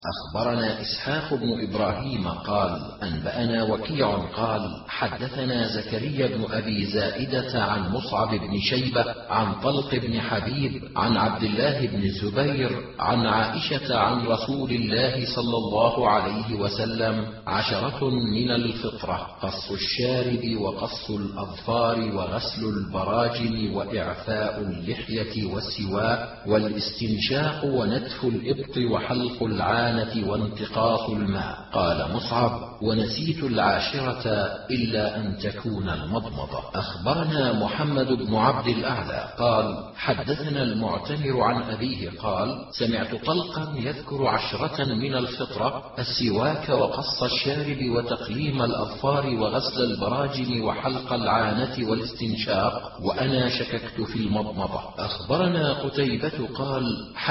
أخبرنا إسحاق بن إبراهيم قال أنبأنا وكيع قال حدثنا زكريا بن أبي زائدة عن مصعب بن شيبة عن طلق بن حبيب عن عبد الله بن الزبير عن عائشة عن رسول الله صلى الله عليه وسلم: 10 من الفطرة: قص الشارب وقص الأظفار وغسل البراجم وإعفاء اللحية والسواك والاستنشاق ونتف الإبط وحلق العانة وانتقاص الماء. قال مصعب: ونسيت 10 إلا أن تكون المضمضة. أخبرنا محمد بن عبد الأعلى قال حدثنا المعتمر عن أبيه قال سمعت طلقا يذكر 10 من الفطرة: السواك وقص الشارب وتقليم الأظفار وغسل البراجم وحلق العانة والاستنشاق، وأنا شككت في المضمضة. أخبرنا قتيبة قال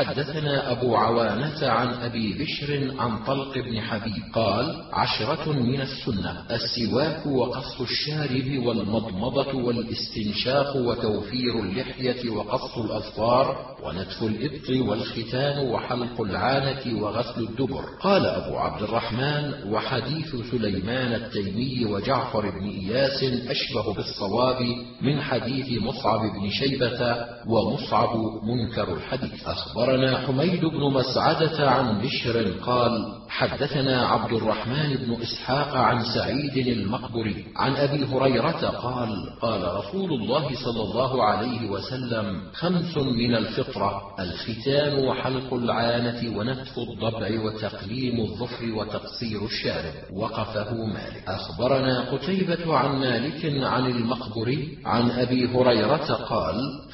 حدثنا أبو عوانة عن أبي بشر عن طلق بن حبيب قال 10 من السنة: السواك وقص الشارب والمضمضة والاستنشاق وتوفير اللحية وقص الأظفار ونتف الإبط والختان وحلق العانة وغسل الدبر. قال أبو عبد الرحمن: وحديث سليمان التيمي وجعفر بن إياس أشبه بالصواب من حديث مصعب بن شيبة، ومصعب منكر الحديث. أخبرنا حميد بن مسعدة عن بشر قال حدثنا عبد الرحمن بن إسحاق عن سعيد المقبري عن أبي هريرة قال قال رسول الله صلى الله عليه وسلم: 5 من الفطرة: الختان وحلق العانة ونتف الضبع وتقليم الظفر وتقصير الشارب. وقفه مالك. أخبرنا قتيبة عن مالك عن المقبري عن أبي هريرة قال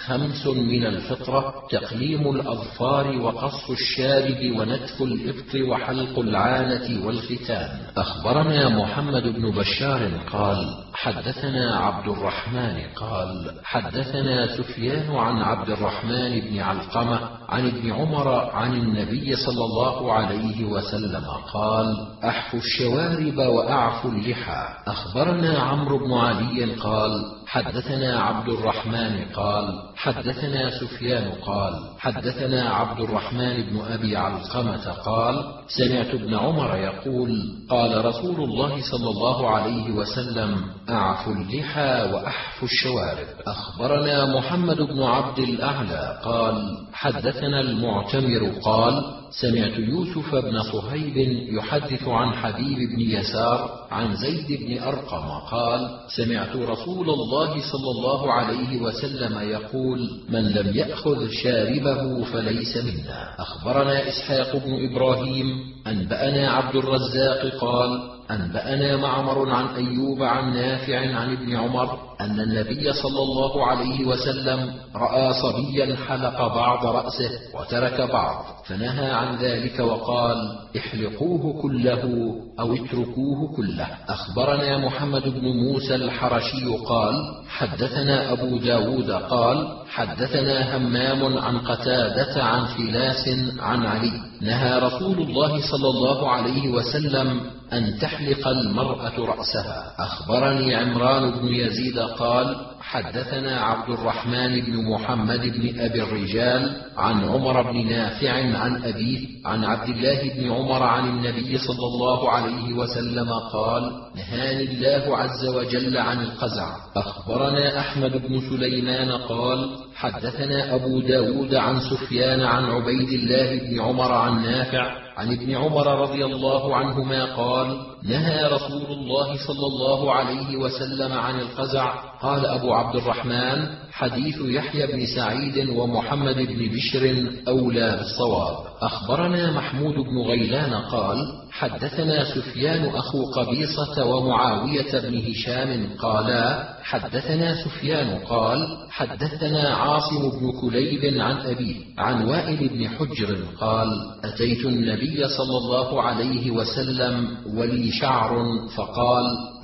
5 من الفطرة: تقليم الأظفار وقص الشارب ونتف الإبط وحلق العانة والختان. أخبرنا محمد بن بشار قال حدثنا عبد الرحمن قال حدثنا سفيان عن عبد الرحمن بن علقمة عن ابن عمر عن النبي صلى الله عليه وسلم قال: أحفوا الشوارب وأعفوا اللحى. أخبرنا عمرو بن علي قال حدثنا عبد الرحمن قال حدثنا سفيان قال حدثنا عبد الرحمن بن أبي علقمة قال سمعت ابن عمر يقول: قال رسول الله صلى الله عليه وسلم: أعفوا اللحى وأحفوا الشوارب. أخبرنا محمد بن عبد الأعلى قال حدثنا المعتمر قال سمعت يوسف بن صهيب يحدث عن حبيب بن يسار عن زيد بن أرقم قال سمعت رسول الله صلى الله عليه وسلم يقول: من لم يأخذ شاربه فليس منا. أخبرنا إسحاق بن إبراهيم أنبأنا عبد الرزاق قال أنبأنا معمر عن أيوب عن نافع عن ابن عمر أن النبي صلى الله عليه وسلم رأى صبيا حلق بعض رأسه وترك بعض، فنهى عن ذلك وقال: احلقوه كله أو اتركوه كله. أخبرنا محمد بن موسى الحرشي قال حدثنا أبو داود قال حدثنا همام عن قتادة عن فلاس عن علي: نهى رسول الله صلى الله عليه وسلم أن تحلق المرأة رأسها. أخبرني عمران بن يزيد قال حدثنا عبد الرحمن بن محمد بن أبي الرجال عن عمر بن نافع عن أبيه عن عبد الله بن عمر عن النبي صلى الله عليه وسلم قال: نهاني الله عز وجل عن القزع. أخبرنا أحمد بن سليمان قال حدثنا أبو داود عن سفيان عن عبيد الله بن عمر عن نافع عن ابن عمر رضي الله عنهما قال: نهى رسول الله صلى الله عليه وسلم عن القزع. قال أبو عبد الرحمن: حديث يحيى بن سعيد ومحمد بن بشر أولى بالصواب. أخبرنا محمود بن غيلان قال حدثنا سفيان أخو قبيصة ومعاوية بن هشام قالا حدثنا سفيان قال حدثنا عاصم بن كليب عن أبيه عن وائل بن حجر قال: أتيت النبي صلى الله عليه وسلم ولي شعر فقال: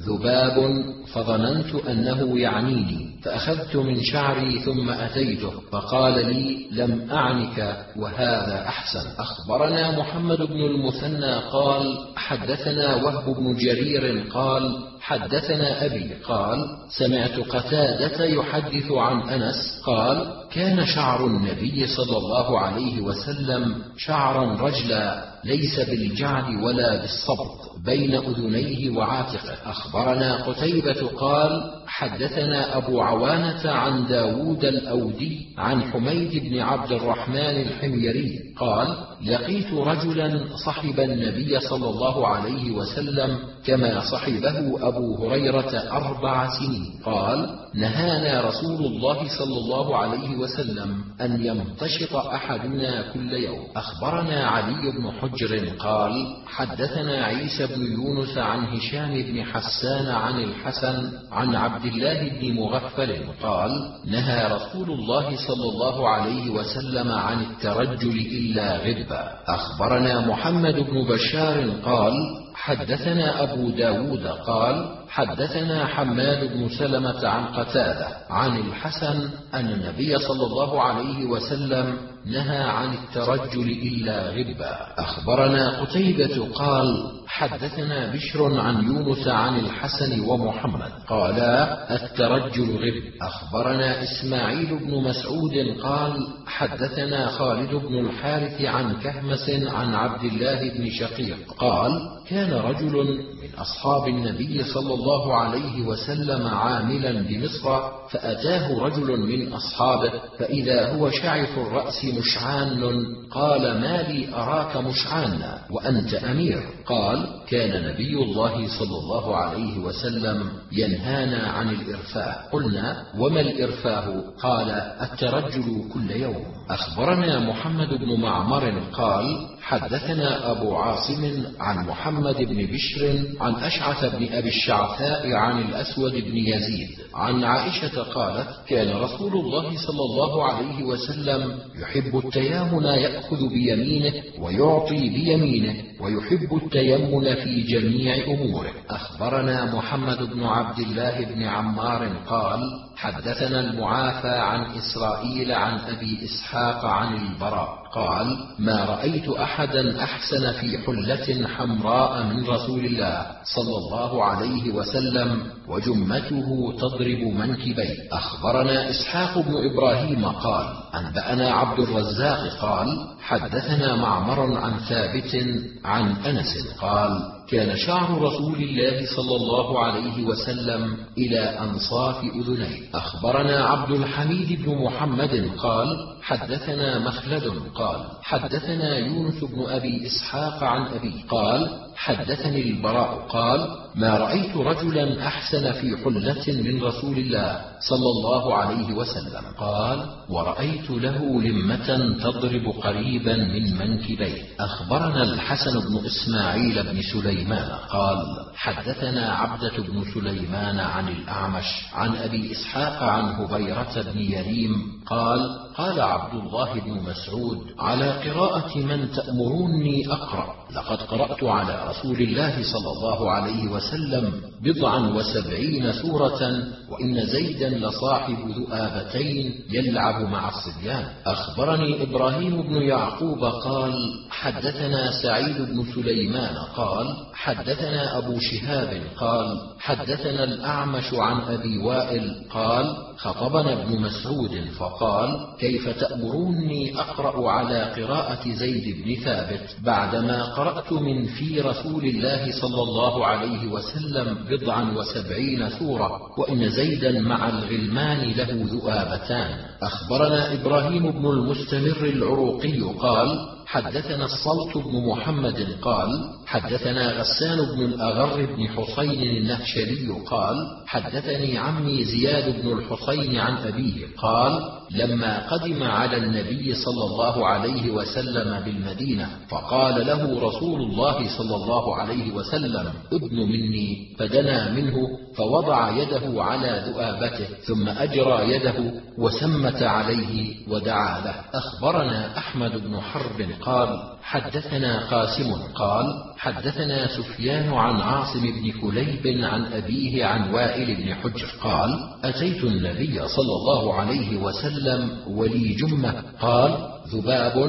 ذباب، فظننت أنه يعنيني، فأخذت من شعري ثم أتيته فقال لي: لم أعنك وهذا أحسن. أخبرنا محمد بن المثنى قال حدثنا وهب بن جرير قال حدثنا أبي قال سمعت قتادة يحدث عن أنس قال كان شعر النبي صلى الله عليه وسلم شعرا رجلا ليس بالجعد ولا بالصبط بين أذنيه وعاتقه. أخبرنا قتيبة قال حدثنا أبو عوانة عن داود الأودي عن حميد بن عبد الرحمن الحميري قال لقيت رجلا صحب النبي صلى الله عليه وسلم كما صحبه أبو هريرة 4 سنين. قال نهانا رسول الله صلى الله عليه وسلم أن يمتشط أحدنا كل يوم. أخبرنا علي بن حجر قال حدثنا عيسى بن يونس عن هشام بن حسان عن الحسن عن عبد الله بن مغفل قال نهى رسول الله صلى الله عليه وسلم عن الترجل إلا غبا. أخبرنا محمد بن بشار قال حدثنا أبو داود قال حدثنا حماد بن سلمة عن قتادة عن الحسن أن النبي صلى الله عليه وسلم نهى عن الترجل إلا غبا. أخبرنا قتيبة قال حدثنا بشر عن يونس عن الحسن ومحمد قالا الترجل غب. أخبرنا إسماعيل بن مسعود قال حدثنا خالد بن الحارث عن كهمس عن عبد الله بن شقيق قال كان رجل من أصحاب النبي صلى الله عليه وسلم عاملا بمصر فأتاه رجل من أصحابه فإذا هو شعث الرأس مشعان قال ما لي أراك مشعانا وأنت أمير؟ قال كان نبي الله صلى الله عليه وسلم ينهانا عن الإرفاه. قلنا وما الإرفاه؟ قال الترجل كل يوم. أخبرنا محمد بن معمر قال حدثنا أبو عاصم عن محمد بن بشر عن أشعث بن أبي الشعثاء عن الأسود بن يزيد عن عائشة قالت كان رسول الله صلى الله عليه وسلم يحب التيامن يأخذ بيمينه ويعطي بيمينه ويحب التيمن في جميع أموره. أخبرنا محمد بن عبد الله بن عمار قال حدثنا المعافى عن إسرائيل عن أبي إسحاق عن البراء قال ما رأيت أحدا أحسن في حلة حمراء من رسول الله صلى الله عليه وسلم وجمته تضرب منكبيه. أخبرنا إسحاق بن إبراهيم قال أنبأنا عبد الرزاق قال حدثنا معمر عن ثابت عن أنس قال كان شعر رسول الله صلى الله عليه وسلم إلى أنصاف أذنيه. أخبرنا عبد الحميد بن محمد قال حدثنا مخلد قال حدثنا يونس بن أبي إسحاق عن أبي قال حدثني البراء قال ما رأيت رجلا أحسن في حلة من رسول الله صلى الله عليه وسلم. قال ورأيت له لمة تضرب قريبا من منكبيه. أخبرنا الحسن بن إسماعيل بن سليمان قال حدثنا عبدة بن سليمان عن الأعمش عن أبي إسحاق عن هبيرة بن يريم قال قال عبد الله بن مسعود على قراءة من تأمروني أقرأ لقد قرأت على رسول الله صلى الله عليه وسلم 70 سورة وإن زيدا لصاحب ذؤابتين يلعب مع الصبيان. أخبرني إبراهيم بن يعقوب قال حدثنا سعيد بن سليمان قال حدثنا أبو شهاب قال حدثنا الأعمش عن أبي وائل قال خطبنا ابن مسعود فقال كيف تأمروني أقرأ على قراءة زيد بن ثابت بعدما قرأت من في رسول الله صلى الله عليه وسلم 70 سورة وإن زيدا مع الغلمان له ذؤابتان. أخبرنا إبراهيم بن المستمر العروقي قال حدثنا الصلت بن محمد قال حدثنا غسان بن الأغر بن حسين النهشلي قال حدثني عمي زياد بن الحسين عن أبيه قال لما قدم على النبي صلى الله عليه وسلم بالمدينة فقال له رسول الله صلى الله عليه وسلم ابن مني فدنا منه فوضع يده على ذؤابته ثم أجرى يده وسمت عليه ودعا له. أخبرنا أحمد بن حرب قال حدثنا قاسم قال حدثنا سفيان عن عاصم بن كليب عن أبيه عن وائل بن حجر قال أتيت النبي صلى الله عليه وسلم ولي جمة قال ذباب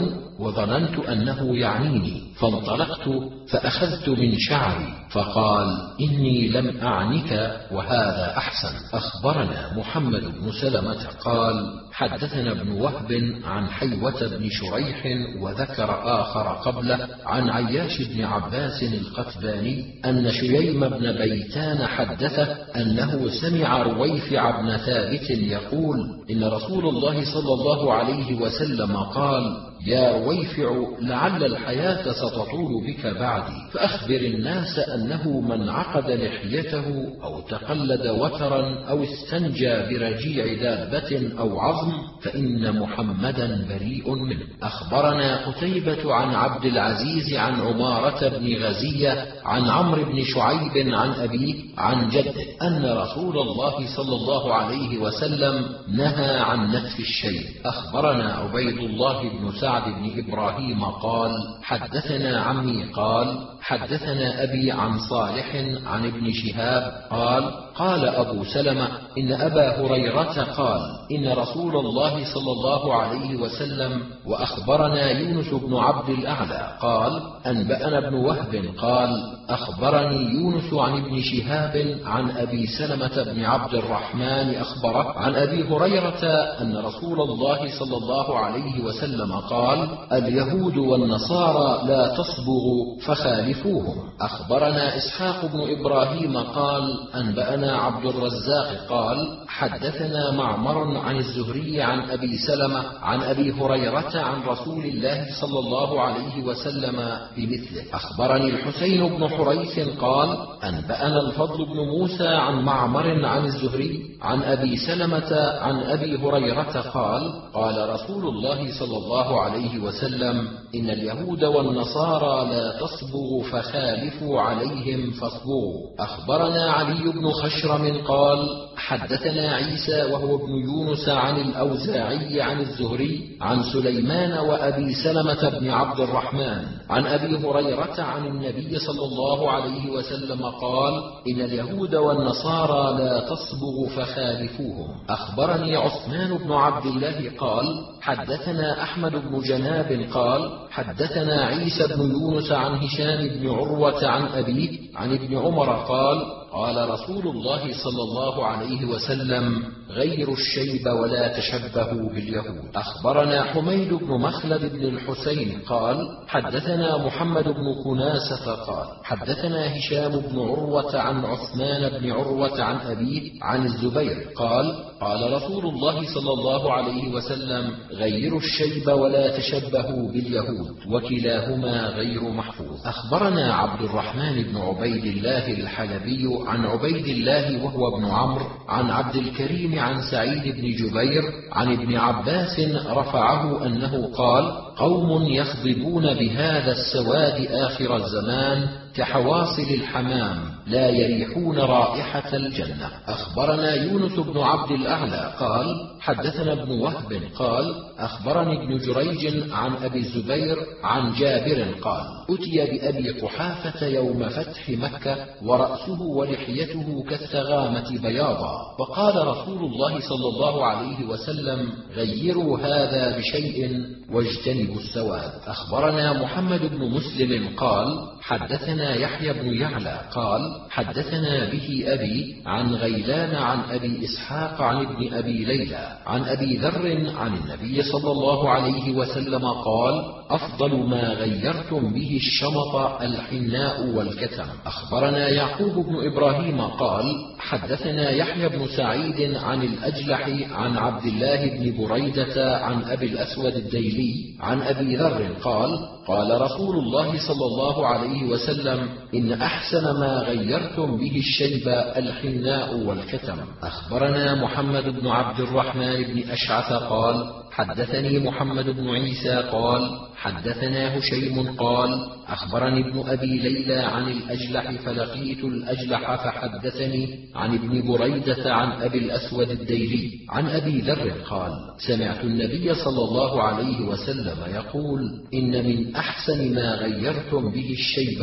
وظننت أنه يعنيني، فانطلقت فأخذت من شعري فقال: إني لم أعنك وهذا أحسن. أخبرنا محمد بن سلمة قال: حدثنا ابن وهب عن حيوة بن شريح وذكر آخر قبله عن عياش بن عباس القتباني أن شييم بن بيتان حدثه أنه سمع رويفع بن ثابت يقول: إن رسول الله صلى الله عليه وسلم قال: يا رويفع، لعل الحياة ستطول بك بعدي، فأخبر الناس أنه من عقد لحيته أو تقلد وترا أو استنجى برجيع دابة أو عظم فإن محمدا بريء منه. أخبرنا قتيبة عن عبد العزيز عن عمارة بن غزية عن عمرو بن شعيب عن أبيه عن جده أن رسول الله صلى الله عليه وسلم نهى عن نتف الشيب. أخبرنا عبيد الله بن سعد بن إبراهيم قال: حدثنا عمي قال: حدثنا أبي عن صالح عن ابن شهاب قال: قال أبو سلمة: إن أبا هريرة قال: إن رسول الله صلى الله عليه وسلم. وأخبرنا يونس بن عبد الأعلى قال: أنبأنا ابن وهب قال: أخبرني يونس عن ابن شهاب عن أبي سلمة بن عبد الرحمن أخبره عن أبي هريرة أن رسول الله صلى الله عليه وسلم قال: اليهود والنصارى لا تصبغوا فخالفوهم. أخبرنا إسحاق بن إبراهيم قال: أنبأنا عبد الرزاق قال: حدثنا معمر عن الزهري عن أبي سلمة عن أبي هريرة عن رسول الله صلى الله عليه وسلم بمثله. أخبرني الحسين بن حريث قال: أنبأنا الفضل بن موسى عن معمر عن الزهري عن أبي سلمة عن أبي هريرة قال: قال رسول الله صلى الله عليه وسلم: إن اليهود والنصارى لا تصبغوا فخالفوا عليهم فاصبغوا. أخبرنا علي بن خشرم قال: حدثنا عيسى وهو ابن يونس عن الأوزاعي عن الزهري عن سليمان وأبي سلمة بن عبد الرحمن عن أبي هريرة عن النبي صلى الله عليه وسلم قال: إن اليهود والنصارى لا تصبغوا فخالفوهم. أخبرني عثمان بن عبد الله قال: حدثنا أحمد بن جناب قال: حدثنا عيسى بن يونس عن هشام بن عروة عن أبيه عن ابن عمر قال: قال رسول الله صلى الله عليه وسلم: غيروا الشيب ولا تشبهوا باليهود. أخبرنا حميد بن مخلد بن الحسين قال: حدثنا محمد بن كناسة قال: حدثنا هشام بن عروة عن عثمان بن عروة عن أبيه عن الزبير قال: قال رسول الله صلى الله عليه وسلم: غيروا الشيب ولا تشبهوا باليهود، وكلاهما غير محفوظ. أخبرنا عبد الرحمن بن عبيد الله الحلبي عن عبيد الله وهو ابن عمرو عن عبد الكريم عن سعيد بن جبير عن ابن عباس رفعه أنه قال: قوم يخضبون بهذا السواد آخر الزمان كحواصل الحمام لا يريحون رائحة الجنة. أخبرنا يونس بن عبد الأعلى قال: حدثنا ابن وهب قال: أخبرني ابن جريج عن أبي الزبير عن جابر قال: أتي بأبي قحافة يوم فتح مكة ورأسه ولحيته كالثغامة بياضا، وقال رسول الله صلى الله عليه وسلم: غيروا هذا بشيء واجتنبوا السواد. أخبرنا محمد بن مسلم قال: حدثنا يحيى بن يعلى قال: حدثنا به أبي عن غيلان عن أبي إسحاق عن ابن أبي ليلى عن أبي ذر عن النبي صلى الله عليه وسلم قال: أفضل ما غيرتم به الشمط الحناء والكتم. أخبرنا يعقوب بن إبراهيم قال: حدثنا يحيى بن سعيد عن الأجلح عن عبد الله بن بريدة عن أبي الأسود الديلي عن أبي ذر قال: قال رسول الله صلى الله عليه وسلم: إن أحسن ما غيرتم به الشيب الحناء والكتم. أخبرنا محمد بن عبد الرحمن بن أشعث قال: حدثني محمد بن عيسى قال: حدثنا هشيم قال: أخبرني ابن أبي ليلى عن الأجلح فلقيت الأجلح فحدثني عن ابن بريدة عن أبي الأسود الديلي عن أبي ذر قال: سمعت النبي صلى الله عليه وسلم يقول: إن من من أحسن ما غيرتم به الشيب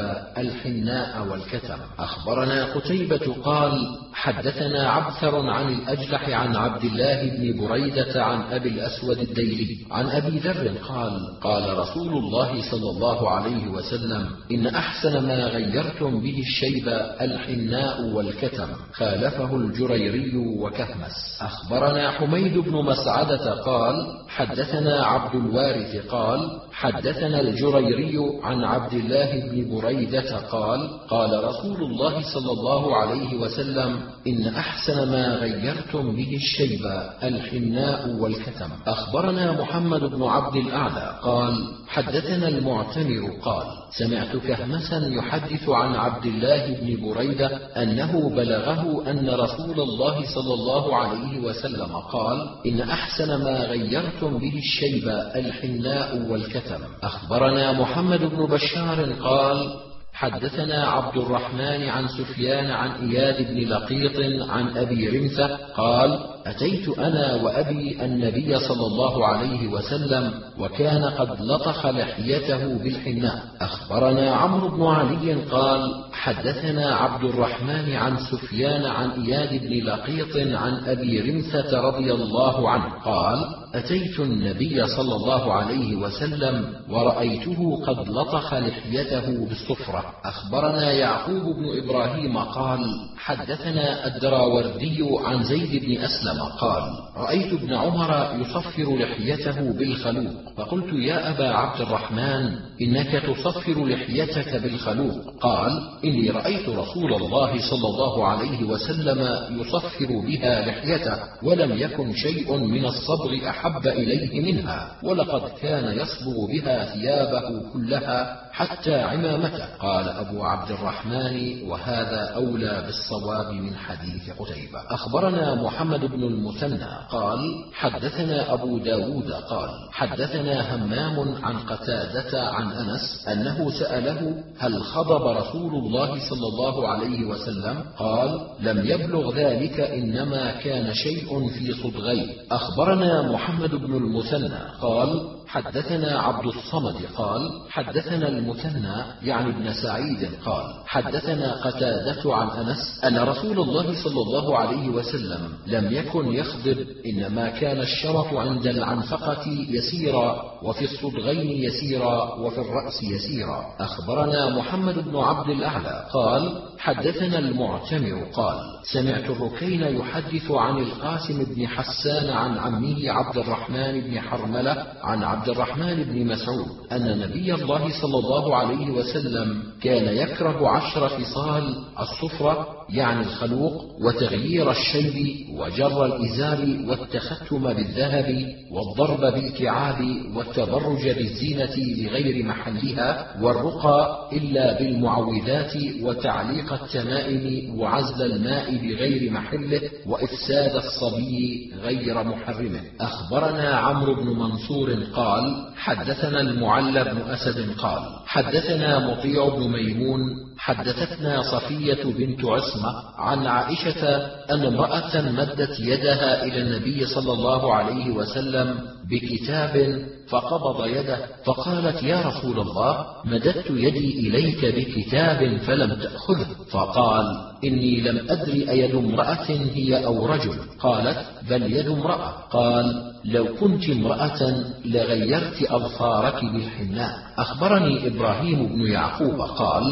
الحناء والكتم. أخبرنا قتيبة قال حدثنا عبثر عن الأجلح عن عبد الله بن بريدة عن أبي الأسود الديلي عن أبي ذر قال قال رسول الله صلى الله عليه وسلم إن أحسن ما غيرتم به الشيب الحناء والكتم. خالفه الجريري وكهمس. أخبرنا حميد بن مسعدة قال حدثنا عبد الوارث قال حدثنا الجريري عن عبد الله بن بريدة قال قال رسول الله صلى الله عليه وسلم إن أحسن ما غيرتم به الشيب الحناء والكتم. أخبرنا محمد بن عبد الأعلى قال حدثنا المعتمر قال سمعت كهمسا يحدث عن عبد الله بن بريدة أنه بلغه أن رسول الله صلى الله عليه وسلم قال إن أحسن ما غيرتم به الشيب الحناء والكتم. أخبرنا محمد بن بشار قال حدثنا عبد الرحمن عن سفيان عن إياد بن لقيط عن أبي رمثة قال أتيت أنا وأبي النبي صلى الله عليه وسلم وكان قد لطخ لحيته بالحناء. أخبرنا عمرو بن علي قال حدثنا عبد الرحمن عن سفيان عن إياد بن لقيط عن أبي رمثة رضي الله عنه قال أتيت النبي صلى الله عليه وسلم ورأيته قد لطخ لحيته بالصفرة. أخبرنا يعقوب بن إبراهيم قال حدثنا الدراوردي عن زيد بن أسلم قال رأيت ابن عمر يصفر لحيته بالخلوق فقلت يا أبا عبد الرحمن إنك تصفر لحيتك بالخلوق. قال إني رأيت رسول الله صلى الله عليه وسلم يصفر بها لحيته ولم يكن شيء من الصبغ أحب إليه منها ولقد كان يصبغ بها ثيابه كلها حتى عمامته. قال أبو عبد الرحمن وهذا أولى بالصواب من حديث قتيبة. أخبرنا محمد بن المثنى قال حدثنا أبو داود قال حدثنا همام عن قتادة عن أنس أنه سأله هل خضب رسول الله صلى الله عليه وسلم؟ قال لم يبلغ ذلك إنما كان شيء في صدغيه. أخبرنا محمد بن المثنى قال حدثنا عبد الصمد قال حدثنا المثنى يعني ابن سعيد قال حدثنا قتادة عن أنس أن رسول الله صلى الله عليه وسلم لم يكن يخضب إنما كان الشرف عند العنفقة يسيرا وفي الصدغين يسيرا وفي الرأس يسيرا. أخبرنا محمد بن عبد الأعلى قال حدثنا المعتمر قال سمعت الركين يحدث عن القاسم بن حسان عن عمه عبد الرحمن بن حرملة عن عبد الرحمن بن مسعود أن نبي الله صلى الله عليه وسلم كان يكره 10 خصال الصفرة يعني الخلوق وتغيير الشيب وجر الإزار والتختم بالذهب والضرب بالكعاب والتبرج بالزينة لغير محلها والرقى إلا بالمعوذات وتعليق التمائم وعزل الماء بغير محله وإفساد الصبي غير محرمه. أخبرنا عمرو بن منصور قال حدثنا المعلى بن أسد قال حدثنا مطيع بن ميمون حدثتنا صفية بنت عصمة عن عائشة أن امرأة مدت يدها إلى النبي صلى الله عليه وسلم بكتاب فقبض يده فقالت يا رسول الله مددت يدي إليك بكتاب فلم تأخذه. فقال إني لم أدر أيد امرأة هي أو رجل؟ قالت بل يد امرأة. قال لو كنت امرأة لغيرت أظفارك بالحناء. أخبرني إبراهيم بن يعقوب قال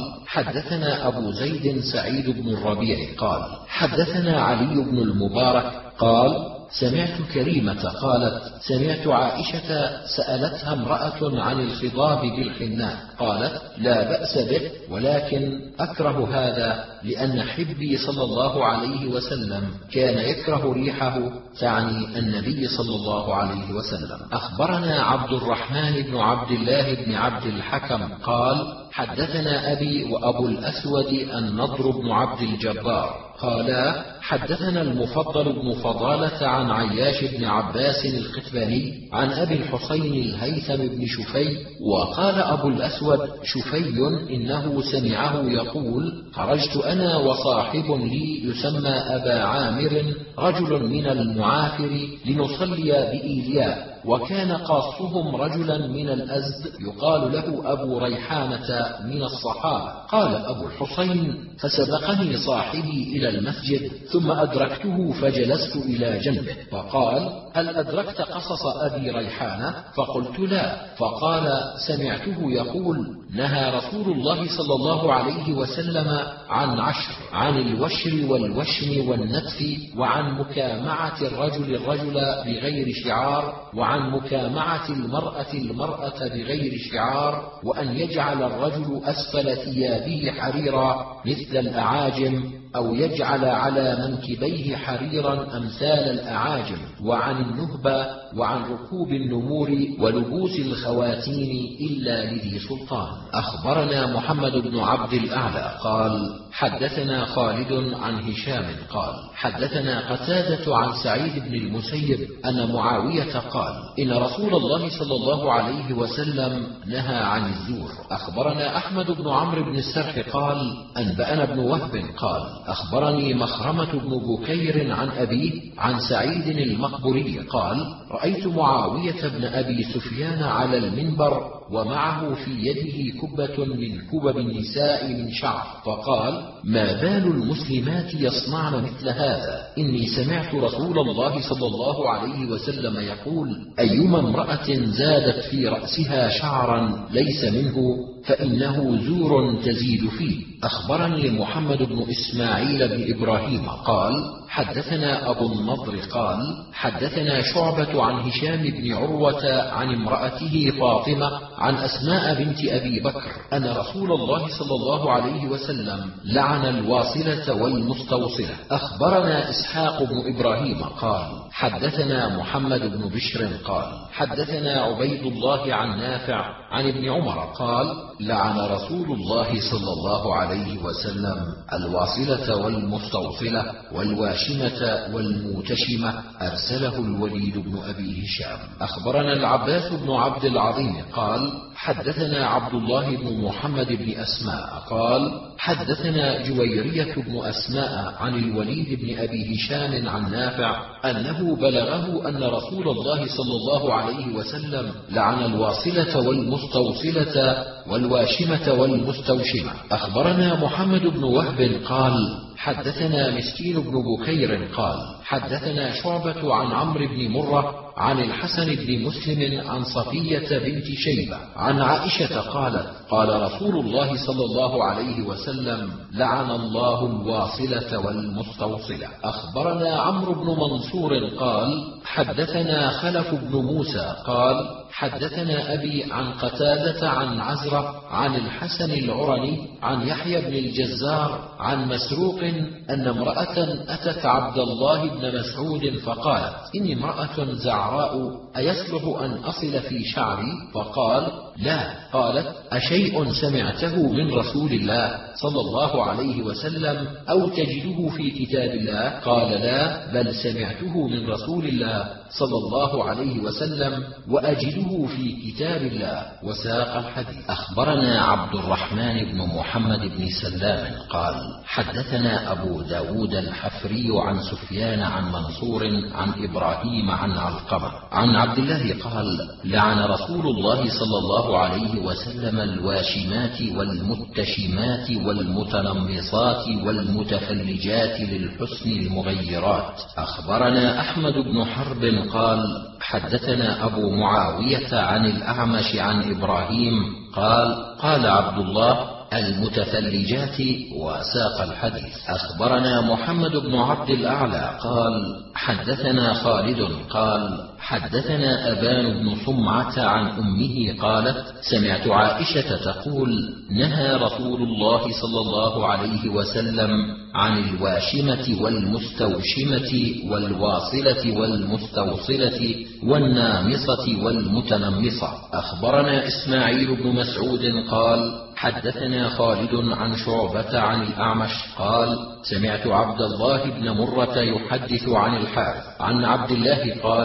حدثنا أبو زيد سعيد بن الربيع قال حدثنا علي بن المبارك قال سمعت كريمة قالت سمعت عائشة سألتها امرأة عن الخضاب بالحناء قالت لا بأس به ولكن أكره هذا لأن حبي صلى الله عليه وسلم كان يكره ريحه تعني النبي صلى الله عليه وسلم. أخبرنا عبد الرحمن بن عبد الله بن عبد الحكم قال حدثنا أبي وأبو الأسود النضر بن عبد الجبار قالا حدثنا المفضل بن فضالة عن عياش بن عباس القتباني عن أبي الحسين الهيثم بن شفي. وقال أبو الأسود شفي إنه سمعه يقول خرجت أنا وصاحب لي يسمى أبا عامر رجل من المعافر لنصلي بإيلياء وكان قاصهم رجلا من الأزد يقال له أبو ريحانة من الصحابة. قال أبو الحسين: فسبقني صاحبي إلى المسجد ثم أدركته فجلست إلى جنبه، فقال: هل أدركت قصص أبي ريحانة؟ فقلت: لا. فقال: سمعته يقول: نهى رسول الله صلى الله عليه وسلم عن 10: عن الوشر والوشم والنتف، وعن مكامعة الرجل بغير شعار، وعن مكامعة المرأة بغير شعار، وأن يجعل الرجل أسفل ثيابه حريرا مثل الأعاجم، أو يجعل على منكبيه حريرا أمثال الأعاجم، وعن النهبة، وعن ركوب النمور ولبوس الخواتيم إلا لذي سلطان. أخبرنا محمد بن عبد الأعلى قال: حدثنا خالد عن هشام قال: حدثنا قتادة عن سعيد بن المسيب أن معاوية قال: إن رسول الله صلى الله عليه وسلم نهى عن الزور. أخبرنا أحمد بن عمرو بن السرح قال: أنبأنا ابن وهب قال: أخبرني مخرمة بن بكير عن أبيه عن سعيد المقبري قال: رأيت معاوية بن أبي سفيان على المنبر ومعه في يده كبة من كبب النساء من شعر، فقال: ما بال المسلمات يصنعن مثل هذا؟ إني سمعت رسول الله صلى الله عليه وسلم يقول: أيما امرأة زادت في رأسها شعرا ليس منه فإنه زور تزيد فيه. أخبرني محمد بن إسماعيل بن إبراهيم قال: حدثنا أبو النضر قال: حدثنا شعبة عن هشام بن عروة عن امرأته فاطمة عن أسماء بنت أبي بكر أن رسول الله صلى الله عليه وسلم لعن الواصلة والمستوصلة. أخبرنا إسحاق بن إبراهيم قال: حدثنا محمد بن بشر قال: حدثنا عبيد الله عن نافع عن ابن عمر قال: لعن رسول الله صلى الله عليه وسلم الواصلة والمستوصلة والواشمة والموتشمة. أرسله الوليد بن أبي هشام. أخبرنا العباس بن عبد العظيم قال: حدثنا عبد الله بن محمد بن أسماء قال: حدثنا جويرية بن أسماء عن الوليد بن أبي هشام عن نافع أنه بلغه أن رسول الله صلى الله عليه وسلم لعن الواصلة والمستوصلة والواشمة والمستوشمة. أخبرنا محمد بن وهب قال: حدثنا مسكين بن بكير قال: حدثنا شعبة عن عمرو بن مرة عن الحسن بن مسلم عن صفية بنت شيبة عن عائشة قالت: قال رسول الله صلى الله عليه وسلم: لعن الله الواصلة والمستوصلة. أخبرنا عمرو بن منصور قال: حدثنا خلف بن موسى قال: حدثنا أبي عن قتادة عن عزرة عن الحسن العرني عن يحيى بن الجزار عن مسروق أن امرأة أتت عبد الله بن مسعود فقالت: إني امرأة زعراء أيصلح أن أصل في شعري؟ فقال: لا. قالت: أشيء سمعته من رسول الله صلى الله عليه وسلم أو تجده في كتاب الله؟ قال: لا، بل سمعته من رسول الله صلى الله عليه وسلم وأجده في كتاب الله. وساق الحديث. أخبرنا عبد الرحمن بن محمد بن سلام قال: حدثنا أبو داود الحفري عن سفيان عن منصور عن إبراهيم عن علقمة عن عبد الله قال: لعن رسول الله صلى الله عليه وسلم الواشمات والمتشمات والمتنمصات والمتفلجات للحسن المغيرات. أخبرنا أحمد بن حرب قال: حدثنا أبو معاوية عن الأعمش عن إبراهيم قال: قال عبد الله: المتفلجات. وساق الحديث. أخبرنا محمد بن عبد الأعلى قال: حدثنا خالد قال: حدثنا أبان بن صمعة عن أمه قالت: سمعت عائشة تقول: نهى رسول الله صلى الله عليه وسلم عن الواشمة والمستوشمة والواصلة والمستوصلة والنامصة والمتنمصة. أخبرنا إسماعيل بن مسعود قال: حدثنا خالد عن شعبة عن الأعمش قال: سمعت عبد الله بن مرة يحدث عن الحارث عن عبد الله قال: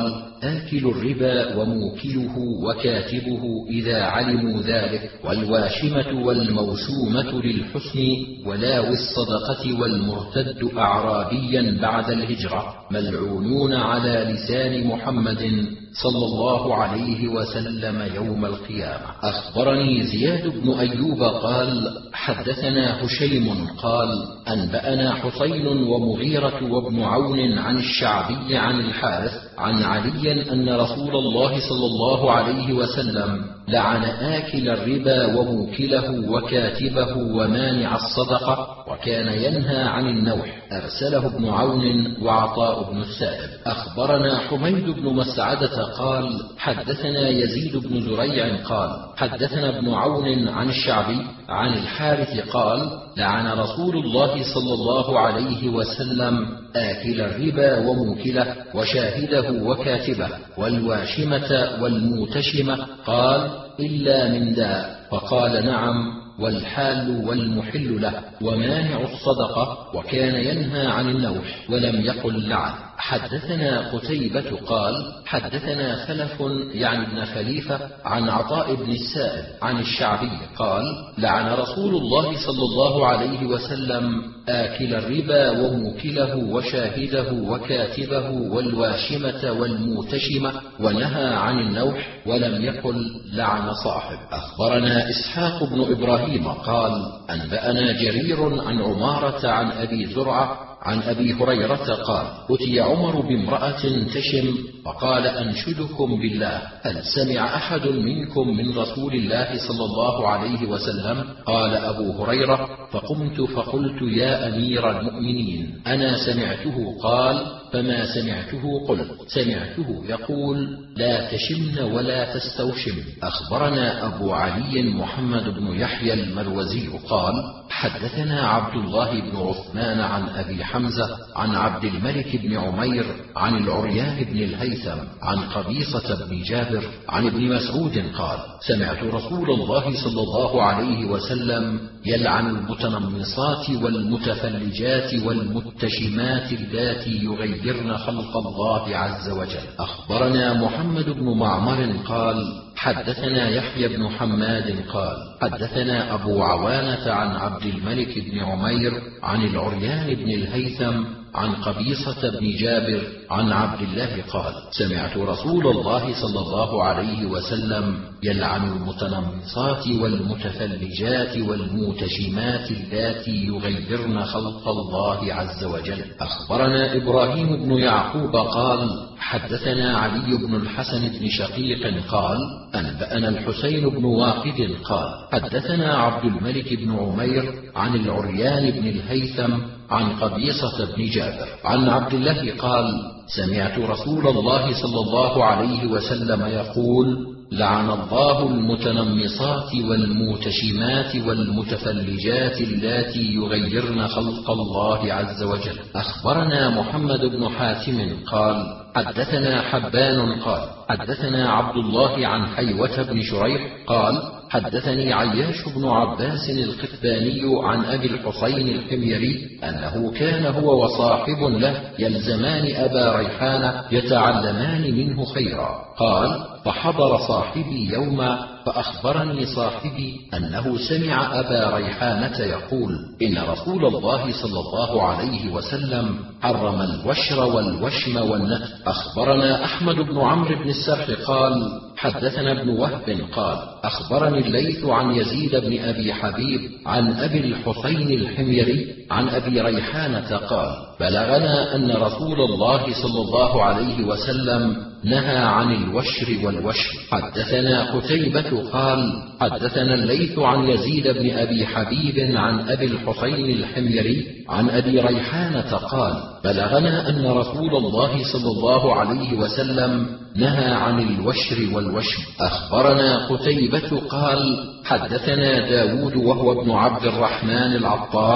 آكل الربا وموكله وكاتبه إذا علموا ذلك، والواشمة والموشومة للحسن، ولاوي الصدقة والمرتد أعرابيا بعد الهجرة، ملعونون على لسان محمد صلى الله عليه وسلم يوم القيامة. أخبرني زياد بن أيوب قال حدثنا هشيم قال أنبأنا حسين ومغيرة وابن عون عن الشعبي عن الحارث عن علي أن رسول الله صلى الله عليه وسلم لعن آكل الربا وموكله وكاتبه ومانع الصدقة، وكان ينهى عن النوح. أرسله ابن عون وعطاء بن السائب. أخبرنا حميد بن مسعدة قال حدثنا يزيد بن زريع قال حدثنا ابن عون عن الشعبي عن الحارث قال لعن رسول الله صلى الله عليه وسلم آكل الربا وموكله وشاهده وكاتبه والواشمة والموتشمة، قال إلا من داء، فقال نعم، والحال والمحل له، ومانع الصدقة، وكان ينهى عن النوح، ولم يقل لعن. حدثنا قتيبة قال حدثنا خلف يعني ابن خليفة عن عطاء بن السائب عن الشعبي قال لعن رسول الله صلى الله عليه وسلم آكل الربا وموكله وشاهده وكاتبه والواشمة والموتشمة، ونهى عن النوح، ولم يقل لعن صاحب. أخبرنا إسحاق بن إبراهيم قال أنبأنا جرير عن عمارة عن أبي زرعة عن أبي هريرة قال أتي عمر بامرأة تشم فقال أنشدكم بالله هل سمع أحد منكم من رسول الله صلى الله عليه وسلم؟ قال أبو هريرة فقمت فقلت يا أمير المؤمنين أنا سمعته. قال فما سمعته؟ قلت سمعته يقول لا تشمن ولا تستوشم. أخبرنا أبو علي محمد بن يحيى المروزي قال حدثنا عبد الله بن عثمان عن أبي حمزة عن عبد الملك بن عمير عن العريان بن الهيثم عن قبيصة بن جابر عن ابن مسعود قال سمعت رسول الله صلى الله عليه وسلم يلعن المتنمصات والمتفلجات والمتشمات اللاتي يغيرن خلق الله عز وجل. أخبرنا محمد بن معمر قال حدثنا يحيى بن حماد قال حدثنا أبو عوانة عن عبد الملك بن عمير عن العريان بن الهيثم عن قبيصة بن جابر عن عبد الله قال سمعت رسول الله صلى الله عليه وسلم يلعن المتنمصات والمتفلجات والمتشمات اللاتي يغيرن خلق الله عز وجل. أخبرنا إبراهيم بن يعقوب قال حدثنا علي بن الحسن بن شقيق قال أنبأنا الحسين بن واقد قال حدثنا عبد الملك بن عمير عن العريان بن الهيثم عن قبيصة بن جابر عن عبد الله قال سمعت رسول الله صلى الله عليه وسلم يقول لعن الله المتنمصات والمتشمات والمتفلجات اللاتي يغيرن خلق الله عز وجل. أخبرنا محمد بن حاتم قال حدثنا حبان قال حدثنا عبد الله عن حيوة بن شريح قال حدثني عياش بن عباس القتباني عن أبي الحسين الحميري أنه كان هو وصاحب له يلزمان أبا ريحانة يتعلمان منه خيرا. قال فحضر صاحبي يوما فأخبرني صاحبي أنه سمع أبا ريحانة يقول إن رسول الله صلى الله عليه وسلم حرم الوشر والوشم والنتف. أخبرنا أحمد بن عمرو بن السرح قال حدثنا ابن وهب قال أخبرني الليث عن يزيد بن أبي حبيب عن أبي الحسين الحميري عن أبي ريحانة قال بلغنا أن رسول الله صلى الله عليه وسلم نهى عن الوشر والوشم. حدثنا قتيبة قال حدثنا الليث عن يزيد بن أبي حبيب عن أبي الحسين الحميري عن أبي ريحانة قال بلغنا أن رسول الله صلى الله عليه وسلم نهى عن الوشر والوشم. أخبرنا قتيبة قال حدثنا داود وهو ابن عبد الرحمن العطار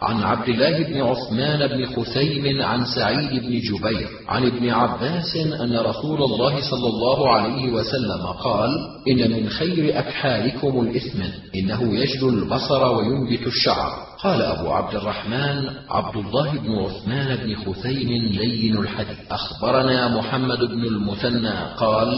عن عبد الله بن عثمان بن خثيم عن سعيد بن جبير عن ابن عباس أن رسول الله صلى الله عليه وسلم قال: إن من خير أكحالكم الإثمن، إنه يجلو البصر وينبت الشعر. قال أبو عبد الرحمن عبد الله بن عثمان بن خثيم لين الحديث. أخبرنا محمد بن المثنى قال: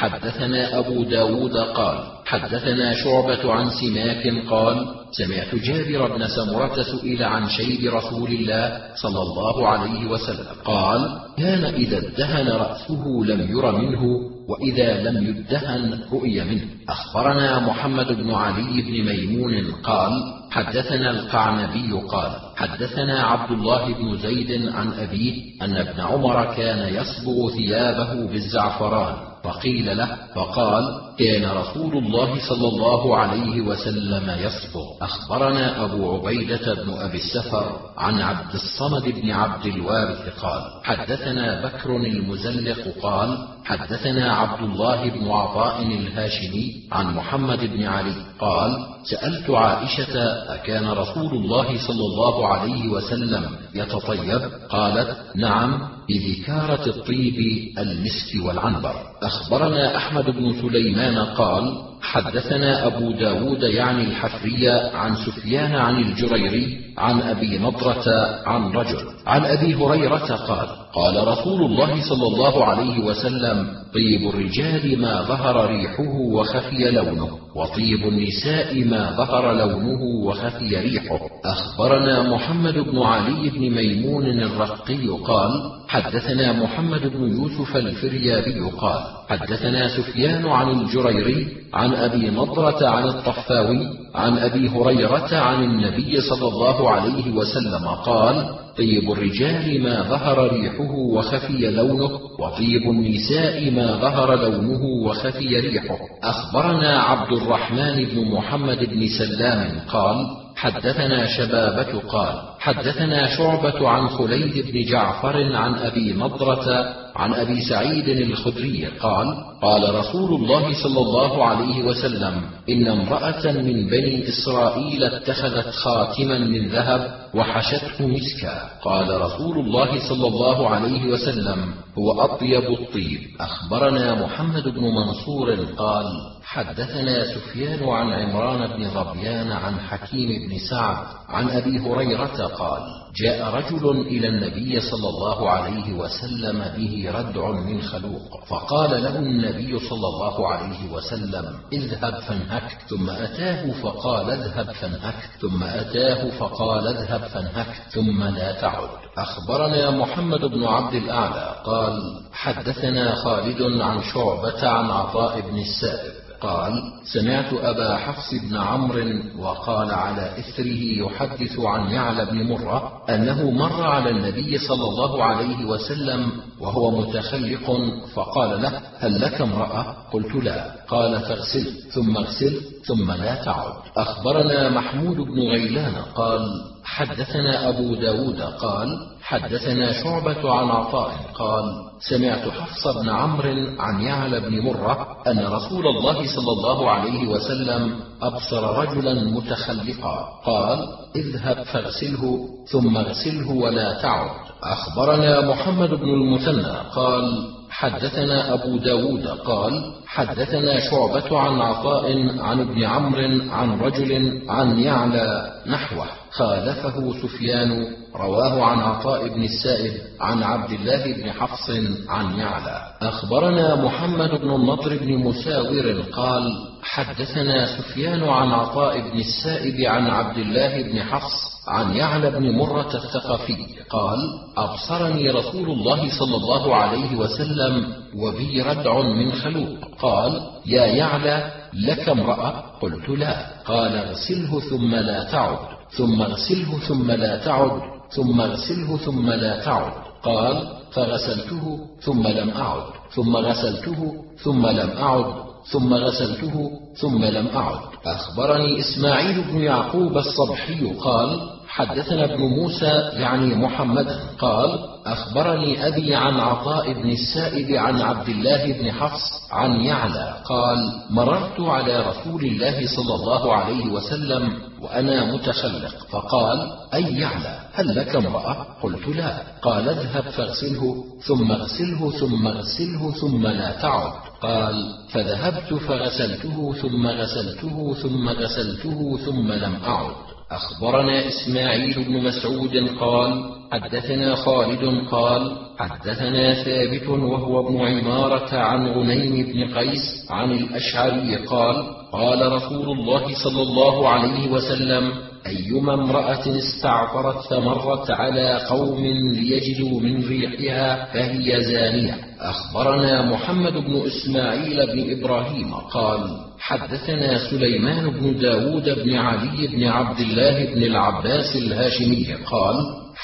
حدثنا أبو داود قال: حدثنا شعبة عن سماك قال: سمعت جابر بن سمرة سئل عن شيب رسول الله صلى الله عليه وسلم قال: كان إذا ادهن رأسه لم ير منه، وإذا لم يدهن رؤي منه. أخبرنا محمد بن علي بن ميمون قال: حدثنا القعنبي قال: حدثنا عبد الله بن زيد عن أبيه أن ابن عمر كان يصبغ ثيابه بالزعفران، فقيل له فقال: كان رسول الله صلى الله عليه وسلم يصبغ. أخبرنا أبو عبيدة بن أبي السفر عن عبد الصمد بن عبد الوارث قال: حدثنا بكر المزلق قال: حدثنا عبد الله بن عطاء الهاشمي عن محمد بن علي قال: سألت عائشة: أكان رسول الله صلى الله عليه وسلم يتطيب؟ قالت: نعم، بذكارة الطيب المسك والعنبر. أخبرنا أحمد بن سليمان قال: حدثنا أبو داود يعني الحفري عن سفيان عن الجريري عن أبي نضرة عن رجل عن أبي هريرة قال: قال رسول الله صلى الله عليه وسلم: طيب الرجال ما ظهر ريحه وخفي لونه، وطيب النساء ما ظهر لونه وخفي ريحه. أخبرنا محمد بن علي بن ميمون الرقي قال: حدثنا محمد بن يوسف الفريابي قال: حدثنا سفيان عن الجريري عن أبي نضرة عن الطفاوي عن أبي هريرة عن النبي صلى الله عليه وسلم قال: طيب الرجال ما ظهر ريحه وخفي لونه، وطيب النساء ما ظهر لونه وخفي ريحه. أخبرنا عبد الرحمن بن محمد بن سلام قال: حدثنا شبابة قال: حدثنا شعبة عن خليد بن جعفر عن أبي نضرة عن أبي سعيد الخدري قال: قال رسول الله صلى الله عليه وسلم: إن امرأة من بني إسرائيل اتخذت خاتما من ذهب وحشته مسكا. قال رسول الله صلى الله عليه وسلم: هو أطيب الطيب. أخبرنا محمد بن منصور قال: حدثنا سفيان عن عمران بن ظبيان عن حكيم بن سعد عن أبي هريرة قال: جاء رجل إلى النبي صلى الله عليه وسلم به ردع من خلوق، فقال له النبي صلى الله عليه وسلم: اذهب فانهك، ثم أتاه فقال: اذهب فانهك، ثم أتاه فقال: اذهب فانهك، ثم لا تعد. أخبرنا محمد بن عبد الأعلى قال: حدثنا خالد عن شعبة عن عطاء بن السائب قال: سمعت أبا حفص بن عمرو وقال على إثره يحدث عن يعلى بن مرة أنه مر على النبي صلى الله عليه وسلم وهو متخلق، فقال له: هل لك امرأة؟ قلت: لا. قال: فاغسل ثم اغسل ثم لا تعد. أخبرنا محمود بن غيلان قال: حدثنا أبو داود قال: حدثنا شعبة عن عطاء قال: سمعت حفص بن عمرو عن يعلى بن مرة أن رسول الله صلى الله عليه وسلم أبصر رجلا متخلقا، قال: اذهب فاغسله ثم اغسله ولا تعد. أخبرنا محمد بن المثنى قال: حدثنا أبو داود قال: حدثنا شعبة عن عطاء عن ابن عمرو عن رجل عن يعلى نحوه، خالفه سفيان رواه عن عطاء بن السائب عن عبد الله بن حفص عن يعلى. أخبرنا محمد بن النضر بن مساور قال: حدثنا سفيان عن عطاء بن السائب عن عبد الله بن حفص عن يعلى بن مرة الثقفي قال: أبصرني رسول الله صلى الله عليه وسلم وبي ردع من خلوق، قال: يا يعلى، لك امرأة؟ قلت: لا. قال: اغسله ثم لا تعد، ثم اغسله ثم لا تعد، ثم اغسله ثم لا تعد. قال: فغسلته ثم لم أعد، ثم غسلته ثم لم أعد، ثم غسلته ثم لم أعد. أخبرني إسماعيل بن يعقوب الصبحي قال حدثنا ابن موسى يعني محمدا قال أخبرني أبي عن عطاء بن السائب عن عبد الله بن حفص عن يعلى قال مررت على رسول الله صلى الله عليه وسلم وأنا متخلق فقال أي يعلى هل لك امرأة؟ قلت لا. قال اذهب فاغسله ثم اغسله ثم اغسله ثم لا تعد. قال فذهبت فغسلته ثم غسلته ثم غسلته ثم لم أعد. أخبرنا إسماعيل بن مسعود قال حدثنا خالد قال حدثنا ثابت وهو ابن عمارة عن غنيم بن قيس عن الأشعري قال قال رسول الله صلى الله عليه وسلم أيما امرأة استعطرت فمرت على قوم ليجدوا من ريحها فهي زانية. أخبرنا محمد بن إسماعيل بن إبراهيم قال حدثنا سليمان بن داود بن علي بن عبد الله بن العباس الهاشمي قال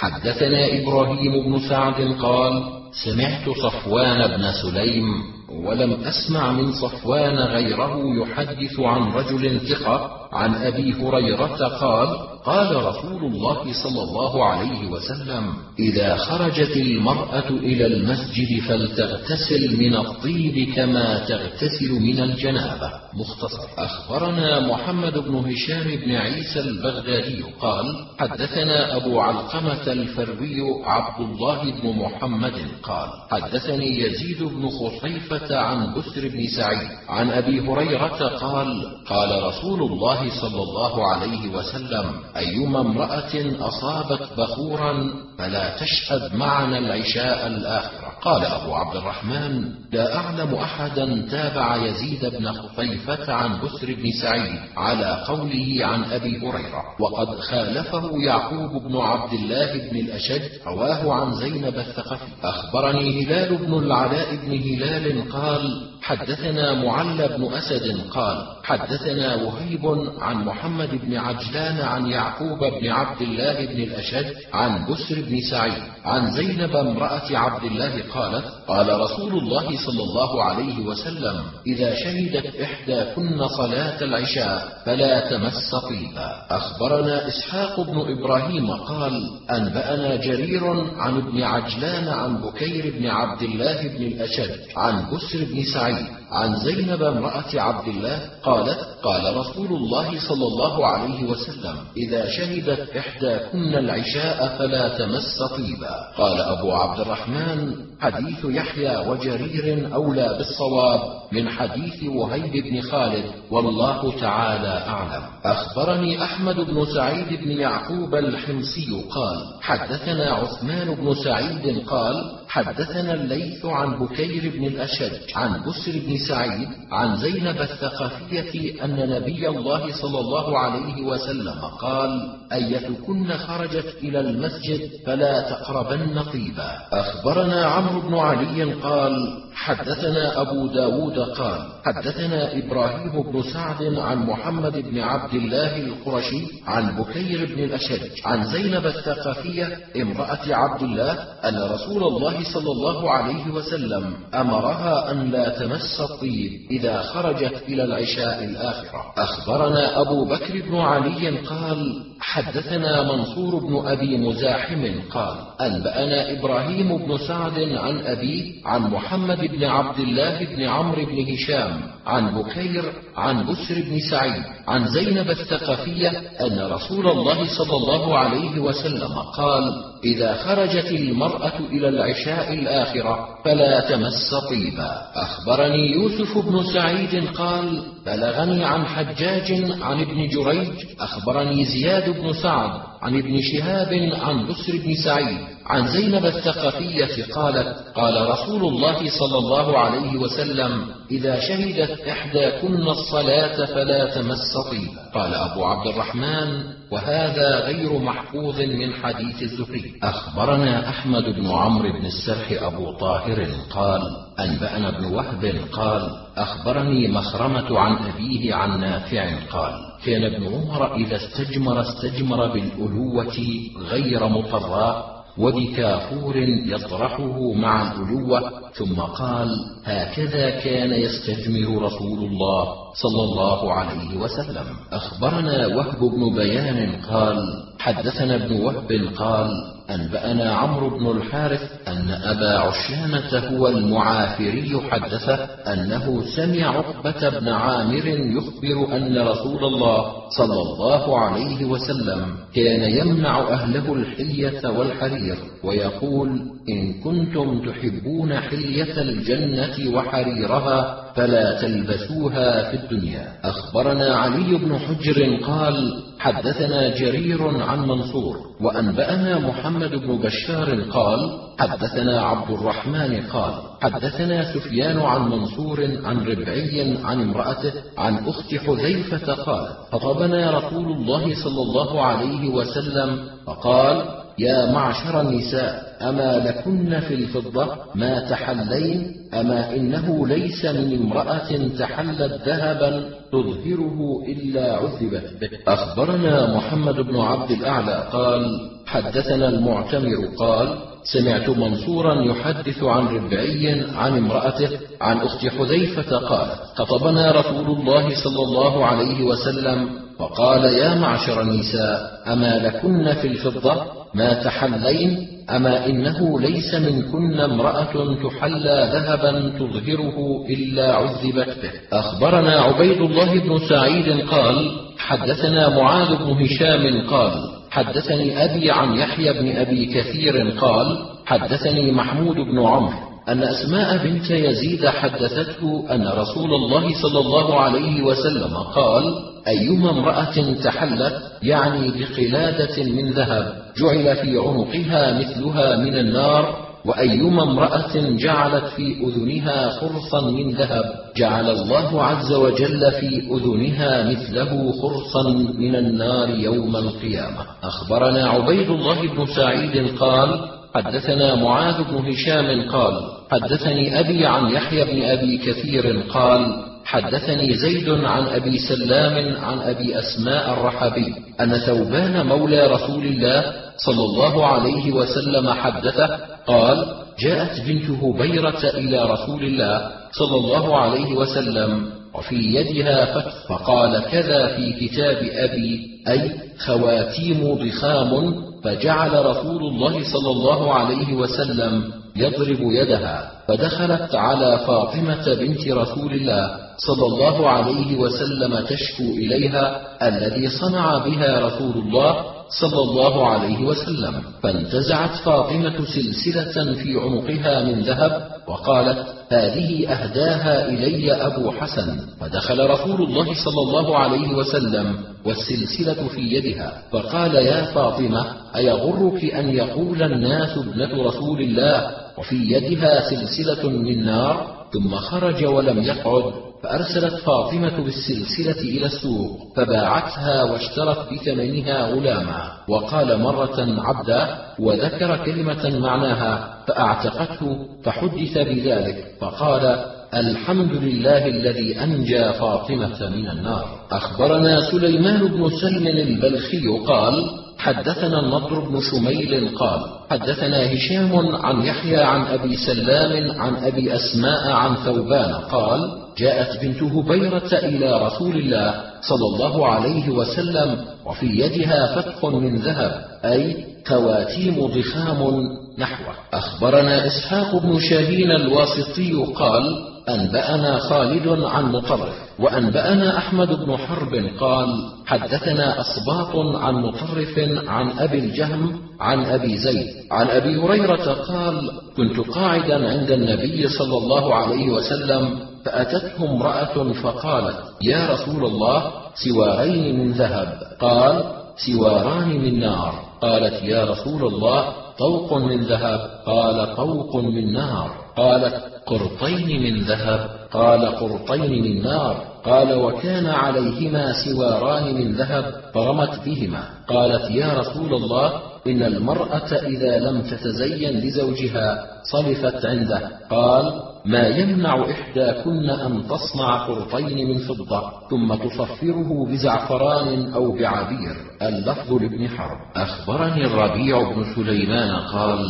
حدثنا إبراهيم بن سعد قال سمعت صفوان بن سليم ولم أسمع من صفوان غيره يحدث عن رجل ثقة عن أبي هريرة قال قال رسول الله صلى الله عليه وسلم إذا خرجت المرأة إلى المسجد فلتغتسل من الطيب كما تغتسل من الجنابة. مختصر. أخبرنا محمد بن هشام بن عيسى البغدادي قال حدثنا أبو علقمة الفروي عبد الله بن محمد قال حدثني يزيد بن خصيفة عن بسر بن سعيد عن أبي هريرة قال قال رسول الله صلى الله عليه وسلم أيما امرأة أصابت بخورا فلا تشهد معنا العشاء الآخرة. قال أبو عبد الرحمن لا أعلم أحدا تابع يزيد بن خصيفة عن بسر بن سعيد على قوله عن أبي هريرة، وقد خالفه يعقوب بن عبد الله بن الأشج رواه عن زينب الثقفي. أخبرني هلال بن العلاء بن هلال قال حدثنا معل بن أسد قال حدثنا وهيب عن محمد بن عجلان عن يعقوب بن عبد الله بن الأشج عن بسر بن سعيد عن زينب امرأة عبد الله قالت قال رسول الله صلى الله عليه وسلم إذا شهدت إحداكن صلاة العشاء فلا تمس طيبا. أخبرنا إسحاق بن إبراهيم قال أنبأنا جرير عن ابن عجلان عن بكير بن عبد الله بن الأشج عن بسر بن سعيد عن زينب امرأة عبد الله قالت قال رسول الله صلى الله عليه وسلم إذا شهدت إحداكن العشاء فلا تمس طيبا. قال أبو عبد الرحمن حديث يحيى وجرير أولى بالصواب من حديث وهيب بن خالد والله تعالى أعلم. أخبرني أحمد بن سعيد بن يعقوب الحمصي قال حدثنا عثمان بن سعيد قال حدثنا الليث عن بكير بن الأشج عن بسر بن سعيد عن زينب الثقفية أن نبي الله صلى الله عليه وسلم قال أيتكن خرجت إلى المسجد فلا تقربن طيبا. أخبرنا عمرو بن علي قال حدثنا أبو داود قال حدثنا إبراهيم بن سعد عن محمد بن عبد الله القرشي عن بكير بن الأشج عن زينب الثقفية امرأة عبد الله أن رسول الله صلى الله عليه وسلم أمرها أن لا تمس الطيب إذا خرجت إلى العشاء الآخرة. أخبرنا أبو بكر بن علي قال حدثنا منصور بن أبي مزاحم قال أنبأنا إبراهيم بن سعد عن أبيه عن محمد بن عبد الله بن عمرو بن هشام عن بكير عن بسر بن سعيد عن زينب الثقفية أن رسول الله صلى الله عليه وسلم قال إذا خرجت المرأة إلى العشاء الآخرة فلا تمس طيبا. أخبرني يوسف بن سعيد قال بلغني عن حجاج عن ابن جريج أخبرني زياد بن سعد عن ابن شهاب عن بسر بن سعيد عن زينب الثقفية قالت قال رسول الله صلى الله عليه وسلم إذا شهدت إحداكن الصلاة فلا تمس طيبا. قال أبو عبد الرحمن وهذا غير محفوظ من حديث الزهري. أخبرنا أحمد بن عمرو بن السرح أبو طاهر قال أنبأنا ابن وهب قال أخبرني مخرمة عن أبيه عن نافع قال كان ابن عمر إذا استجمر بالألوة غير مطراء وبكافور يطرحه مع الألوة ثم قال هكذا كان يستجمر رسول الله صلى الله عليه وسلم. أخبرنا وهب بن بيان قال حدثنا ابن وهب قال أنبأنا عمرو بن الحارث أن أبا عشامة هو المعافري حدثه أنه سمع عقبة بن عامر يخبر أن رسول الله صلى الله عليه وسلم كان يمنع أهله الحلية والحرير ويقول إن كنتم تحبون حلية الجنة وحريرها فلا تلبسوها في الدنيا. أخبرنا علي بن حجر قال حدثنا جرير عن منصور وأنبأنا محمد بن بشار قال حدثنا عبد الرحمن قال حدثنا سفيان عن منصور عن ربعي عن امرأته عن أخت حذيفة قال خطبنا رسول الله صلى الله عليه وسلم فقال يا معشر النساء أما لكن في الفضة ما تحلين أما إنه ليس من امرأة تحلت ذهبا تظهره إلا عذبت به. أخبرنا محمد بن عبد الأعلى قال حدثنا المعتمر قال سمعت منصورا يحدث عن ربعي عن امرأته عن أخت حذيفة قالت خطبنا رسول الله صلى الله عليه وسلم فقال يا معشر النساء أما لكن في الفضة ما تحلين أما إنه ليس منكن امرأة تحلى ذهبا تظهره إلا عذبت به. أخبرنا عبيد الله بن سعيد قال حدثنا معاذ بن هشام قال حدثني أبي عن يحيى بن أبي كثير قال حدثني محمود بن عمرو أن أسماء بنت يزيد حدثته أن رسول الله صلى الله عليه وسلم قال أيما امرأة تحلت يعني بقلادة من ذهب جعل في عنقها مثلها من النار وأيما امرأة جعلت في أذنها خرصا من ذهب جعل الله عز وجل في أذنها مثله خرصا من النار يوم القيامة. أخبرنا عبيد الله بن سعيد قال حدثنا معاذ بن هشام قال حدثني أبي عن يحيى بن أبي كثير قال حدثني زيد عن أبي سلام عن أبي أسماء الرحبي أن ثوبان مولى رسول الله صلى الله عليه وسلم حدثه قال جاءت بنت هبيرة إلى رسول الله صلى الله عليه وسلم وفي يدها فتح فقال كذا في كتاب أبي أي خواتيم ضخام فجعل رسول الله صلى الله عليه وسلم يضرب يدها فدخلت على فاطمة بنت رسول الله صلى الله عليه وسلم تشكو إليها الذي صنع بها رسول الله صلى الله عليه وسلم فانتزعت فاطمة سلسلة في عنقها من ذهب وقالت هذه أهداها إلي أبو حسن فدخل رسول الله صلى الله عليه وسلم والسلسلة في يدها فقال يا فاطمة أيغرك أن يقول الناس ابنة رسول الله وفي يدها سلسلة من نار ثم خرج ولم يقعد فأرسلت فاطمة بالسلسلة إلى السوق فباعتها واشترت بثمنها غلاما وقال مرة عبدا وذكر كلمة معناها فأعتقته فحدث بذلك فقال الحمد لله الذي أنجى فاطمة من النار. أخبرنا سليمان بن سلم البلخي قال حدثنا النضر بن شميل قال حدثنا هشام عن يحيى عن أبي سلام عن أبي أسماء عن ثوبان قال جاءت بنت هبيرة إلى رسول الله صلى الله عليه وسلم وفي يدها فتح من ذهب أي خواتيم ضخام نحوه. أخبرنا إسحاق بن شاهين الواسطي قال أنبأنا خالد عن مطرف وأنبأنا أحمد بن حرب قال حدثنا أصباط عن مطرف عن أبي الجهم عن أبي زيد عن أبي هريرة قال كنت قاعدا عند النبي صلى الله عليه وسلم فأتته امرأة فقالت يا رسول الله سوارين من ذهب قال سواران من نار قالت يا رسول الله طوق من ذهب قال طوق من نار قالت قرطين من ذهب قال قرطين من نار قال وكان عليهما سواران من ذهب فرمت بهما قالت يا رسول الله إن المرأة إذا لم تتزين لزوجها صلفت عنده قال ما يمنع إحداكن أن تصنع قرطين من فضة ثم تصفره بزعفران أو بعبير. اللفظ لابن حرب. أخبرني الربيع بن سليمان قال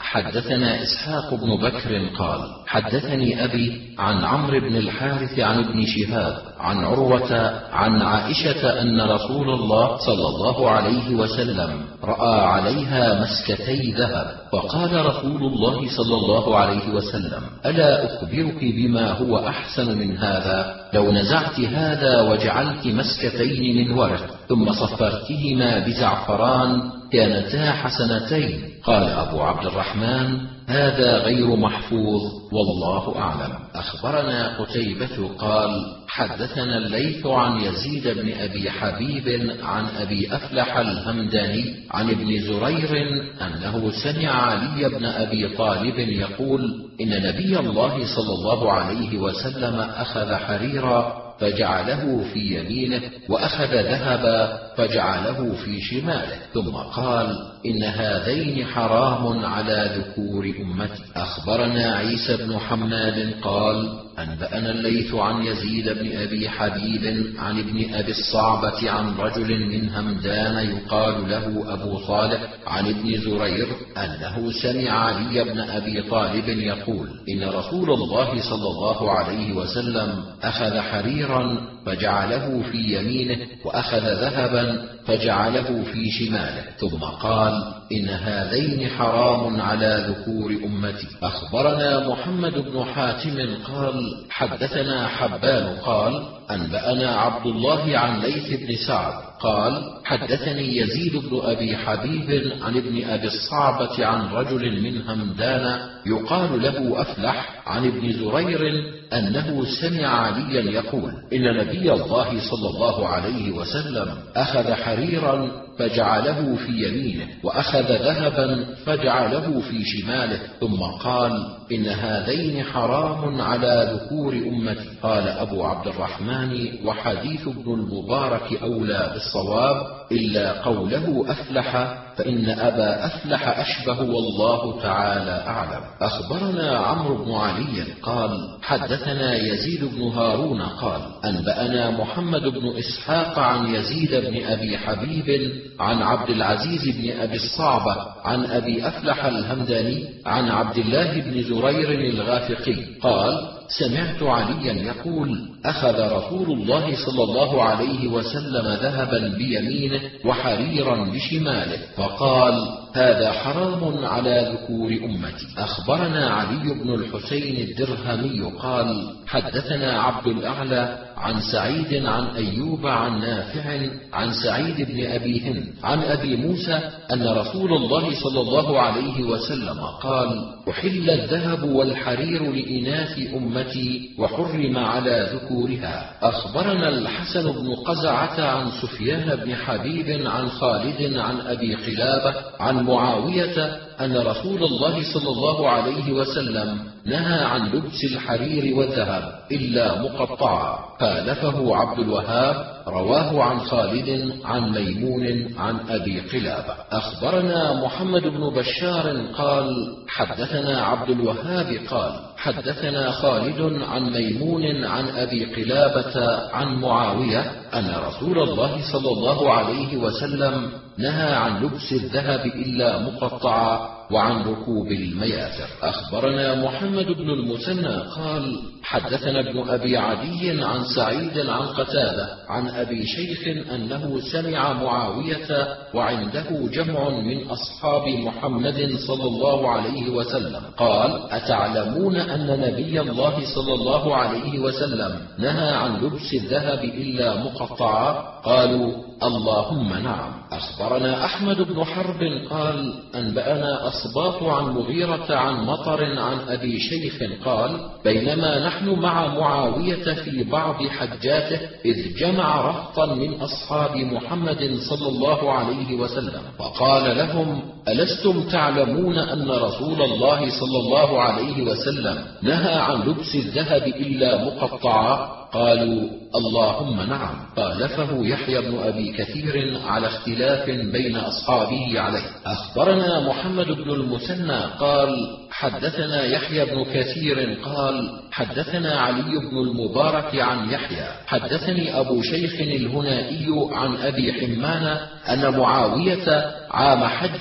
حدثنا إسحاق بن بكر قال حدثني أبي عن عمرو بن الحارث عن ابن شهاب عن عروة عن عائشة أن رسول الله صلى الله عليه وسلم رأى عليها مسكتي ذهب، فقال رسول الله صلى الله عليه وسلم: ألا أخبرك بما هو أحسن من هذا؟ لو نزعت هذا وجعلت مسكتين من ورق ثم صفرتهما بزعفران كانتا حسنتين. قال أبو عبد الرحمن: هذا غير محفوظ والله أعلم. أخبرنا قتيبة قال حدثنا الليث عن يزيد بن أبي حبيب عن أبي أفلح الهمداني عن ابن زرير أنه سمع علي بن أبي طالب يقول: إن نبي الله صلى الله عليه وسلم أخذ حريرا فجعله في يمينه، وأخذ ذهبا فجعله في شماله، ثم قال: إن هذين حرام على ذكور أمتي. أخبرنا عيسى بن حماد قال أنبأنا الليث عن يزيد بن أبي حبيب عن ابن أبي الصعبة عن رجل من همدان يقال له أبو صالح عن ابن زرير أنه سمع علي بن أبي طالب يقول: إن رسول الله صلى الله عليه وسلم أخذ حريرا فجعله في يمينه، وأخذ ذهبا فجعله في شماله، ثم قال: إن هذين حرام على ذكور أمتي. أخبرنا محمد بن حاتم قال حدثنا حبان قال أنبأنا عبد الله عن ليث بن سعد قال حدثني يزيد بن أبي حبيب عن ابن أبي الصعبة عن رجل من همدان يقال له أفلح عن ابن زرير أنه سمع عليا يقول: إن نبي الله صلى الله عليه وسلم أخذ حريرا فجعله في يمينه، وأخذ ذهبا فجعله في شماله، ثم قال: إن هذين حرام على ذكور أمتي. قال أبو عبد الرحمن: وحديث ابن المبارك أولى بالصواب إلا قوله أفلح، فإن أبا أفلح أشبه والله تعالى أعلم. أخبرنا عمرو بن علي قال حدثنا يزيد بن هارون قال أنبأنا محمد بن إسحاق عن يزيد بن أبي حبيب عن عبد العزيز بن أبي الصعبة عن أبي أفلح الهمداني عن عبد الله بن زرير الغافقي قال: سمعت عليا يقول: أخذ رسول الله صلى الله عليه وسلم ذهبا بيمينه وحريرا بشماله، فقال: هذا حرام على ذكور أمتي. أخبرنا علي بن الحسين الدرهمي قال حدثنا عبد الأعلى عن سعيد عن أيوب عن نافع عن سعيد بن أبي هند عن أبي موسى أن رسول الله صلى الله عليه وسلم قال: أحل الذهب والحرير لإناث أمتي وحرم على ذكورها. أخبرنا الحسن بن قزعة عن سفيان بن حبيب عن خالد عن أبي قلابة عن معاوية أن رسول الله صلى الله عليه وسلم نهى عن لبس الحرير والذهب إلا مقطعا. خالفه عبد الوهاب، رواه عن خالد عن ميمون عن أبي قلابة. أخبرنا محمد بن بشار قال حدثنا عبد الوهاب قال حدثنا خالد عن ميمون عن أبي قلابة عن معاوية أن رسول الله صلى الله عليه وسلم نهى عن لبس الذهب إلا مقطعا وعن ركوب المياسر. أخبرنا محمد بن المثنى قال حدثنا ابن أبي عدي عن سعيد عن قتادة عن أبي شيخ أنه سمع معاوية وعنده جمع من أصحاب محمد صلى الله عليه وسلم قال: أتعلمون أن نبي الله صلى الله عليه وسلم نهى عن لبس الذهب إلا مقطعا؟ قالوا: اللهم نعم. أخبرنا أحمد بن حرب قال أنبأنا أصباط عن مغيرة عن مطر عن أبي شيخ قال: بينما نحن مع معاوية في بعض حجاته إذ جمع رهطا من أصحاب محمد صلى الله عليه وسلم فقال لهم: ألستم تعلمون أن رسول الله صلى الله عليه وسلم نهى عن لبس الذهب إلا مقطعا؟ قالوا: اللهم نعم. خالفه يحيى بن أبي كثير على اختلاف بين أصحابه عليه. أخبرنا محمد بن المثنى قال حدثنا يحيى بن كثير قال حدثنا علي بن المبارك عن يحيى حدثني أبو شيخ الهنائي عن أبي حمان أن معاوية عام حج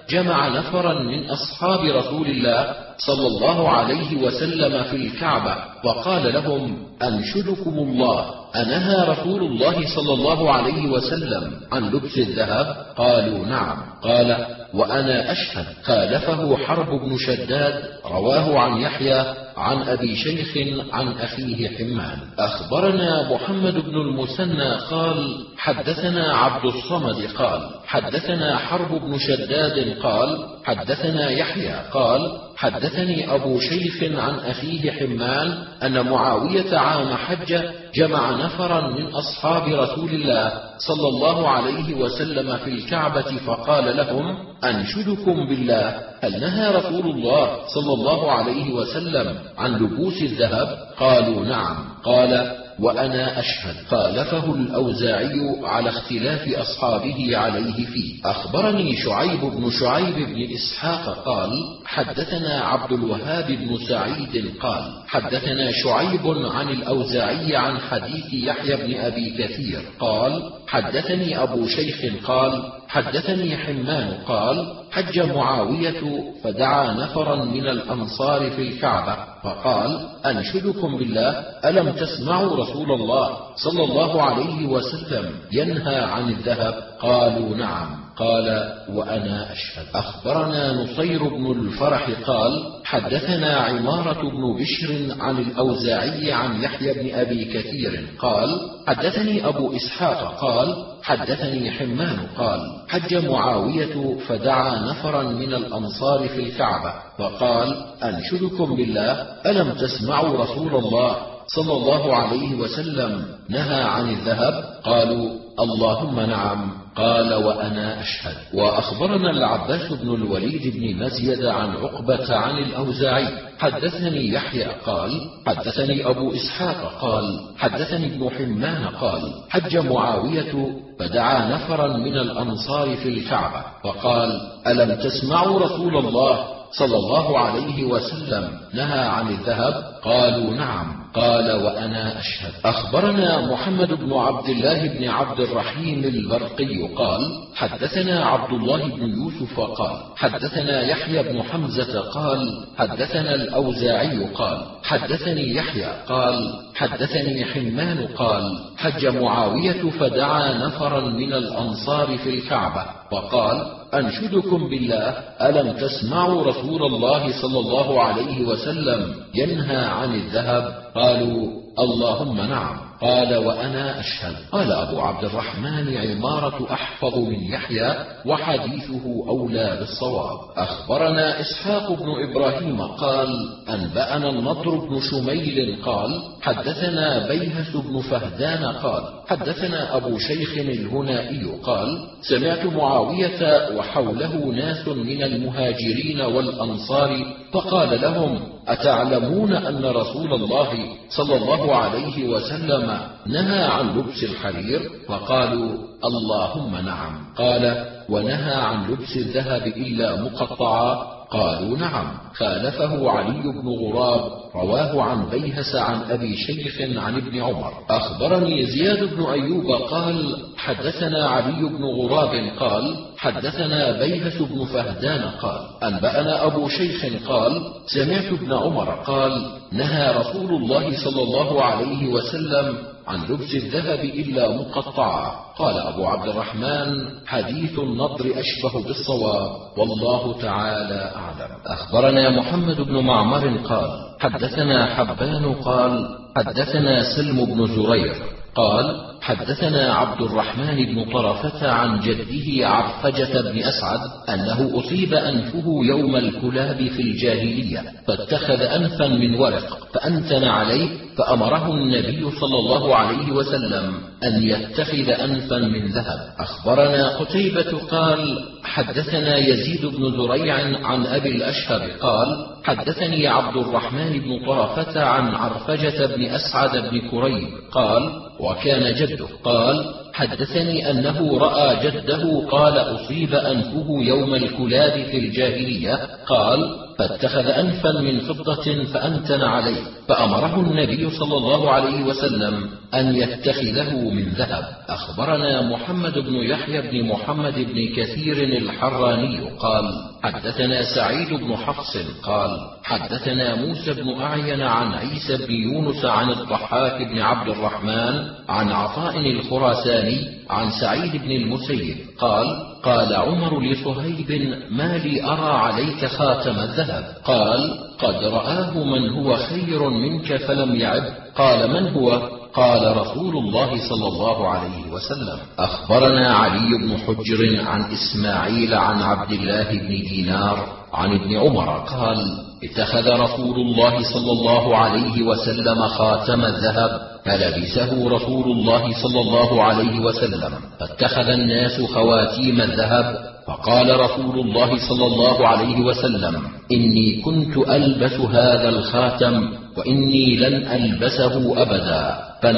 جمع نفرا من أصحاب رسول الله صلى الله عليه وسلم في الكعبة وقال لهم: أنشدكم الله، أنهى رسول الله صلى الله عليه وسلم عن لبس الذهب؟ قالوا: نعم. قال: وأنا أشهد. خالفه حرب بن شداد، رواه عن يحيى عن أبي شيخ عن أخيه حمان. أخبرنا محمد بن المثنى قال: حدثنا عبد الصمد قال: حدثنا حرب بن شداد قال: حدثنا يحيى قال: حدثني أبو شيخ عن أخيه حمان أن معاوية عام حجة جمع نفرا من أصحاب رسول الله صلى الله عليه وسلم في الكعبة فقال لهم: أنشدكم بالله، هل نهى رسول الله صلى الله عليه وسلم عن لبوس الذهب؟ قالوا: نعم. قال: وأنا أشهد. خالفه الأوزاعي على اختلاف أصحابه عليه فيه. أخبرني شعيب بن شعيب بن إسحاق قال: حدثنا عبد الوهاب بن سعيد قال: حدثنا شعيب عن الأوزاعي عن حديث يحيى بن أبي كثير قال: حدثني أبو شيخ قال: حدثني حمان قال: حج معاوية فدعا نفرا من الأنصار في الكعبة فقال: أنشدكم بالله، ألم تسمعوا رسول الله صلى الله عليه وسلم ينهى عن الذهب؟ قالوا: نعم. قال: وأنا أشهد. أخبرنا نصير بن الفرح قال: حدثنا عمارة بن بشر عن الأوزاعي عن يحيى بن أبي كثير قال: حدثني أبو إسحاق قال: حدثني حمان قال: حج معاوية فدعا نفرا من الأنصار في الكعبة فقال: أنشدكم بالله، ألم تسمعوا رسول الله صلى الله عليه وسلم نهى عن الذهب؟ قالوا: اللهم نعم. قال: وأنا أشهد. وأخبرنا العباس بن الوليد بن مزيد عن عقبة عن الأوزاعي: حدثني يحيى قال: حدثني أبو إسحاق قال: حدثني ابن حمان قال: حج معاوية فدعا نفرا من الأنصار في الكعبة فقال: ألم تسمعوا رسول الله صلى الله عليه وسلم نهى عن الذهب؟ قالوا: نعم. قال: وأنا أشهد. أخبرنا محمد بن عبد الله بن عبد الرحيم البرقي قال: حدثنا عبد الله بن يوسف قال: حدثنا يحيى بن حمزة قال: حدثنا الأوزاعي قال: حدثني يحيى قال: حدثني حمان قال: حج معاوية فدعا نفرا من الأنصار في الكعبة فقال: أنشدكم بالله، ألم تسمعوا رسول الله صلى الله عليه وسلم ينهى عن الذهب؟ قالوا: اللهم نعم. قال: وأنا أشهد. قال أبو عبد الرحمن: عمارة أحفظ من يحيى وحديثه أولى بالصواب. أخبرنا إسحاق بن إبراهيم قال: أنبأنا النضر بن شميل قال: حدثنا بيهس بن فهدان قال: حدثنا أبو شيخ الهنائي قال: سمعت معاوية وحوله ناس من المهاجرين والأنصار فقال لهم: أتعلمون أن رسول الله صلى الله عليه وسلم نهى عن لبس الحرير؟ فقالوا: اللهم نعم. قال: ونهى عن لبس الذهب إلا مقطعا؟ قالوا: نعم. خالفه علي بن غراب، رواه عن بيهس عن أبي شيخ عن ابن عمر. أخبرني زياد بن أيوب قال: حدثنا علي بن غراب قال: حدثنا بيهس بن فهدان قال: أنبأنا أبو شيخ قال: سمعت ابن عمر قال: نهى رسول الله صلى الله عليه وسلم عن لبس الذهب إلا مقطعا. قال أبو عبد الرحمن: حديث النضر أشبه بالصواب، والله تعالى أعلم. أخبرنا محمد بن معمر قال: حدثنا حبان قال: حدثنا سلم بن زرير قال: حدثنا عبد الرحمن بن طرفة عن جده عرفجة بن أسعد أنه أصيب أنفه يوم الكلاب في الجاهلية فاتخذ أنفا من ورق فأنتن عليه فأمره النبي صلى الله عليه وسلم أن يتخذ أنفا من ذهب. أخبرنا قتيبة قال: حدثنا يزيد بن زريع عن أبي الأشهر قال: حدثني عبد الرحمن بن طرفة عن عرفجة بن أسعد بن كريب قال: وكان جده قال: حدثني أنه رأى جده قال أصيب أنفه يوم الكلاب في الجاهلية، قال فاتخذ أنفا من فضة فأنتن عليه، فأمره النبي صلى الله عليه وسلم أن يتخذه من ذهب. أخبرنا محمد بن يحيى بن محمد بن كثير الحراني قال حدثنا سعيد بن حفص قال حدثنا موسى بن أعين عن عيسى بن يونس عن الضحاك بن عبد الرحمن عن عطاء الخراساني عن سعيد بن المسيب قال قال عمر لصهيب ما لي أرى عليك خاتم الذهب؟ قال قد رآه من هو خير منك فلم يعب. قال من هو؟ قال رسول الله صلى الله عليه وسلم. أخبرنا علي بن حجر عن إسماعيل عن عبد الله بن دينار عن ابن عمر قال اتخذ رسول الله صلى الله عليه وسلم خاتم الذهب فلبسه رسول الله صلى الله عليه وسلم، فاتخذ الناس خواتيم الذهب، فقال رسول الله صلى الله عليه وسلم إني كنت ألبس هذا الخاتم وإني لن ألبسه أبدا،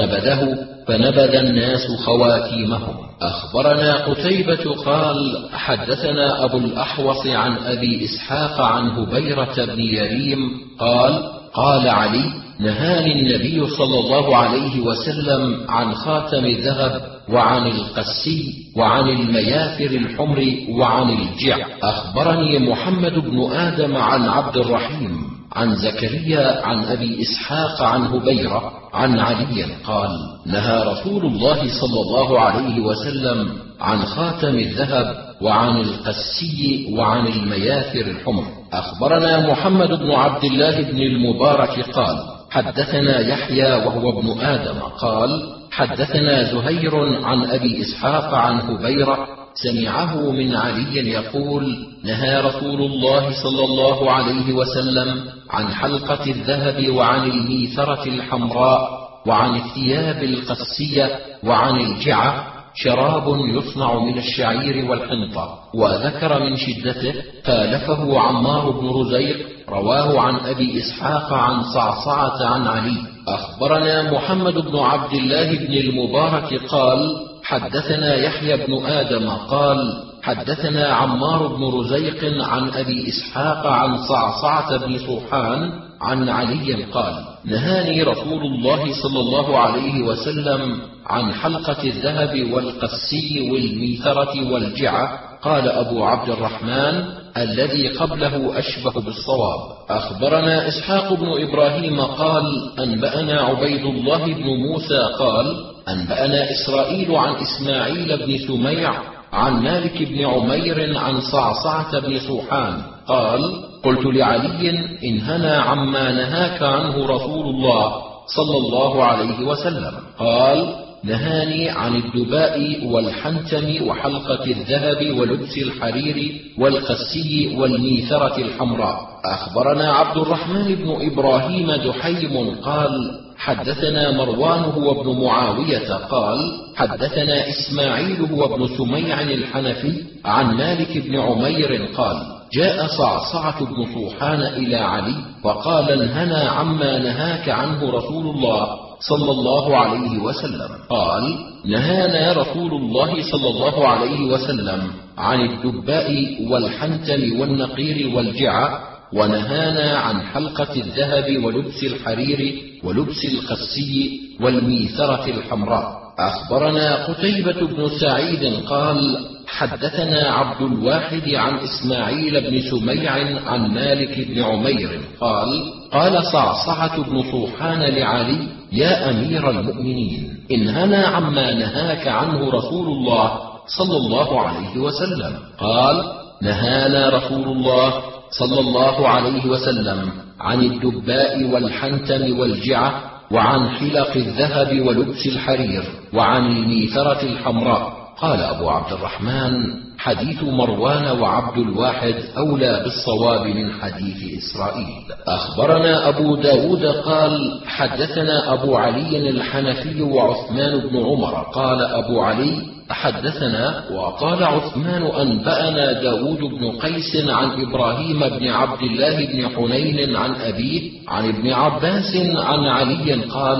فنبذ الناس خواتيمهم. أخبرنا قتيبة قال حدثنا أبو الأحوص عن أبي إسحاق عن هبيرة بن يريم قال قال علي نهاني النبي صلى الله عليه وسلم عن خاتم الذهب وعن القسي وعن المياثر الحمر وعن الجع. أخبرني محمد بن آدم عن عبد الرحيم عن زكريا عن أبي إسحاق عن هبيرة عن علي قال نهى رسول الله صلى الله عليه وسلم عن خاتم الذهب وعن القسي وعن المياثر الحمر. أخبرنا محمد بن عبد الله بن المبارك قال حدثنا يحيى وهو ابن آدم قال حدثنا زهير عن أبي إسحاق عن هبيرة سمعه من علي يقول نهى رسول الله صلى الله عليه وسلم عن حلقة الذهب وعن الميثرة الحمراء وعن الثياب القسية وعن الجعة، شراب يصنع من الشعير والحنطة. وذكر من شدته خالفه عمار بن رزيق رواه عن أبي إسحاق عن صعصعة عن علي. أخبرنا محمد بن عبد الله بن المبارك قال حدثنا يحيى بن آدم قال حدثنا عمار بن رزيق عن أبي إسحاق عن صعصعة بن صوحان عن علي قال نهاني رسول الله صلى الله عليه وسلم عن حلقة الذهب والقسي والميثرة والجعة. قال أبو عبد الرحمن الذي قبله أشبه بالصواب. أخبرنا إسحاق بن إبراهيم قال أنبأنا عبيد الله بن موسى قال أنبأنا إسرائيل عن إسماعيل بن سميع عن مالك بن عمير عن صعصعة بن صوحان قال قلت لعلي انهنا عما نهاك عنه رسول الله صلى الله عليه وسلم. قال نهاني عن الدباء والحنتم وحلقة الذهب ولبس الحرير والقسي والميثرة الحمراء. أخبرنا عبد الرحمن بن إبراهيم دحيم قال حدثنا مروان هو ابن معاوية قال حدثنا إسماعيل هو ابن سميع الحنفي عن مالك بن عمير قال جاء صعصعة بن صوحان إلى علي وقال انهنا عما نهاك عنه رسول الله صلى الله عليه وسلم. قال نهانا رسول الله صلى الله عليه وسلم عن الدباء والحنتم والنقير والجعة، ونهانا عن حلقة الذهب ولبس الحرير ولبس القسي والميثرة الحمراء. أخبرنا قتيبة بن سعيد قال حدثنا عبد الواحد عن إسماعيل بن سميع عن مالك بن عمير قال قال صعصعة بن صوحان لعلي يا أمير المؤمنين انهنا عما نهاك عنه رسول الله صلى الله عليه وسلم. قال نهانا رسول الله صلى الله عليه وسلم عن الدباء والحنتم والجعة وعن حلق الذهب ولبس الحرير وعن الميثرة الحمراء. قال أبو عبد الرحمن حديث مروان وعبد الواحد أولى بالصواب من حديث إسرائيل. أخبرنا أبو داود قال حدثنا أبو علي الحنفي وعثمان بن عمر. قال أبو علي حدثنا وقال عثمان أنبأنا داود بن قيس عن إبراهيم بن عبد الله بن حنين عن أبيه عن ابن عباس عن علي قال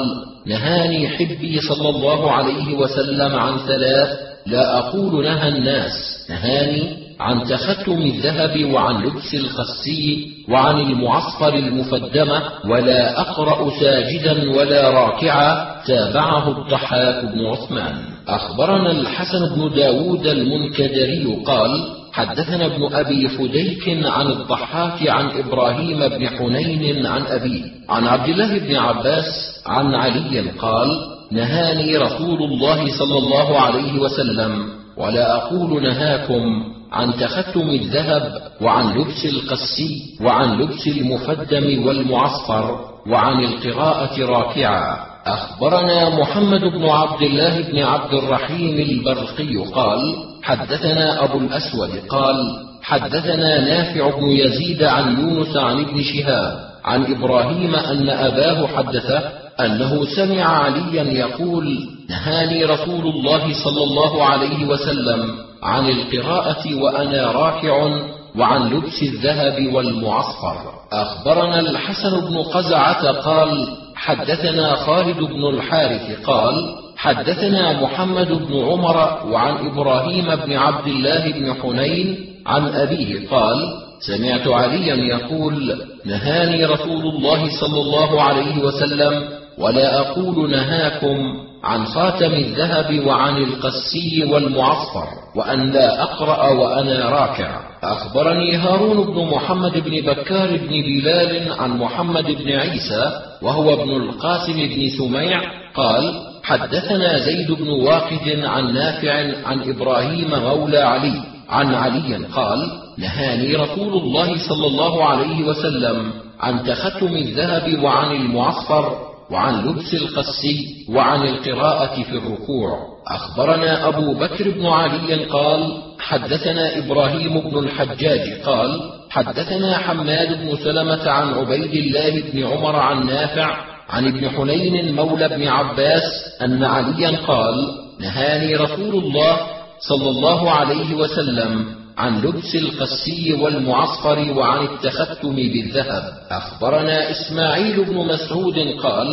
نهاني حبي صلى الله عليه وسلم عن ثلاث لا أقول نهى الناس. نهاني عن تختم الذهب وعن لبس الخسي وعن المعصفر المفدمة، ولا أقرأ ساجدا ولا راكعا. تابعه الضحاك بن عثمان. أخبرنا الحسن بن داود المنكدري قال حدثنا ابن أبي فديك عن الضحاك عن إبراهيم بن حنين عن أبيه عن عبد الله بن عباس عن علي قال نهاني رسول الله صلى الله عليه وسلم، ولا أقول نهاكم، عن تختم الذهب وعن لبس القسي وعن لبس المفدم والمعصفر وعن القراءة راكعا. أخبرنا محمد بن عبد الله بن عبد الرحيم البرقي قال حدثنا أبو الأسود قال حدثنا نافع بن يزيد عن يونس عن ابن شهاب عن إبراهيم أن أباه حدثه أنه سمع عليا يقول نهاني رسول الله صلى الله عليه وسلم عن القراءة وأنا راكع وعن لبس الذهب والمعصفر. أخبرنا الحسن بن قزعة قال حدثنا خالد بن الحارث قال حدثنا محمد بن عمر وعن إبراهيم بن عبد الله بن حنين عن أبيه قال سمعت عليا يقول نهاني رسول الله صلى الله عليه وسلم، ولا أقول نهاكم، عن خاتم الذهب وعن القسي والمعصفر، وأن لا أقرأ وأنا راكع. أخبرني هارون بن محمد بن بكار بن بلال عن محمد بن عيسى وهو ابن القاسم بن سميع قال حدثنا زيد بن واقد عن نافع عن إبراهيم مولى علي عن علي قال نهاني رسول الله صلى الله عليه وسلم عن تختم الذهب وعن المعصفر وعن لبس القسي وعن القراءة في الركوع. أخبرنا أبو بكر بن علي قال حدثنا إبراهيم بن الحجاج قال حدثنا حماد بن سلمة عن عبيد الله بن عمر عن نافع عن ابن حنين مولى بن عباس أن عليا قال نهاني رسول الله صلى الله عليه وسلم عن لبس القسي والمعصفر وعن التختم بالذهب. أخبرنا إسماعيل بن مسعود قال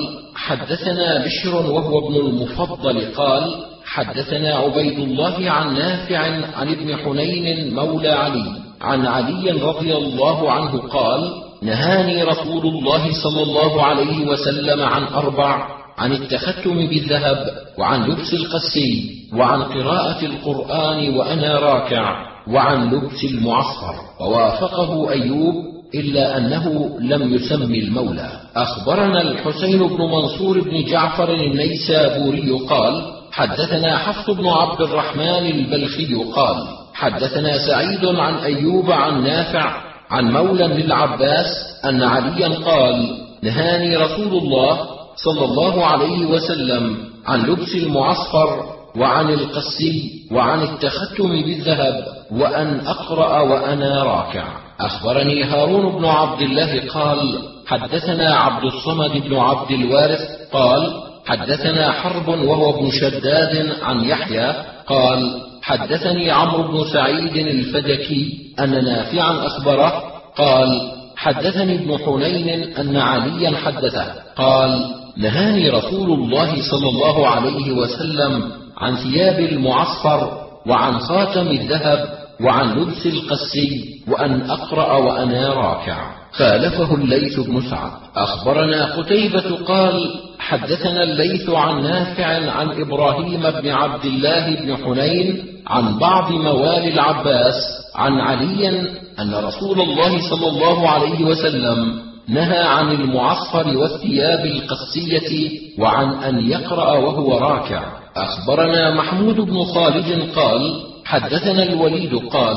حدثنا بشر وهو ابن المفضل قال حدثنا عبيد الله عن نافع عن ابن حنين مولى علي عن علي رضي الله عنه قال نهاني رسول الله صلى الله عليه وسلم عن أربع: عن التختم بالذهب، وعن لبس القسي، وعن قراءة القرآن وأنا راكع، وعن لبس المعصفر. ووافقه أيوب إلا أنه لم يسمي المولى. أخبرنا الحسين بن منصور بن جعفر النيسابوري قال حدثنا حفص بن عبد الرحمن البلخي قال حدثنا سعيد عن أيوب عن نافع عن مولى للعباس أن عليا قال نهاني رسول الله صلى الله عليه وسلم عن لبس المعصفر وعن القسي وعن التختم بالذهب وأن أقرأ وأنا راكع. أخبرني هارون بن عبد الله قال حدثنا عبد الصمد بن عبد الوارث قال حدثنا حرب وهو ابن شداد عن يحيى قال حدثني عمرو بن سعيد الفدكي أن نافعا أخبره قال حدثني ابن حنين أن عليا حدثه قال نهاني رسول الله صلى الله عليه وسلم عن ثياب المعصفر وعن خاتم الذهب وعن لبس القسي وأن أقرأ وأنا راكع. خالفه الليث بن سعد. أخبرنا قتيبة قال حدثنا الليث عن نافع عن إبراهيم بن عبد الله بن حنين عن بعض موالي العباس عن علي أن رسول الله صلى الله عليه وسلم نهى عن المعصفر والثياب القسية وعن أن يقرأ وهو راكع. أخبرنا محمود بن خالد قال حدثنا الوليد قال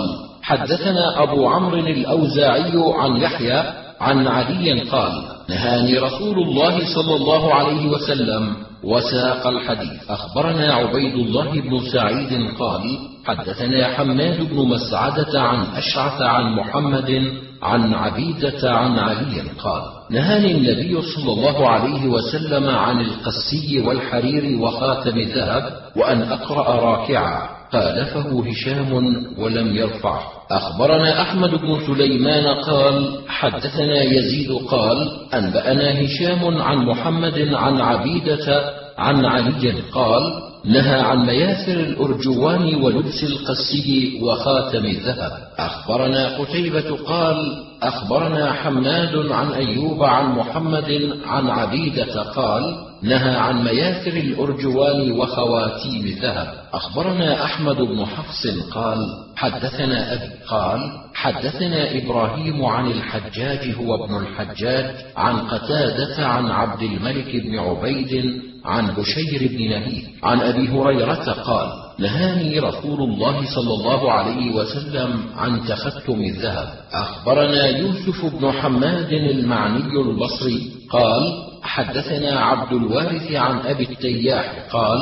حدثنا أبو عمرو الأوزاعي عن يحيى عن علي قال نهاني رسول الله صلى الله عليه وسلم وساق الحديث. أخبرنا عبيد الله بن سعيد قال حدثنا حماد بن مسعدة عن أشعث عن محمد عن عبيدة عن علي قال نهاني النبي صلى الله عليه وسلم عن القسي والحرير وخاتم الذهب وأن أقرأ راكعا. خالفه هشام ولم يرفعه. أخبرنا أحمد بن سليمان قال حدثنا يزيد قال أنبأنا هشام عن محمد عن عبيدة عن علي قال نهى عن مياثر الأرجوان ولبس القسي وخاتم الذهب. أخبرنا قتيبة قال أخبرنا حماد عن أيوب عن محمد عن عبيدة قال نهى عن مياثر الأرجوان وخواتيم الذهب. أخبرنا أحمد بن حفص قال حدثنا أبي قال حدثنا إبراهيم عن الحجاج هو ابن الحجاج عن قتادة عن عبد الملك بن عبيد عن بشير بن نهيد عن أبي هريرة قال نهاني رسول الله صلى الله عليه وسلم عن تختم الذهب. أخبرنا يوسف بن حماد المعني البصري قال حدثنا عبد الوارث عن أبي التياح قال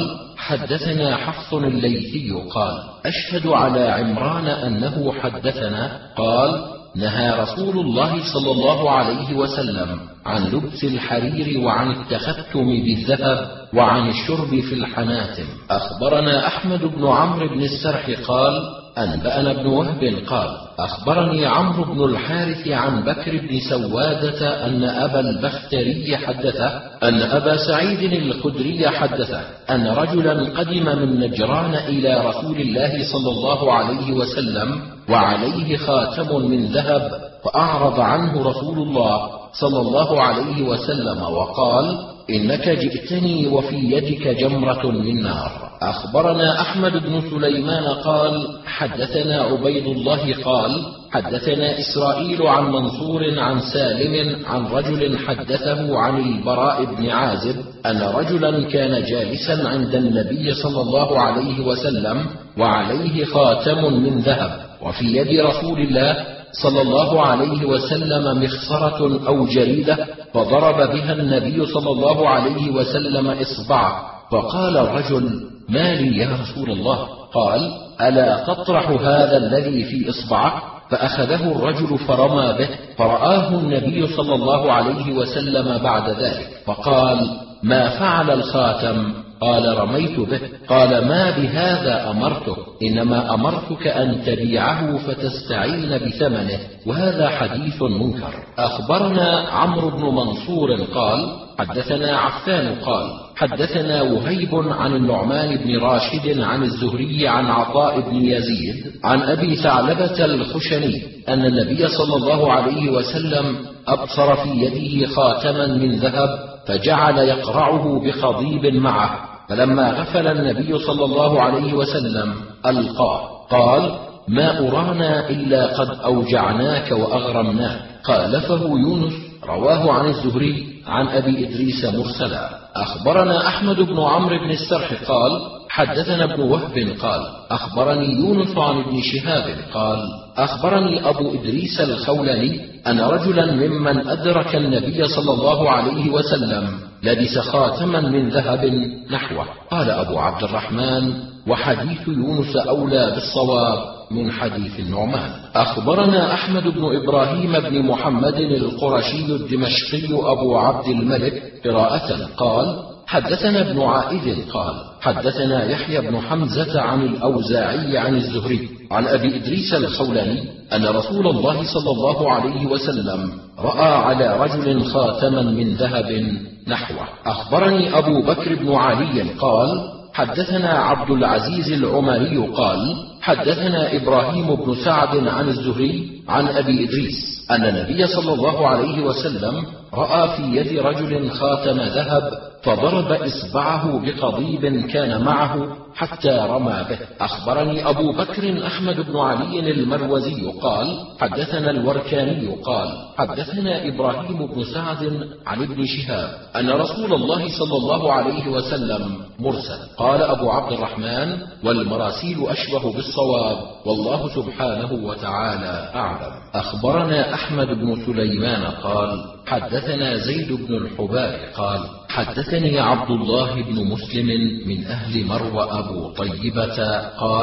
حدثنا حفص الليثي قال أشهد على عمران أنه حدثنا قال نهى رسول الله صلى الله عليه وسلم عن لبس الحرير وعن التختم بالذهب وعن الشرب في الحناتم. أخبرنا أحمد بن عمرو بن السرح قال أنبأنا ابن وهب قال أخبرني عمرو بن الحارث عن بكر بن سوادة أن أبا البختري حدثه أن أبا سعيد الخدري حدثه أن رجلا قدم من نجران إلى رسول الله صلى الله عليه وسلم وعليه خاتم من ذهب فأعرض عنه رسول الله صلى الله عليه وسلم وقال إنك جئتني وفي يدك جمرة من نار. أخبرنا أحمد بن سليمان قال حدثنا عبيد الله قال حدثنا إسرائيل عن منصور عن سالم عن رجل حدثه عن البراء بن عازب أن رجلا كان جالسا عند النبي صلى الله عليه وسلم وعليه خاتم من ذهب وفي يد رسول الله صلى الله عليه وسلم مخصرة أو جريدة فضرب بها النبي صلى الله عليه وسلم إصبعه فقال الرجل ما لي يا رسول الله؟ قال ألا تطرح هذا الذي في إصبعك؟ فأخذه الرجل فرمى به فرآه النبي صلى الله عليه وسلم بعد ذلك فقال ما فعل الخاتم؟ قال رميت به. قال ما بهذا أمرتك إنما أمرتك أن تبيعه فتستعين بثمنه وهذا حديث منكر. أخبرنا عمرو بن منصور قال حدثنا عفان قال حدثنا وهيب عن النعمان بن راشد عن الزهري عن عطاء بن يزيد عن أبي ثعلبة الخشني أن النبي صلى الله عليه وسلم أبصر في يده خاتما من ذهب فجعل يقرعه بخضيب معه فلما غفل النبي صلى الله عليه وسلم ألقاه قال ما أرانا إلا قد أوجعناك وأغرمناك. خالفه يونس رواه عن الزهري عن أبي إدريس مرسلا. أخبرنا أحمد بن عمرو بن السرح قال حدثنا ابن وهب قال أخبرني يونس عن ابن شهاب قال أخبرني أبو إدريس الخولاني أن رجلا ممن أدرك النبي صلى الله عليه وسلم لبس خاتما من ذهب نحوه. قال أبو عبد الرحمن وحديث يونس أولى بالصواب من حديث النعمان. أخبرنا أحمد بن إبراهيم بن محمد القرشي الدمشقي أبو عبد الملك قراءة قال حدثنا ابن عائذ قال حدثنا يحيى بن حمزة عن الأوزاعي عن الزهري عن أبي إدريس الخولاني أن رسول الله صلى الله عليه وسلم رأى على رجل خاتما من ذهب نحوه. أخبرني أبو بكر بن علي قال حدثنا عبد العزيز العمري قال حدثنا إبراهيم بن سعد عن الزهري عن أبي إدريس أن النبي صلى الله عليه وسلم رأى في يد رجل خاتم ذهب فضرب إصبعه بقضيب كان معه حتى رمى به. أخبرني أبو بكر أحمد بن علي المروزي قال حدثنا الوركاني قال حدثنا إبراهيم بن سعد عن ابن شهاب أن رسول الله صلى الله عليه وسلم مرسل. قال أبو عبد الرحمن والمراسيل أشبه بالصواب والله سبحانه وتعالى أعلم. أخبرنا أحمد بن سليمان قال حدثنا زيد بن الحباب قال حدثني عبد الله بن مسلم من أهل مروى أبو طيبة قال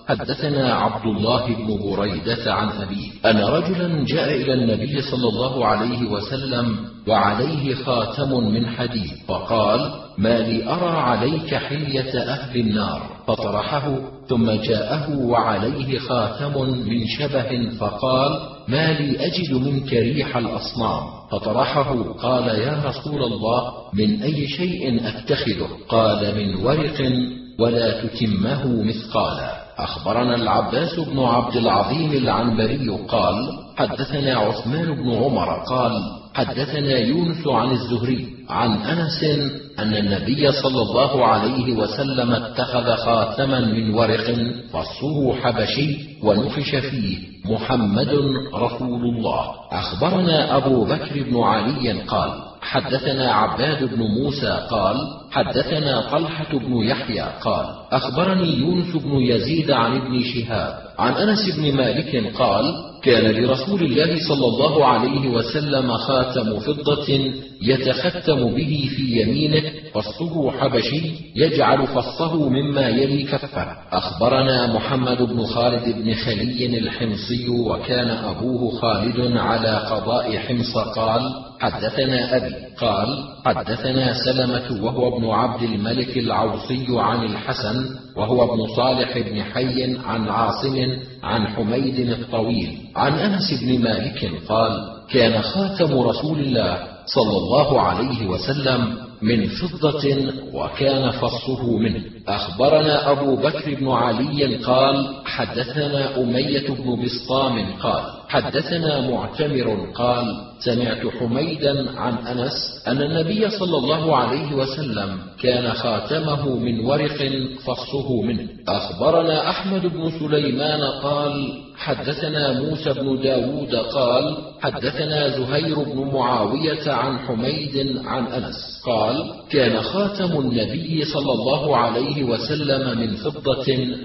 حدثنا عبد الله بن بريدة عن أبيه أن رجلا جاء إلى النبي صلى الله عليه وسلم وعليه خاتم من حديد، فقال: ما لي أرى عليك حلية أهل النار، فطرحه، ثم جاءه وعليه خاتم من شبه، فقال: ما لي أجد منك ريح الأصنام، فطرحه. قال: يا رسول الله، من أي شيء أتخذه؟ قال: من ورق، ولا تتمه مثقالا. أخبرنا العباس بن عبد العظيم العنبري قال: حدثنا عثمان بن عمر قال: حدثنا يونس عن الزهري عن أنس أن النبي صلى الله عليه وسلم اتخذ خاتما من ورق فصه حبشي ونقش فيه: محمد رسول الله. أخبرنا أبو بكر بن علي قال: حدثنا عباد بن موسى قال: حدثنا طلحة بن يحيى قال: أخبرني يونس بن يزيد عن ابن شهاب عن أنس بن مالك قال: كان لرسول الله صلى الله عليه وسلم خاتم فضة يتختم به في يمينه، فصه حبشي يجعل فصه مما يلي كفه. أخبرنا محمد بن خالد بن خلي الحمصي وكان أبوه خالد على قضاء حمص قال: حدثنا أبي قال: حدثنا سلمة وهو ابن عبد الملك العوصي عن الحسن وهو ابن صالح بن حي عن عاصم عن حميد الطويل عن أنس بن مالك قال: كان خاتم رسول الله صلى الله عليه وسلم من فضة وكان فصه منه. أخبرنا أبو بكر بن علي قال: حدثنا أمية بن بسطام قال: حدثنا معتمر قال: سمعت حميدا عن أنس أن النبي صلى الله عليه وسلم كان خاتمه من ورق فصه منه. أخبرنا أحمد بن سليمان قال: حدثنا موسى بن داود قال: حدثنا زهير بن معاوية عن حميد عن أنس قال: كان خاتم النبي صلى الله عليه وسلم من فضة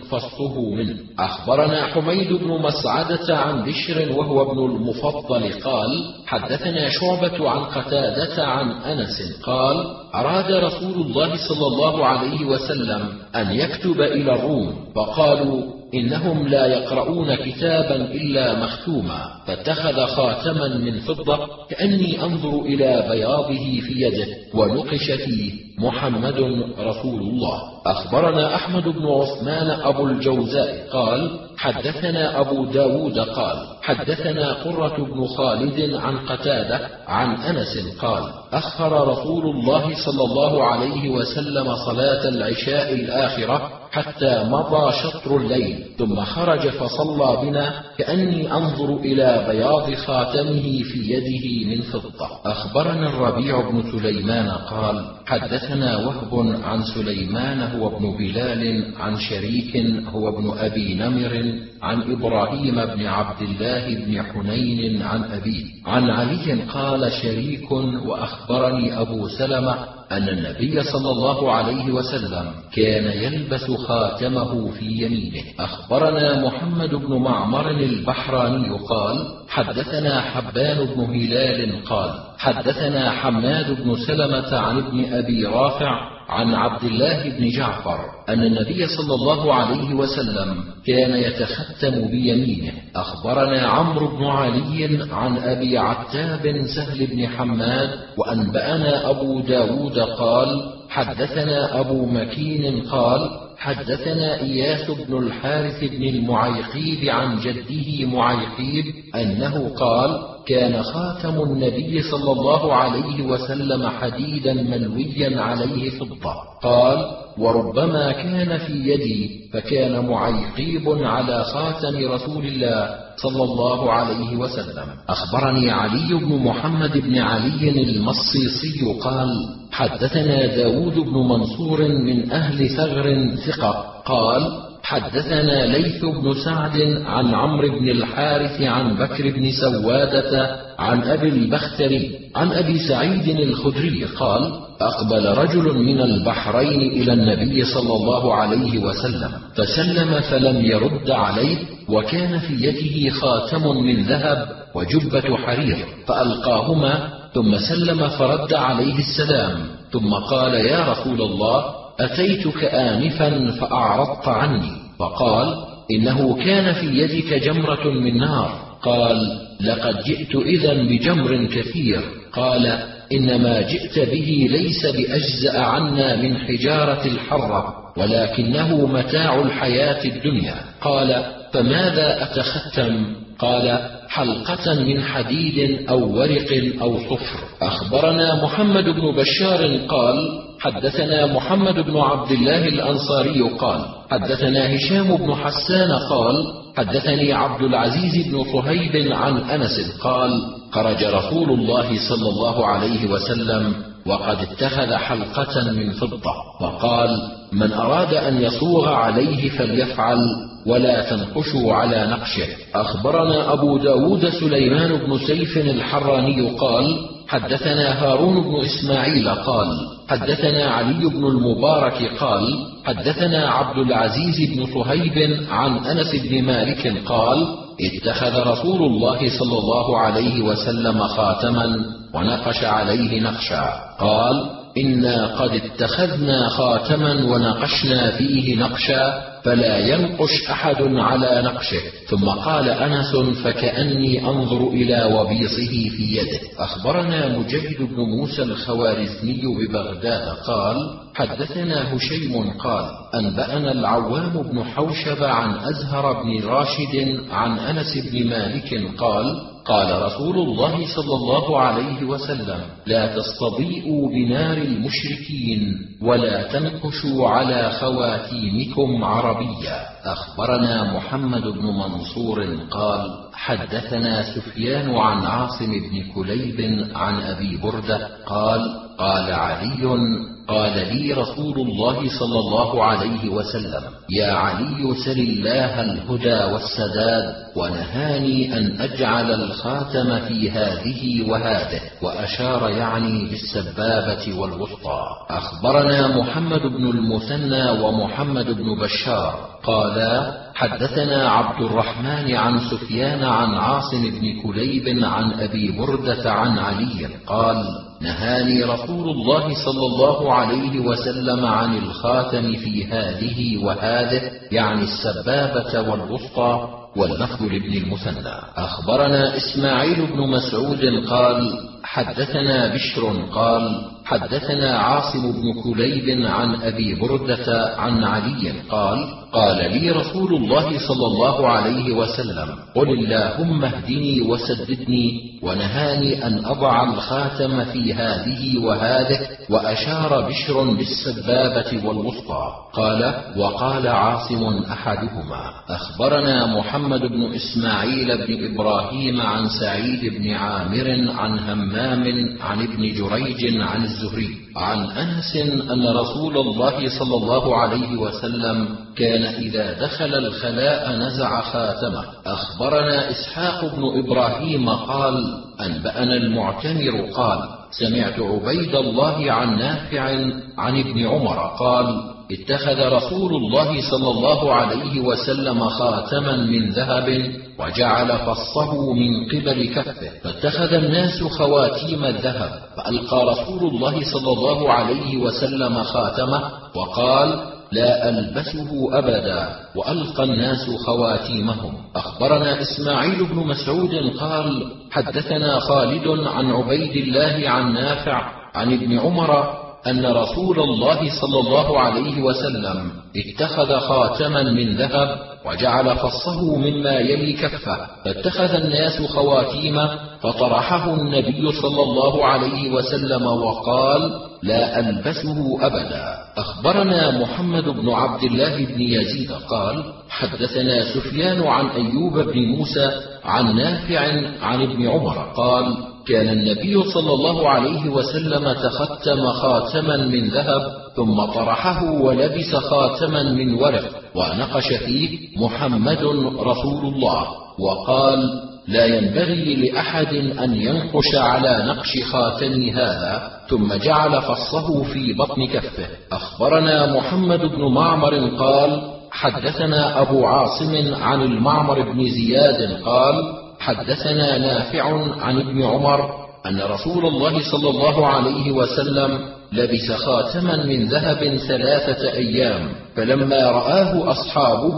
فصه منه. أخبرنا حميد بن مسعدة عن بشر وهو ابن المفضل قال: حدثنا شعبة عن قتادة عن أنس قال: أراد رسول الله صلى الله عليه وسلم أن يكتب إلى الروم، فقالوا: إنهم لا يقرؤون كتابا إلا مختوما، فاتخذ خاتما من فضة كأني أنظر إلى بياضه في يده ونقش فيه: محمد رسول الله. أخبرنا أحمد بن عثمان أبو الجوزاء قال: حدثنا أبو داود قال: حدثنا قرة بن خالد عن قتادة عن أنس قال: أخر رسول الله صلى الله عليه وسلم صلاة العشاء الآخرة حتى مضى شطر الليل، ثم خرج فصلى بنا كأني أنظر إلى بياض خاتمه في يده من فضة. أخبرنا الربيع بن سليمان قال: حدثنا وهب عن سليمان هو ابن بلال عن شريك هو ابن أبي نمر عن إبراهيم بن عبد الله بن حنين عن أبيه عن علي قال: شريك وأخبرني أبو سلمة أن النبي صلى الله عليه وسلم كان يلبس خاتمه في يمينه. أخبرنا محمد بن معمر البحراني قال: حدثنا حبان بن هلال قال: حدثنا حماد بن سلمة عن ابن أبي رافع عن عبد الله بن جعفر أن النبي صلى الله عليه وسلم كان يتختم بيمينه. أخبرنا عمرو بن علي عن أبي عتاب سهل بن حماد وأنبأنا أبو داود قال: حدثنا أبو مكين قال: حدثنا إياس بن الحارث بن المعيقيب عن جده معيقيب أنه قال: كان خاتم النبي صلى الله عليه وسلم حديدا ملويا عليه فضة. قال: وربما كان في يدي، فكان معيقيب على خاتم رسول الله صلى الله عليه وسلم. أخبرني علي بن محمد بن علي المصيصي قال: حدثنا داود بن منصور من أهل ثغر ثقة قال: حدثنا ليث بن سعد عن عمرو بن الحارث عن بكر بن سوادة عن أبي البختري عن أبي سعيد الخدري قال: أقبل رجل من البحرين إلى النبي صلى الله عليه وسلم فسلم فلم يرد عليه، وكان في يده خاتم من ذهب وجبة حرير، فألقاهما ثم سلم فرد عليه السلام، ثم قال: يا رسول الله، أتيتك آنفا فأعرضت عني، فقال: إنه كان في يدك جمرة من نار. قال: لقد جئت إذن بجمر كثير. قال: إنما جئت به ليس بأجزأ عنا من حجارة الحرة، ولكنه متاع الحياة الدنيا. قال: فماذا أتختم؟ قال: حلقة من حديد أو ورق أو صفر. أخبرنا محمد بن بشار قال: حدثنا محمد بن عبد الله الأنصاري قال: حدثنا هشام بن حسان قال: حدثني عبد العزيز بن صهيب عن أنس قال: خرج رسول الله صلى الله عليه وسلم وقد اتخذ حلقة من فضة، وقال: من أراد أن يصوغ عليه فليفعل، ولا تنقشوا على نقشه. أخبرنا أبو داود سليمان بن سيف الحراني قال: حدثنا هارون بن إسماعيل قال: حدثنا علي بن المبارك قال: حدثنا عبد العزيز بن صهيب عن أنس بن مالك قال: اتخذ رسول الله صلى الله عليه وسلم خاتما ونقش عليه نقشا. قال: إنا قد اتخذنا خاتما ونقشنا فيه نقشا، فلا ينقش أحد على نقشه. ثم قال أنس: فكأني أنظر إلى وبيصه في يده. أخبرنا مجيد بن موسى الخوارزمي ببغداد قال: حدثنا هشيم قال: أنبأنا العوام بن حوشب عن أزهر بن راشد عن أنس بن مالك قال: قال رسول الله صلى الله عليه وسلم: لا تستضيئوا بنار المشركين، ولا تنقشوا على خواتيمكم عربيا. أخبرنا محمد بن منصور قال: حدثنا سفيان عن عاصم بن كليب عن أبي بردة قال: قال علي: قال لي رسول الله صلى الله عليه وسلم: يا علي سل الله الهدى والسداد، ونهاني أن أجعل الخاتم في هذه وهذه، وأشار يعني بالسبابة والوسطى. أخبرنا محمد بن المثنى ومحمد بن بشار قالا: حدثنا عبد الرحمن عن سفيان عن عاصم بن كليب عن أبي بردة عن علي قال: نهاني رسول الله صلى الله عليه وسلم عن الخاتم في هذه وهذه، يعني السبابة والوسطى. واللفظ لابن المثنى. أخبرنا إسماعيل بن مسعود قال: حدثنا بشر قال: حدثنا عاصم بن كليب عن أبي بردة عن علي قال: قال لي رسول الله صلى الله عليه وسلم: قل اللهم اهدني وسددني، ونهاني أن أضع الخاتم في هذه وهذه، وأشار بشر بالسبابة والوسطى. قال: وقال عاصم أحدهما. أخبرنا محمد بن إسماعيل بن إبراهيم عن سعيد بن عامر عن همام عن ابن جريج عن الزهري عن أنس أن رسول الله صلى الله عليه وسلم كان إذا دخل الخلاء نزع خاتمه. أخبرنا إسحاق بن إبراهيم قال: أنبأنا المعتمر قال: سمعت عبيد الله عن نافع عن ابن عمر قال: اتخذ رسول الله صلى الله عليه وسلم خاتما من ذهب وجعل فصه من قبل كفه، فاتخذ الناس خواتيم الذهب، فألقى رسول الله صلى الله عليه وسلم خاتمه وقال: لا ألبسه أبدا، وألقى الناس خواتيمهم. أخبرنا إسماعيل بن مسعود قال: حدثنا خالد عن عبيد الله عن نافع عن ابن عمر أن رسول الله صلى الله عليه وسلم اتخذ خاتما من ذهب وجعل فصه مما يلي كفه، فاتخذ الناس خواتيمه، فطرحه النبي صلى الله عليه وسلم وقال: لا ألبسه أبدا. أخبرنا محمد بن عبد الله بن يزيد قال: حدثنا سفيان عن أيوب بن موسى عن نافع عن ابن عمر قال: كان النبي صلى الله عليه وسلم تختم خاتما من ذهب ثم طرحه ولبس خاتما من ورق ونقش فيه: محمد رسول الله، وقال: لا ينبغي لأحد أن ينقش على نقش خاتم هذا، ثم جعل فصه في بطن كفه. أخبرنا محمد بن معمر قال: حدثنا أبو عاصم عن المعمر بن زياد قال: حدثنا نافع عن ابن عمر أن رسول الله صلى الله عليه وسلم لبس خاتما من ذهب 3 أيام، فلما رآه أصحابه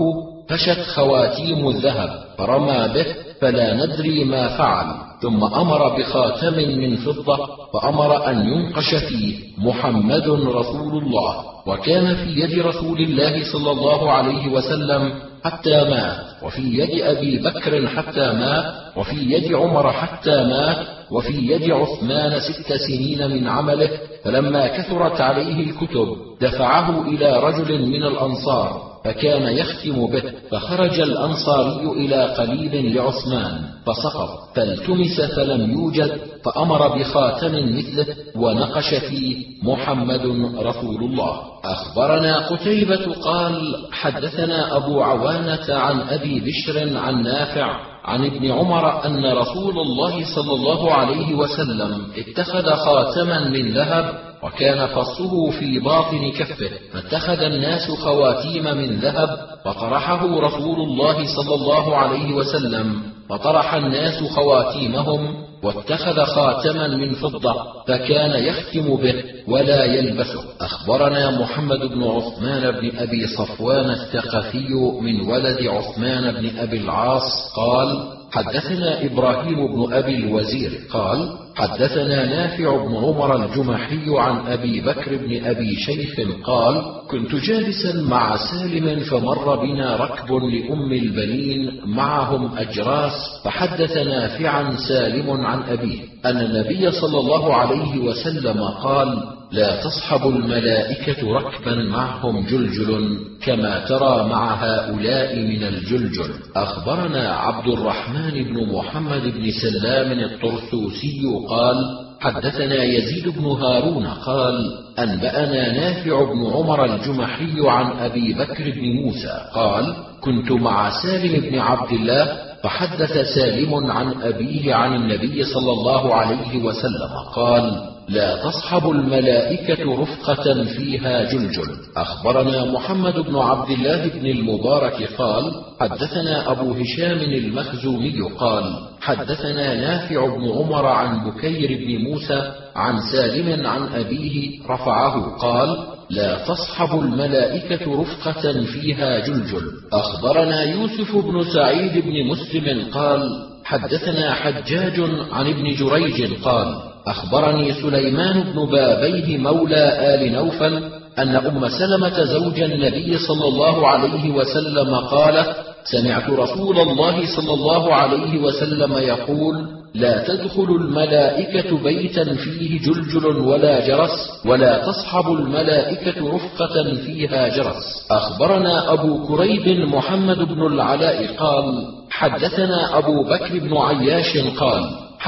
فشت خواتيم الذهب فرمى به فلا ندري ما فعل، ثم أمر بخاتم من فضة فأمر أن ينقش فيه محمد رسول الله، وكان في يد رسول الله صلى الله عليه وسلم حتى مات، وفي يد أبي بكر حتى مات، وفي يد عمر حتى مات، وفي يد عثمان 6 سنين من عمله، فلما كثرت عليه الكتب دفعه إلى رجل من الأنصار فكان يختم به، فخرج الأنصاري إلى قليل لعثمان فسقط، فالتمس فلم يوجد، فأمر بخاتم مثله ونقش فيه محمد رسول الله. أخبرنا قتيبة قال حدثنا أبو عوانة عن أبي بشر عن نافع عن ابن عمر أن رسول الله صلى الله عليه وسلم اتخذ خاتما من ذهب وكان فصه في باطن كفه، فاتخذ الناس خواتيم من ذهب فطرحه رسول الله صلى الله عليه وسلم، فطرح الناس خواتيمهم واتخذ خاتما من فضة فكان يختم به ولا يلبسه. أخبرنا محمد بن عثمان بن أبي صفوان الثقفي من ولد عثمان بن أبي العاص قال حدثنا إبراهيم بن أبي الوزير قال حدثنا نافع بن عمر الجمحي عن أبي بكر بن أبي شيخ قال كنت جالسا مع سالم فمر بنا ركب لأم البنين معهم أجراس، فحدث نافعا سالم عن أبيه أن النبي صلى الله عليه وسلم قال لا تصحب الملائكة ركبا معهم جلجل كما ترى مع هؤلاء من الجلجل. أخبرنا عبد الرحمن بن محمد بن سلام الطرسوسي قال حدثنا يزيد بن هارون قال أنبأنا نافع بن عمر الجمحي عن أبي بكر بن موسى قال كنت مع سالم بن عبد الله فحدث سالم عن أبيه عن النبي صلى الله عليه وسلم قال لا تصحب الملائكة رفقة فيها جلجل. أخبرنا محمد بن عبد الله بن المبارك قال حدثنا أبو هشام المخزومي قال حدثنا نافع بن عمر عن بكير بن موسى عن سالم عن أبيه رفعه قال لا تصحب الملائكة رفقة فيها جلجل. أخبرنا يوسف بن سعيد بن مسلم قال حدثنا حجاج عن ابن جريج قال أخبرني سليمان بن بابيه مولى آل نوفل أن أم سلمة زوج النبي صلى الله عليه وسلم قال سمعت رسول الله صلى الله عليه وسلم يقول لا تدخل الملائكة بيتا فيه جلجل ولا جرس ولا تصحب الملائكة رفقة فيها جرس. أخبرنا أبو كريب محمد بن العلاء قال حدثنا أبو بكر بن عياش قال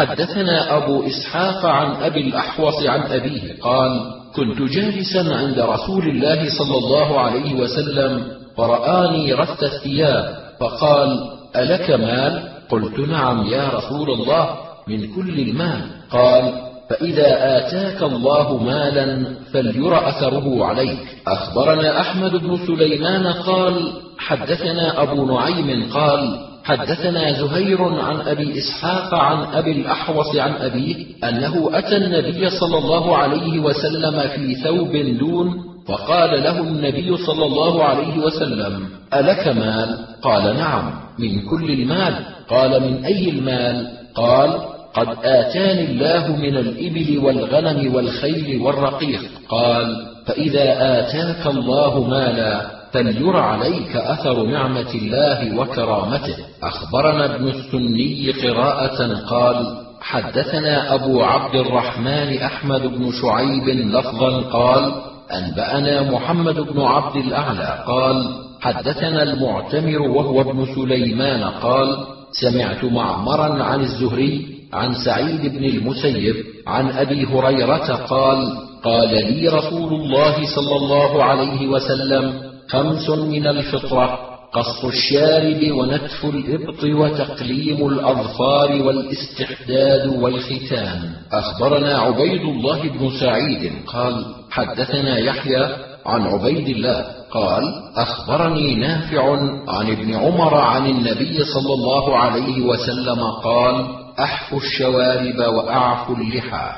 حدثنا أبو إسحاق عن أبي الأحوص عن أبيه قال كنت جالسا عند رسول الله صلى الله عليه وسلم فرآني رث الثياب فقال ألك مال؟ قلت نعم يا رسول الله من كل المال. قال فإذا آتاك الله مالا فلير أثره عليك. أخبرنا أحمد بن سليمان قال حدثنا أبو نعيم قال حدثنا زهير عن أبي إسحاق عن أبي الأحوص عن أبيه أنه أتى النبي صلى الله عليه وسلم في ثوب دون فقال له النبي صلى الله عليه وسلم ألك مال؟ قال نعم من كل المال. قال من أي المال؟ قال قد آتاني الله من الإبل والغنم والخيل والرقيق. قال فإذا آتاك الله مالا فلير عليك أثر نعمة الله وكرامته. أخبرنا ابن السني قراءة قال حدثنا أبو عبد الرحمن أحمد بن شعيب لفظا قال أنبأنا محمد بن عبد الأعلى قال حدثنا المعتمر وهو ابن سليمان قال سمعت معمرا عن الزهري عن سعيد بن المسيب عن أبي هريرة قال قال لي رسول الله صلى الله عليه وسلم 5 من الفطرة قص الشارب ونتف الإبط وتقليم الأظفار والاستحداد والختان. أخبرنا عبيد الله بن سعيد قال حدثنا يحيى عن عبيد الله قال أخبرني نافع عن ابن عمر عن النبي صلى الله عليه وسلم قال أحفوا الشوارب وأعفوا اللحى.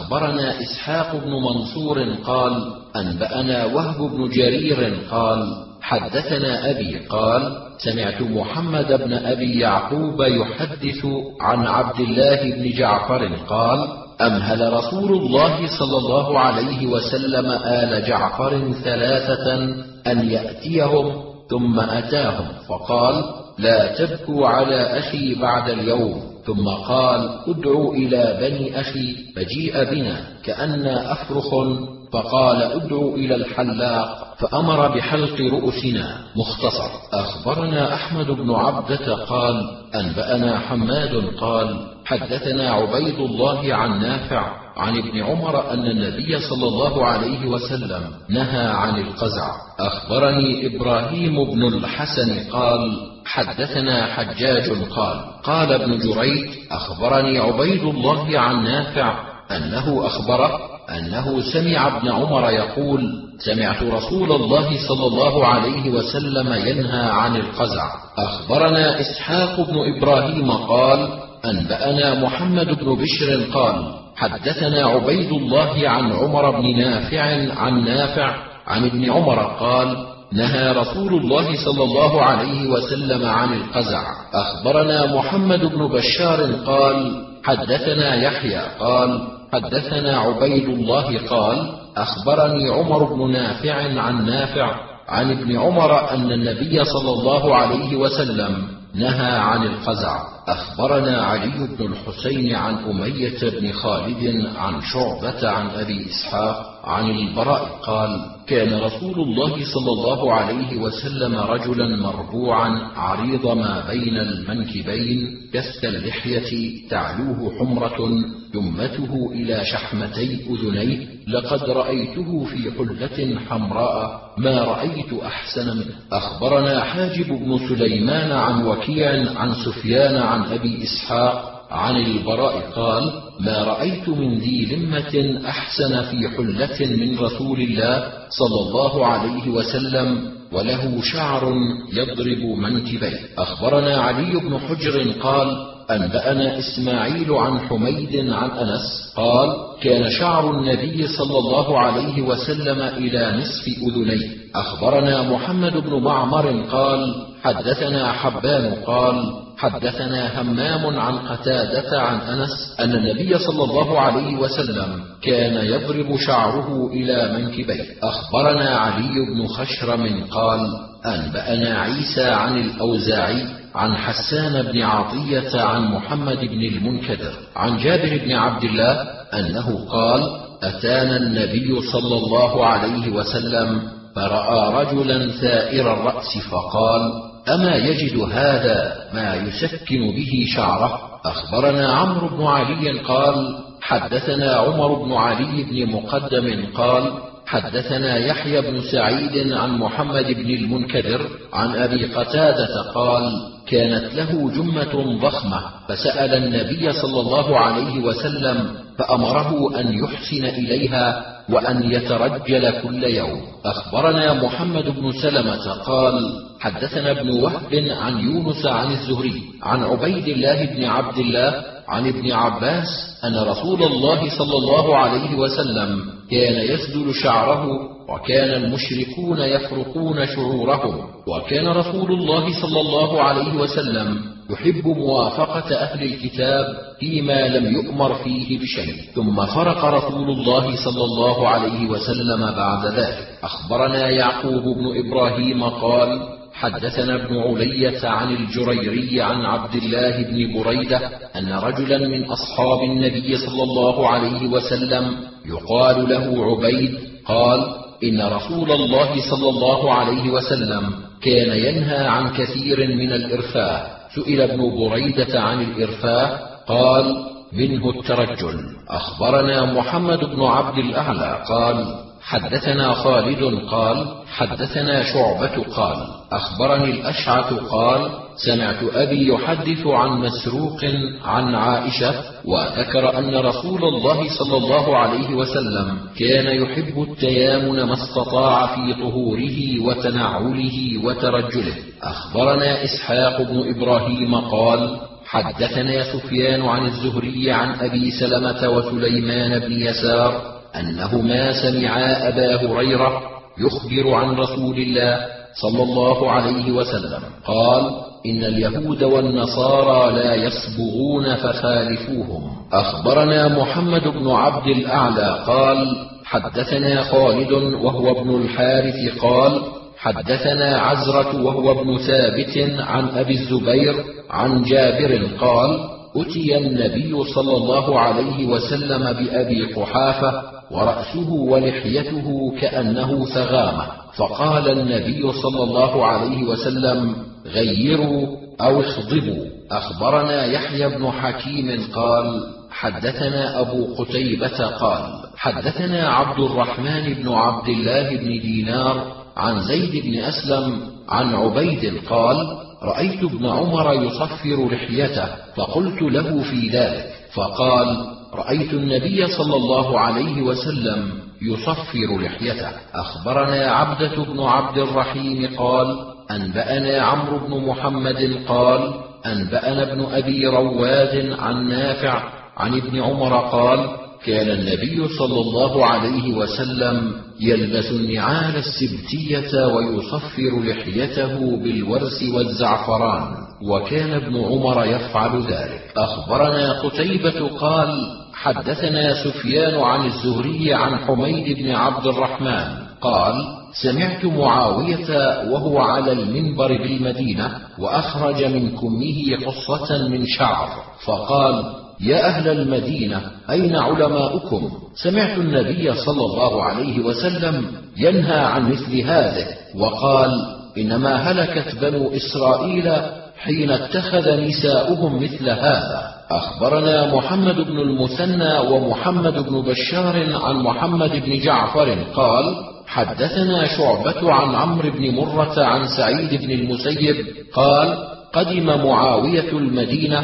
أخبرنا إسحاق بن منصور قال أنبأنا وهب بن جرير قال حدثنا أبي قال سمعت محمد بن أبي يعقوب يحدث عن عبد الله بن جعفر قال أمهل رسول الله صلى الله عليه وسلم آل جعفر 3 أن يأتيهم، ثم أتاهم فقال لا تبكوا على أخي بعد اليوم، ثم قال ادعوا إلى بني أخي، فجيء بنا كأننا أفرخ، فقال ادعوا إلى الحلاق، فأمر بحلق رؤوسنا. مختصر. أخبرنا أحمد بن عبدة قال أنبأنا حماد قال حدثنا عبيد الله عن نافع عن ابن عمر أن النبي صلى الله عليه وسلم نهى عن القزع. أخبرني إبراهيم بن الحسن قال حدثنا حجاج قال قال ابن جريج أخبرني عبيد الله عن نافع أنه أخبره أنه سمع ابن عمر يقول سمعت رسول الله صلى الله عليه وسلم ينهى عن القزع. أخبرنا إسحاق بن إبراهيم قال أنبأنا محمد بن بشر قال حدثنا عبيد الله عن عمر بن نافع عن نافع عن ابن عمر قال نهى رسول الله صلى الله عليه وسلم عن القزع. أخبرنا محمد بن بشار قال حدثنا يحيى قال حدثنا عبيد الله قال أخبرني عمر بن نافع عن نافع عن ابن عمر أن النبي صلى الله عليه وسلم نهى عن القزع. أخبرنا علي بن الحسين عن أمية بن خالد عن شعبة عن أبي إسحاق عن البراء قال كان رسول الله صلى الله عليه وسلم رجلا مربوعا عريض ما بين المنكبين كث اللحية تعلوه حمرة جمته إلى شحمتي أذنيه، لقد رأيته في حلة حمراء ما رأيت أحسن منه. أخبرنا حاجب بن سليمان عن وكيع عن سفيان عن أبي إسحاق عن البراء قال ما رأيت من ذي لمة أحسن في حلة من رسول الله صلى الله عليه وسلم وله شعر يضرب منكبيه. أخبرنا علي بن حجر قال أنبأنا إسماعيل عن حميد عن أنس قال كان شعر النبي صلى الله عليه وسلم إلى نصف أذنيه. أخبرنا محمد بن معمر قال حدثنا حبان قال حدثنا همام عن قتادة عن أنس أن النبي صلى الله عليه وسلم كان يضرب شعره إلى منكبيه. أخبرنا علي بن خشرم قال أنبأنا عيسى عن الأوزاعي عن حسان بن عطية عن محمد بن المنكدر عن جابر بن عبد الله أنه قال أتانا النبي صلى الله عليه وسلم فرأى رجلا ثائر الرأس فقال أما يجد هذا ما يسكن به شعره. أخبرنا عمرو بن علي قال حدثنا عمر بن علي بن مقدم قال حدثنا يحيى بن سعيد عن محمد بن المنكدر عن أبي قتادة قال كانت له جمة ضخمة فسأل النبي صلى الله عليه وسلم فأمره أن يحسن إليها وأن يترجل كل يوم. أخبرنا محمد بن سلمة قال حدثنا ابن وهب عن يونس عن الزهري عن عبيد الله بن عبد الله عن ابن عباس أن رسول الله صلى الله عليه وسلم كان يسدل شعره وكان المشركون يفرقون شعورهم، وكان رسول الله صلى الله عليه وسلم يحب موافقة أهل الكتاب فيما لم يؤمر فيه بشيء. ثم فرق رسول الله صلى الله عليه وسلم بعد ذلك. أخبرنا يعقوب بن إبراهيم قال حدثنا ابن علية عن الجريري عن عبد الله بن بريدة أن رجلا من أصحاب النبي صلى الله عليه وسلم يقال له عبيد قال إن رسول الله صلى الله عليه وسلم كان ينهى عن كثير من الإرفاء. سئل ابن بريدة عن الإرفاء قال منه الترجل. أخبرنا محمد بن عبد الأعلى قال حدثنا خالد قال حدثنا شعبة قال أخبرني الأشعث قال سمعت أبي يحدث عن مسروق عن عائشة وذكر أن رسول الله صلى الله عليه وسلم كان يحب التيامن ما استطاع في طهوره وتنعله وترجله. أخبرنا إسحاق بن إبراهيم قال حدثنا سفيان عن الزهري عن أبي سلمة وسليمان بن يسار أنهما سمعا أبا هريرة يخبر عن رسول الله صلى الله عليه وسلم قال: إن اليهود والنصارى لا يصبغون فخالفوهم. أخبرنا محمد بن عبد الأعلى قال: حدثنا خالد وهو ابن الحارث قال: حدثنا عزرة وهو ابن ثابت عن أبي الزبير عن جابر قال: أتي النبي صلى الله عليه وسلم بأبي قحافة ورأسه ولحيته كأنه ثغامة، فقال النبي صلى الله عليه وسلم: غيروا أو اخضبوا. أخبرنا يحيى بن حكيم قال: حدثنا أبو قتيبة قال: حدثنا عبد الرحمن بن عبد الله بن دينار عن زيد بن أسلم عن عبيد قال: رأيت ابن عمر يصفر لحيته، فقلت له في ذلك، فقال: رأيت النبي صلى الله عليه وسلم يصفر لحيته. أخبرنا عبدة بن عبد الرحيم قال: أنبأنا عمرو بن محمد قال: أنبأنا ابن أبي رواد عن نافع عن ابن عمر قال: كان النبي صلى الله عليه وسلم يلبس النعال السبتية ويصفر لحيته بالورس والزعفران، وكان ابن عمر يفعل ذلك. أخبرنا قتيبة قال: حدثنا سفيان عن الزهري عن حميد بن عبد الرحمن قال: سمعت معاوية وهو على المنبر بالمدينة وأخرج من كمه قصة من شعر، فقال: يا أهل المدينة، أين علماؤكم؟ سمعت النبي صلى الله عليه وسلم ينهى عن مثل هذه، وقال: إنما هلكت بنو إسرائيل حين اتخذ نساؤهم مثل هذا. أخبرنا محمد بن المثنى ومحمد بن بشار عن محمد بن جعفر قال: حدثنا شعبة عن عمرو بن مرة عن سعيد بن المسيب قال: قدم معاوية المدينة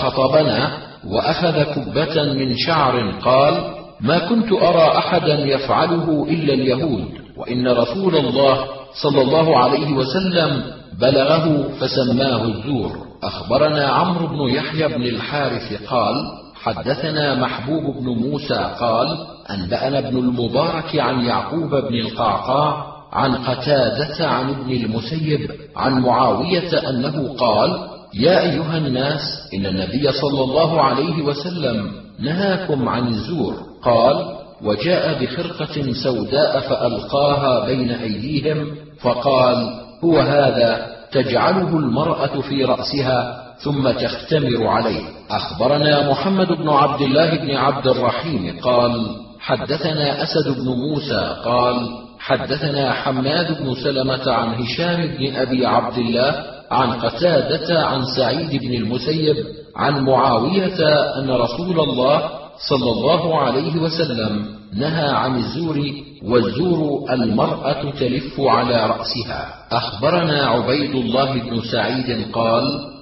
فخطبنا وأخذ كبة من شعر، قال: ما كنت أرى أحدا يفعله إلا اليهود، وإن رسول الله صلى الله عليه وسلم بلغه فسماه الزور. أخبرنا عمرو بن يحيى بن الحارث قال: حدثنا محبوب بن موسى قال: أنبأنا ابن المبارك عن يعقوب بن القعقاع عن قتادة عن ابن المسيب عن معاوية أنه قال: يا أيها الناس، إن النبي صلى الله عليه وسلم نهاكم عن الزور. قال: وجاء بخرقة سوداء فألقاها بين أيديهم، فقال: هو هذا تجعله المرأة في رأسها ثم تختمر عليه. أخبرنا محمد بن عبد الله بن عبد الرحيم قال: حدثنا أسد بن موسى قال: حدثنا حماد بن سلمة عن هشام بن أبي عبد الله عن قتادة عن سعيد بن المسيب عن معاوية أن رسول الله صلى الله عليه وسلم نهى عن الزور، والزور المرأة تلف على رأسها. أخبرنا عبيد الله بن سعيد قال: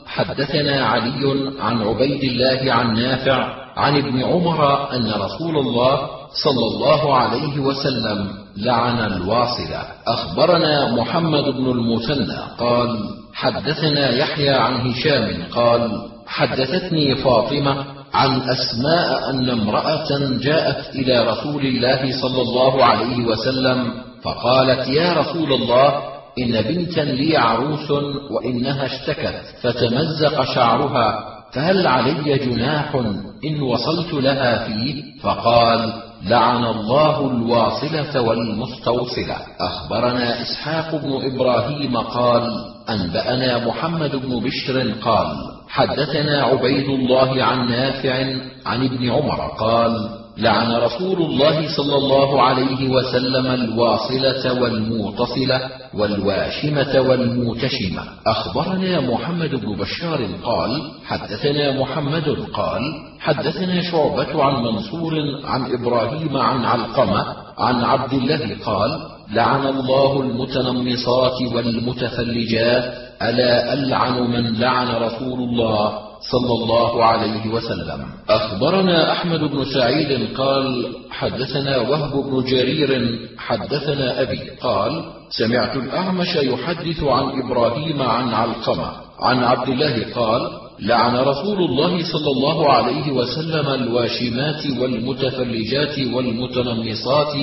حدثنا علي عن عبيد الله عن نافع عن ابن عمر أن رسول الله صلى الله عليه وسلم لعن الواصلة. أخبرنا محمد بن المثنى قال: حدثنا يحيى عن هشام قال: حدثتني فاطمة عن أسماء أن امرأة جاءت إلى رسول الله صلى الله عليه وسلم فقالت: يا رسول الله، إن بنتا لي عروس وإنها اشتكت فتمزق شعرها، فهل علي جناح إن وصلت لها فيه؟ فقال: لعن الله الواصلة والمستوصلة. أخبرنا إسحاق بن إبراهيم قال: أنبأنا محمد بن بشر قال: حدثنا عبيد الله عن نافع عن ابن عمر قال: لعن رسول الله صلى الله عليه وسلم الواصلة والموتصلة والواشمة والموتشمة. أخبرنا محمد بن بشار قال: حدثنا محمد قال: حدثنا شعبة عن منصور عن إبراهيم عن علقمة عن عبد الله قال: لعن الله المتنمصات والمتفلجات، ألا ألعن من لعن رسول الله صلى الله عليه وسلم. أخبرنا أحمد بن سعيد قال: حدثنا وهب بن جرير حدثنا أبي قال: سمعت الأعمش يحدث عن إبراهيم عن علقمة عن عبد الله قال: لعن رسول الله صلى الله عليه وسلم الواشمات والمتفلجات والمتنمصات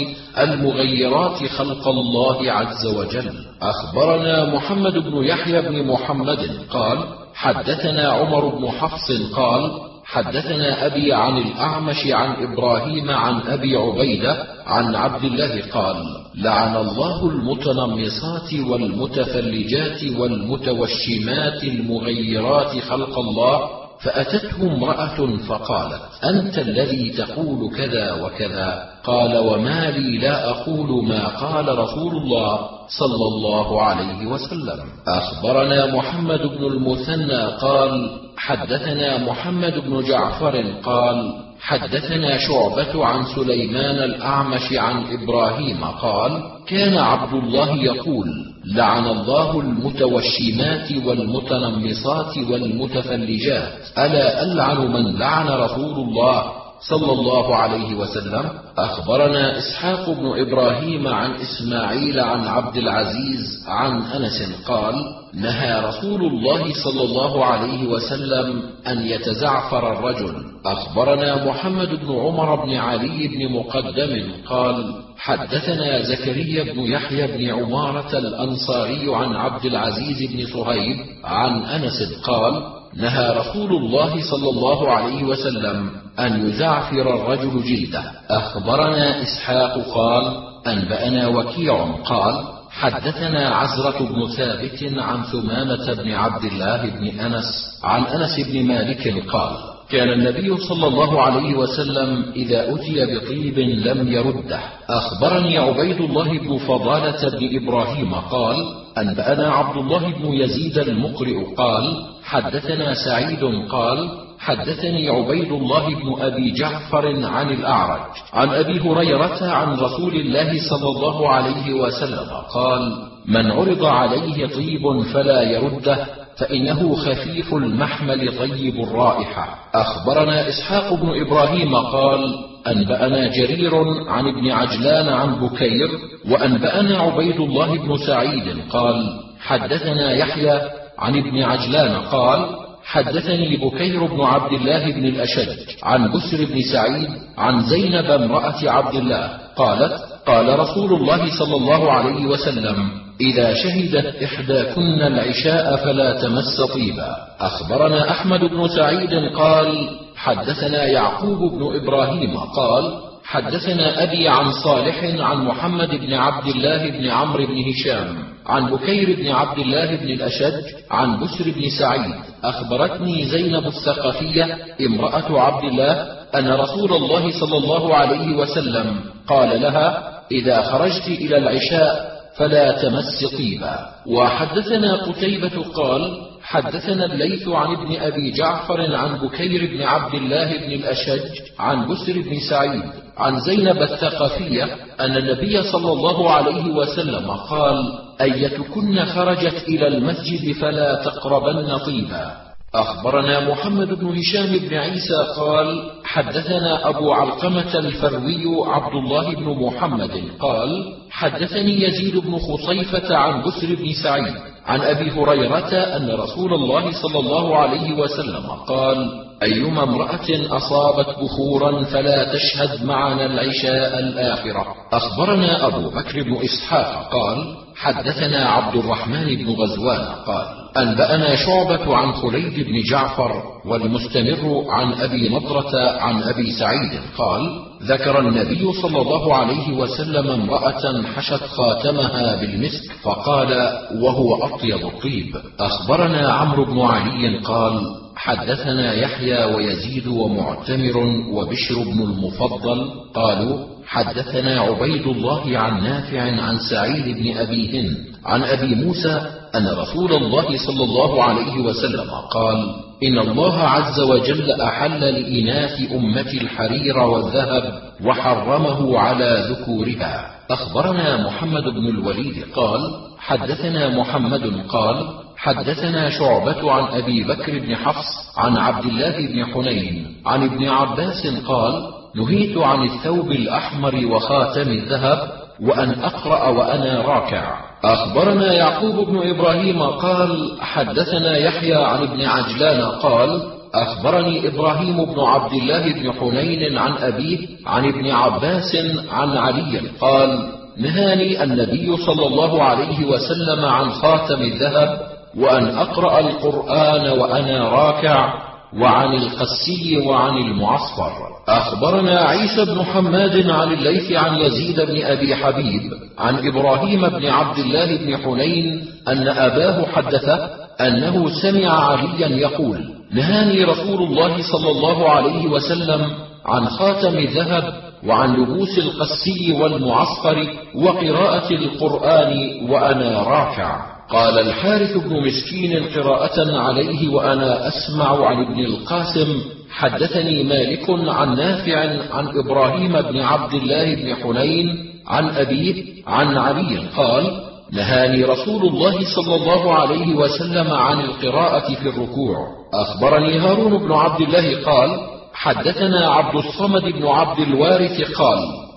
المغيرات خلق الله عز وجل. أخبرنا محمد بن يحيى بن محمد قال حدثنا عمر بن حفص قال حدثنا أبي عن الأعمش عن إبراهيم عن أبي عبيدة عن عبد الله قال لعن الله المتنمصات والمتفلجات والمتوشمات المغيرات خلق الله. فأتته امرأة فقالت أنت الذي تقول كذا وكذا؟ قال وما لي لا أقول ما قال رسول الله صلى الله عليه وسلم. أخبرنا محمد بن المثنى قال حدثنا محمد بن جعفر قال حدثنا شعبة عن سليمان الأعمش عن إبراهيم قال كان عبد الله يقول لعن الله المتوشمات والمتنمصات والمتفلجات. ألا ألعن من لعن رسول الله صلى الله عليه وسلم؟ أخبرنا إسحاق بن إبراهيم عن إسماعيل عن عبد العزيز عن أنس قال نهى رسول الله صلى الله عليه وسلم أن يتزعفر الرجل. أخبرنا محمد بن عمر بن علي بن مقدم قال حدثنا زكريا بن يحيى بن عمارة الأنصاري عن عبد العزيز بن صهيب عن أنس قال نهى رسول الله صلى الله عليه وسلم أن يزعفر الرجل جلده. أخبرنا إسحاق قال أنبأنا وكيع قال حدثنا عزرة بن ثابت عن ثمامة بن عبد الله بن أنس عن أنس بن مالك قال كان النبي صلى الله عليه وسلم إذا أتي بطيب لم يرده. أخبرني عبيد الله بن فضالة بن إبراهيم قال أنبأنا عبد الله بن يزيد المقرئ قال حدثنا سعيد قال حدثني عبيد الله بن أبي جعفر عن الأعرج عن أبي هريرة عن رسول الله صلى الله عليه وسلم قال من عرض عليه طيب فلا يرده فإنه خفيف المحمل طيب الرائحة. أخبرنا إسحاق بن إبراهيم قال أنبأنا جرير عن ابن عجلان عن بكير وأنبأنا عبيد الله بن سعيد قال حدثنا يحيى عن ابن عجلان قال حدثني بكير بن عبد الله بن الأشج عن بسر بن سعيد عن زينب امرأة عبد الله قالت قال رسول الله صلى الله عليه وسلم إذا شهدت إحداكن العشاء فلا تمس طيبا. أخبرنا أحمد بن سعيد قال حدثنا يعقوب بن إبراهيم قال حدثنا أبي عن صالح عن محمد بن عبد الله بن عمرو بن هشام عن بكير بن عبد الله بن الأشج عن بسر بن سعيد أخبرتني زينب الثقفية امرأة عبد الله أن رسول الله صلى الله عليه وسلم قال لها إذا خرجت إلى العشاء فلا تمس طيبا. وحدثنا قتيبة قال حدثنا الليث عن ابن أبي جعفر عن بكير بن عبد الله بن الأشج عن بسر بن سعيد عن زينب الثقفية أن النبي صلى الله عليه وسلم قال أيتكن خرجت إلى المسجد فلا تقربن طيبا. أخبرنا محمد بن هشام بن عيسى قال حدثنا أبو علقمة الفروي عبد الله بن محمد قال حدثني يزيد بن خصيفة عن بسر بن سعيد عن أبي هريرة أن رسول الله صلى الله عليه وسلم قال أيما امرأة أصابت بخورا فلا تشهد معنا العشاء الآخرة. أخبرنا أبو بكر بن إسحاق قال حدثنا عبد الرحمن بن غزوان قال أنبأنا شعبة عن خليد بن جعفر والمستمر عن أبي نضرة عن أبي سعيد قال ذكر النبي صلى الله عليه وسلم امرأة حشت خاتمها بالمسك فقال وهو أطيب الطيب. أخبرنا عمرو بن علي قال حدثنا يحيى ويزيد ومعتمر وبشر بن المفضل قالوا حدثنا عبيد الله عن نافع عن سعيد بن أبي هند عن أبي موسى أن رسول الله صلى الله عليه وسلم قال إن الله عز وجل أحل لإناث أمتي الحرير والذهب وحرمه على ذكورها. أخبرنا محمد بن الوليد قال حدثنا محمد قال حدثنا شعبة عن أبي بكر بن حفص عن عبد الله بن حنين عن ابن عباس قال نهيت عن الثوب الأحمر وخاتم الذهب وأن أقرأ وأنا راكع. أخبرنا يعقوب بن إبراهيم قال حدثنا يحيى عن ابن عجلان قال أخبرني إبراهيم بن عبد الله بن حنين عن أبيه عن ابن عباس عن علي قال نهاني النبي صلى الله عليه وسلم عن خاتم الذهب وأن أقرأ القرآن وأنا راكع وعن القسي وعن المعصفر. أخبرنا عيسى بن حماد عن الليث عن يزيد بن أبي حبيب عن إبراهيم بن عبد الله بن حنين أن أباه حدثه أنه سمع عليا يقول نهاني رسول الله صلى الله عليه وسلم عن خاتم الذهب وعن لبوس القسي والمعصفر وقراءة القرآن وأنا راكع. قال الحارث بن مسكين قراءة عليه وأنا أسمع عن ابن القاسم حدثني مالك عن نافع عن إبراهيم بن عبد الله بن حنين عن أبيه عن علي قال نهاني رسول الله صلى الله عليه وسلم عن القراءة في الركوع. أخبرني هارون بن عبد الله قال حدثنا عبد الصمد بن عبد الوارث قال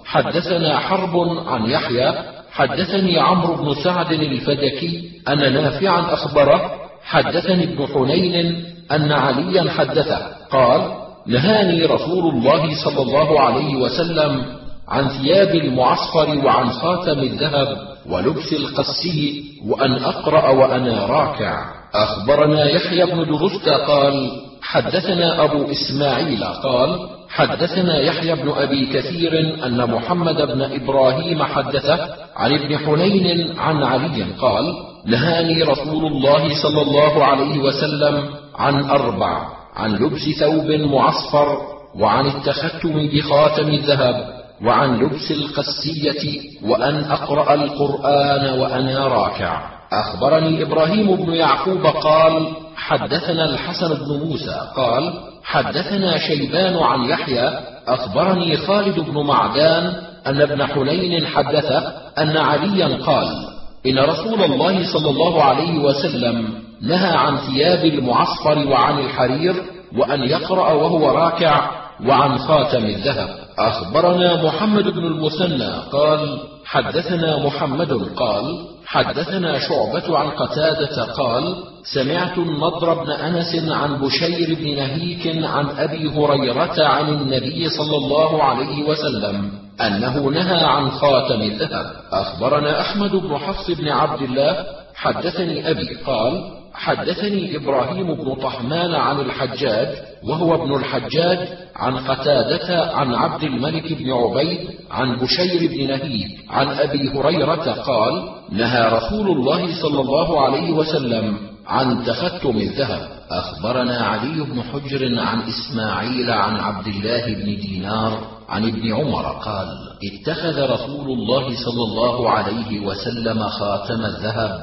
حدثنا حرب عن يحيى حدثني عمرو بن سعد الفدكي أن نافعا أخبره حدثني ابن حنين أن عليا حدثه قال نهاني رسول الله صلى الله عليه وسلم عن ثياب المعصفر وعن خاتم الذهب ولبس القسي وأن أقرأ وأنا راكع. أخبرنا يحيى بن درست قال حدثنا أبو إسماعيل قال حدثنا يحيى بن أبي كثير أن محمد بن إبراهيم حدثه عن ابن حنين عن علي قال نهاني رسول الله صلى الله عليه وسلم عن أربع عن لبس ثوب معصفر وعن التختم بخاتم الذهب وعن لبس القسية وأن أقرأ القرآن وأنا راكع. أخبرني إبراهيم بن يعقوب قال حدثنا الحسن بن موسى قال حدثنا شيبان عن يحيى أخبرني خالد بن معدان أن ابن حنين حدثه أن عليا قال إن رسول الله صلى الله عليه وسلم نهى عن ثياب المعصفر وعن الحرير وأن يقرأ وهو راكع وعن خاتم الذهب. أخبرنا محمد بن المثنى قال حدثنا محمد قال حدثنا شعبة عن قتادة قال سمعت النضر بن أنس عن بشير بن نهيك عن أبي هريرة عن النبي صلى الله عليه وسلم أنه نهى عن خاتم الذهب. أخبرنا أحمد بن حفص بن عبد الله حدثني أبي قال حدثني إبراهيم بن طحمان عن الحجاج وهو ابن الحجاج عن قتادة عن عبد الملك بن عبيد عن بشير بن نهيك عن أبي هريرة قال نهى رسول الله صلى الله عليه وسلم عن تختم الذهب. أخبرنا علي بن حجر عن إسماعيل عن عبد الله بن دينار عن ابن عمر قال اتخذ رسول الله صلى الله عليه وسلم خاتم الذهب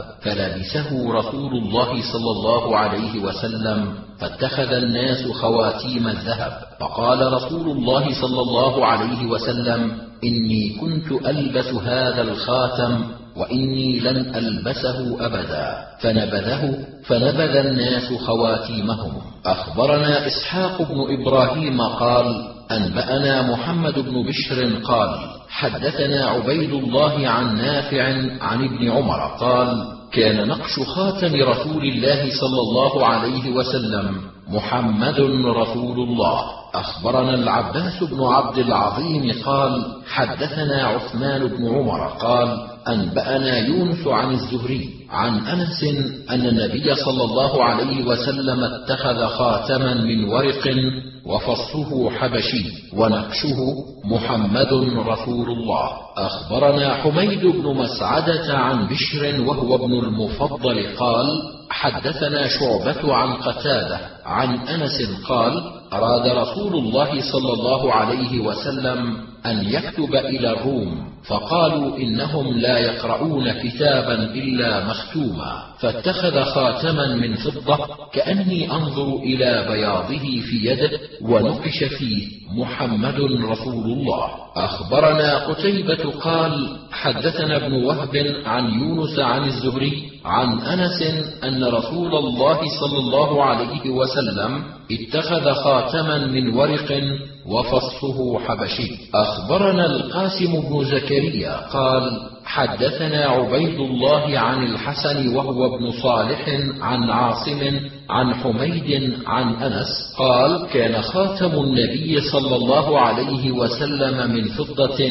فلبسه رسول الله صلى الله عليه وسلم فاتخذ الناس خواتيم الذهب فقال رسول الله صلى الله عليه وسلم إني كنت ألبس هذا الخاتم وإني لن ألبسه أبدا فنبذ الناس خواتيمهم. أخبرنا إسحاق بن إبراهيم قال أنبأنا محمد بن بشر قال حدثنا عبيد الله عن نافع عن ابن عمر قال كان نقش خاتم رسول الله صلى الله عليه وسلم محمد رسول الله. أخبرنا العباس بن عبد العظيم قال حدثنا عثمان بن عمر قال أنبأنا يونس عن الزهري عن أنس أن النبي صلى الله عليه وسلم اتخذ خاتما من ورق وفصه حبشي ونقشه محمد رسول الله. أخبرنا حميد بن مسعدة عن بشر وهو ابن المفضل قال حدثنا شعبة عن قتادة عن أنس قال أراد رسول الله صلى الله عليه وسلم أن يكتب إلى الروم فقالوا إنهم لا يقرؤون كتابا إلا مختوما فاتخذ خاتما من فضة كأني أنظر إلى بياضه في يده ونقش فيه محمد رسول الله. أخبرنا قتيبة قال حدثنا ابن وهب عن يونس عن الزهري عن أنس أن رسول الله صلى الله عليه وسلم اتخذ خاتما من ورق وفصه حبشي. أخبرنا القاسم بن زكريا قال حدثنا عبيد الله عن الحسن وهو ابن صالح عن عاصم عن حميد عن أنس قال كان خاتم النبي صلى الله عليه وسلم من فضة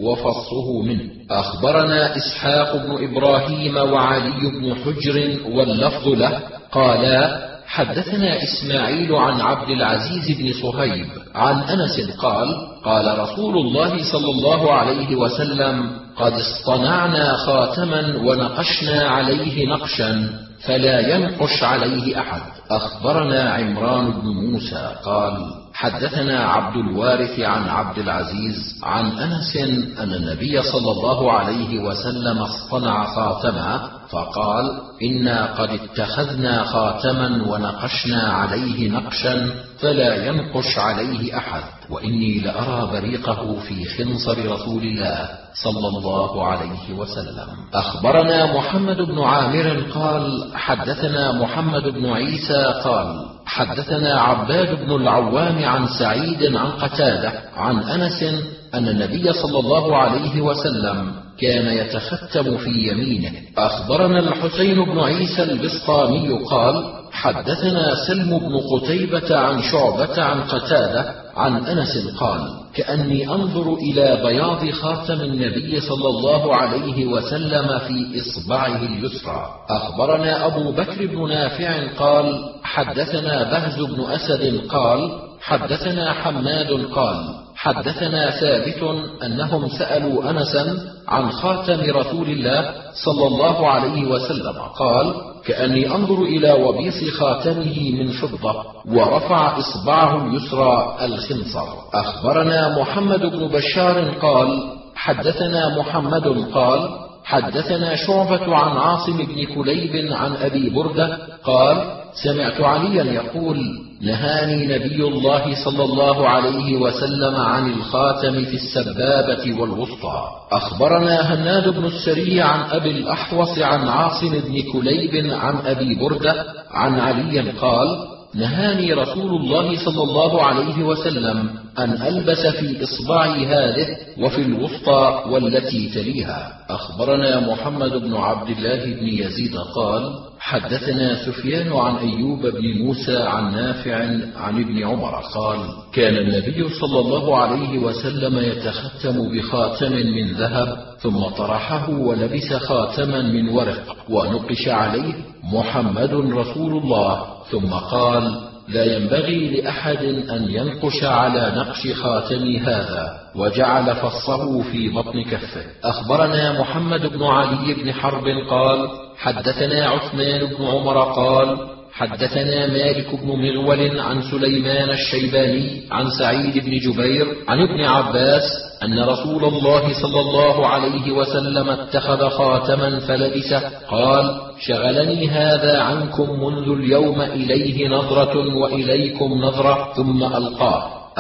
وفصه منه. أخبرنا إسحاق بن إبراهيم وعلي بن حجر واللفظ له قالا حدثنا إسماعيل عن عبد العزيز بن صهيب عن أنس قال قال رسول الله صلى الله عليه وسلم قد اصطنعنا خاتما ونقشنا عليه نقشا فلا ينقش عليه أحد. أخبرنا عمران بن موسى قال حدثنا عبد الوارث عن عبد العزيز عن أنس أن النبي صلى الله عليه وسلم اصطنع خاتما فقال إنا قد اتخذنا خاتما ونقشنا عليه نقشا فلا ينقش عليه أحد وإني لأرى بريقه في خنصر رسول الله صلى الله عليه وسلم. أخبرنا محمد بن عامر قال حدثنا محمد بن عيسى قال حدثنا عباد بن العوام عن سعيد عن قتادة عن أنس أن النبي صلى الله عليه وسلم كان يتختم في يمينه. أخبرنا الحسين بن عيسى البسطامي قال حدثنا سلم بن قتيبة عن شعبة عن قتادة عن أنس قال كأني أنظر إلى بياض خاتم النبي صلى الله عليه وسلم في إصبعه اليسرى. أخبرنا أبو بكر بن نافع قال حدثنا بهز بن أسد قال حدثنا حماد قال حدثنا ثابت أنهم سألوا أنسا عن خاتم رسول الله صلى الله عليه وسلم قال كأني أنظر إلى وبيص خاتمه من فضة ورفع إصبعه اليسرى الخنصر. أخبرنا محمد بن بشار قال حدثنا محمد قال حدثنا شعبة عن عاصم بن كليب عن أبي بردة قال سمعت عليا يقول نهاني نبي الله صلى الله عليه وسلم عن الخاتم في السبابة والوسطى. أخبرنا هناد بن السري عن أبي الأحوص عن عاصم بن كليب عن أبي بردة عن علي قال نهاني رسول الله صلى الله عليه وسلم أن ألبس في إصبعي هذه وفي الوسطى والتي تليها. أخبرنا محمد بن عبد الله بن يزيد قال حدثنا سفيان عن أيوب بن موسى عن نافع عن ابن عمر قال كان النبي صلى الله عليه وسلم يتختم بخاتم من ذهب ثم طرحه ولبس خاتما من ورق ونقش عليه محمد رسول الله ثم قال لا ينبغي لأحد أن ينقش على نقش خاتمي هذا وجعل فصه في بطن كفه. أخبرنا محمد بن علي بن حرب قال حدثنا عثمان بن عمر قال حدثنا مالك بن مغول عن سليمان الشيباني عن سعيد بن جبير عن ابن عباس أن رسول الله صلى الله عليه وسلم اتخذ خاتما فلبسه قال شغلني هذا عنكم منذ اليوم إليه نظرة وإليكم نظرة ثم ألقاه.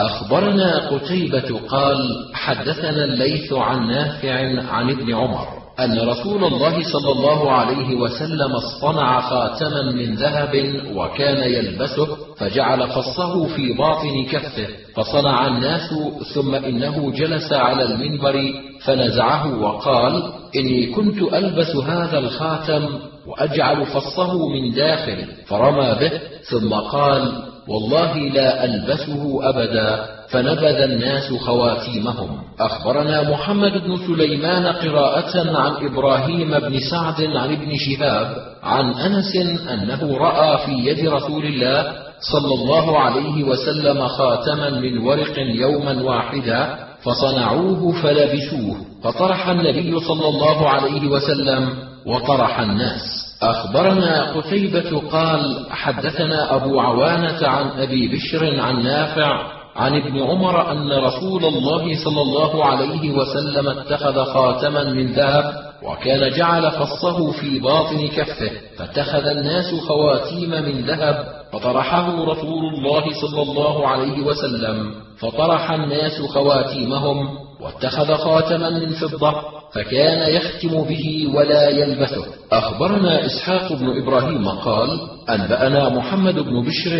أخبرنا قتيبة قال حدثنا الليث عن نافع عن ابن عمر أن رسول الله صلى الله عليه وسلم اصطنع خاتما من ذهب وكان يلبسه فجعل فصه في باطن كفه فصنع الناس ثم إنه جلس على المنبر فنزعه وقال إني كنت ألبس هذا الخاتم وأجعل فصه من داخل فرمى به ثم قال والله لا ألبسه أبدا فنبذ الناس خواتيمهم. أخبرنا محمد بن سليمان قراءة عن إبراهيم بن سعد عن ابن شهاب عن أنس أنه رأى في يد رسول الله صلى الله عليه وسلم خاتما من ورق يوما واحدا فصنعوه فلبسوه فطرح النبي صلى الله عليه وسلم وطرح الناس. أخبرنا قتيبة قال حدثنا أبو عوانة عن أبي بشر عن نافع عن ابن عمر أن رسول الله صلى الله عليه وسلم اتخذ خاتما من ذهب وكان جعل فصه في باطن كفه فاتخذ الناس خواتيم من ذهب فطرحه رسول الله صلى الله عليه وسلم فطرح الناس خواتيمهم واتخذ خاتما من فضة فكان يختم به ولا يلبثه. أخبرنا إسحاق بن إبراهيم قال أنبأنا محمد بن بشر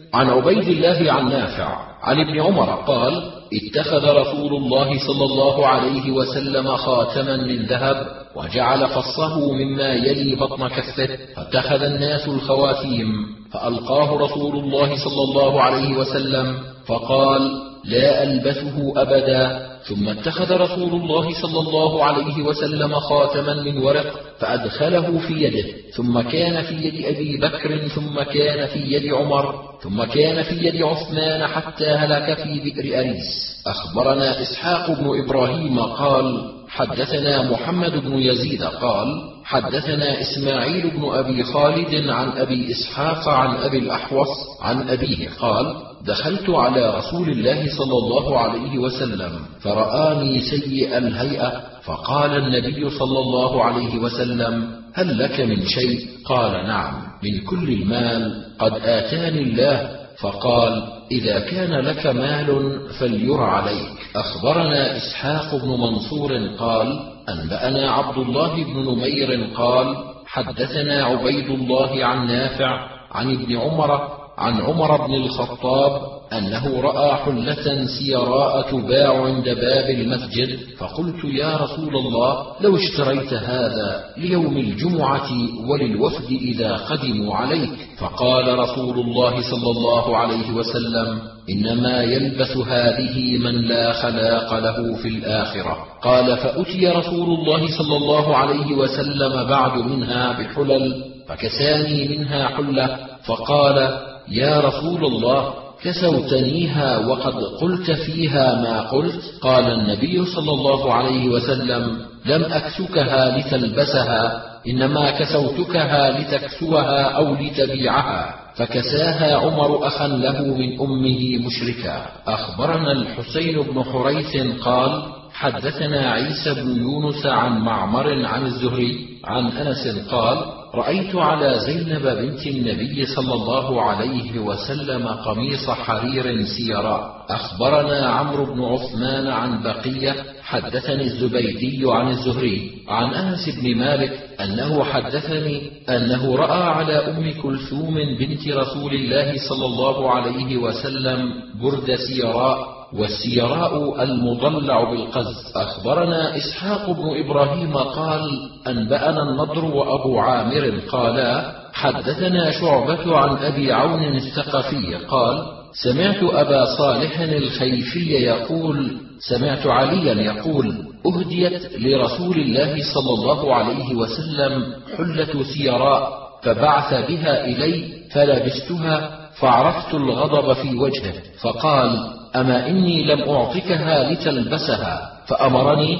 عن عبيد الله عن نافع عن ابن عمر قال: اتخذ رسول الله صلى الله عليه وسلم خاتما من ذهب وجعل فصه مما يلي بطن كفه، فاتخذ الناس الخواتيم، فألقاه رسول الله صلى الله عليه وسلم فقال: لا ألبسه أبدا. ثم اتخذ رسول الله صلى الله عليه وسلم خاتما من ورق فأدخله في يده، ثم كان في يد أبي بكر، ثم كان في يد عمر، ثم كان في يد عثمان، حتى هلك في بئر أريس. أخبرنا إسحاق بن إبراهيم قال: حدثنا محمد بن يزيد قال: حدثنا إسماعيل بن أبي خالد عن أبي إسحاق عن أبي الأحوص عن أبيه قال: دخلت على رسول الله صلى الله عليه وسلم فرآني سيء الهيئة، فقال النبي صلى الله عليه وسلم: هل لك من شيء؟ قال: نعم، من كل المال قد آتاني الله. فقال: إذا كان لك مال فلير عليك. أخبرنا إسحاق بن منصور قال: أنبأنا عبد الله بن نمير قال: حدثنا عبيد الله عن نافع عن ابن عمر عن عمر بن الخطاب أنه رأى حلة سيراء تباع عند باب المسجد، فقلت: يا رسول الله، لو اشتريت هذا ليوم الجمعة وللوفد إذا قدموا عليك. فقال رسول الله صلى الله عليه وسلم: إنما يلبس هذه من لا خلاق له في الآخرة. قال: فأتي رسول الله صلى الله عليه وسلم بعد منها بحلل، فكساني منها حلة، فقال: يا رسول الله، كسوتنيها وقد قلت فيها ما قلت. قال النبي صلى الله عليه وسلم: لم أكسكها لتلبسها، إنما كسوتكها لتكسوها أو لتبيعها. فكساها عمر أخا له من أمه مشركا. أخبرنا الحسين بن حريث قال: حدثنا عيسى بن يونس عن معمر عن الزهري عن أنس قال: رأيت على زينب بنت النبي صلى الله عليه وسلم قميص حرير سيراء. أخبرنا عمرو بن عثمان عن بقية حدثني الزبيدي عن الزهري عن أنس بن مالك أنه حدثني أنه رأى على أم كلثوم بنت رسول الله صلى الله عليه وسلم برد سيراء، والسيراء المضلع بالقز. أخبرنا إسحاق بن إبراهيم قال: أنبأنا النضر وأبو عامر قالا: حدثنا شعبة عن أبي عون الثقفي قال: سمعت أبا صالح الخيفي يقول: سمعت عليا يقول: أهديت لرسول الله صلى الله عليه وسلم حلة سيراء، فبعث بها إلي فلبستها، فعرفت الغضب في وجهه، فقال: أما إني لم أعطكها لتلبسها، فأمرني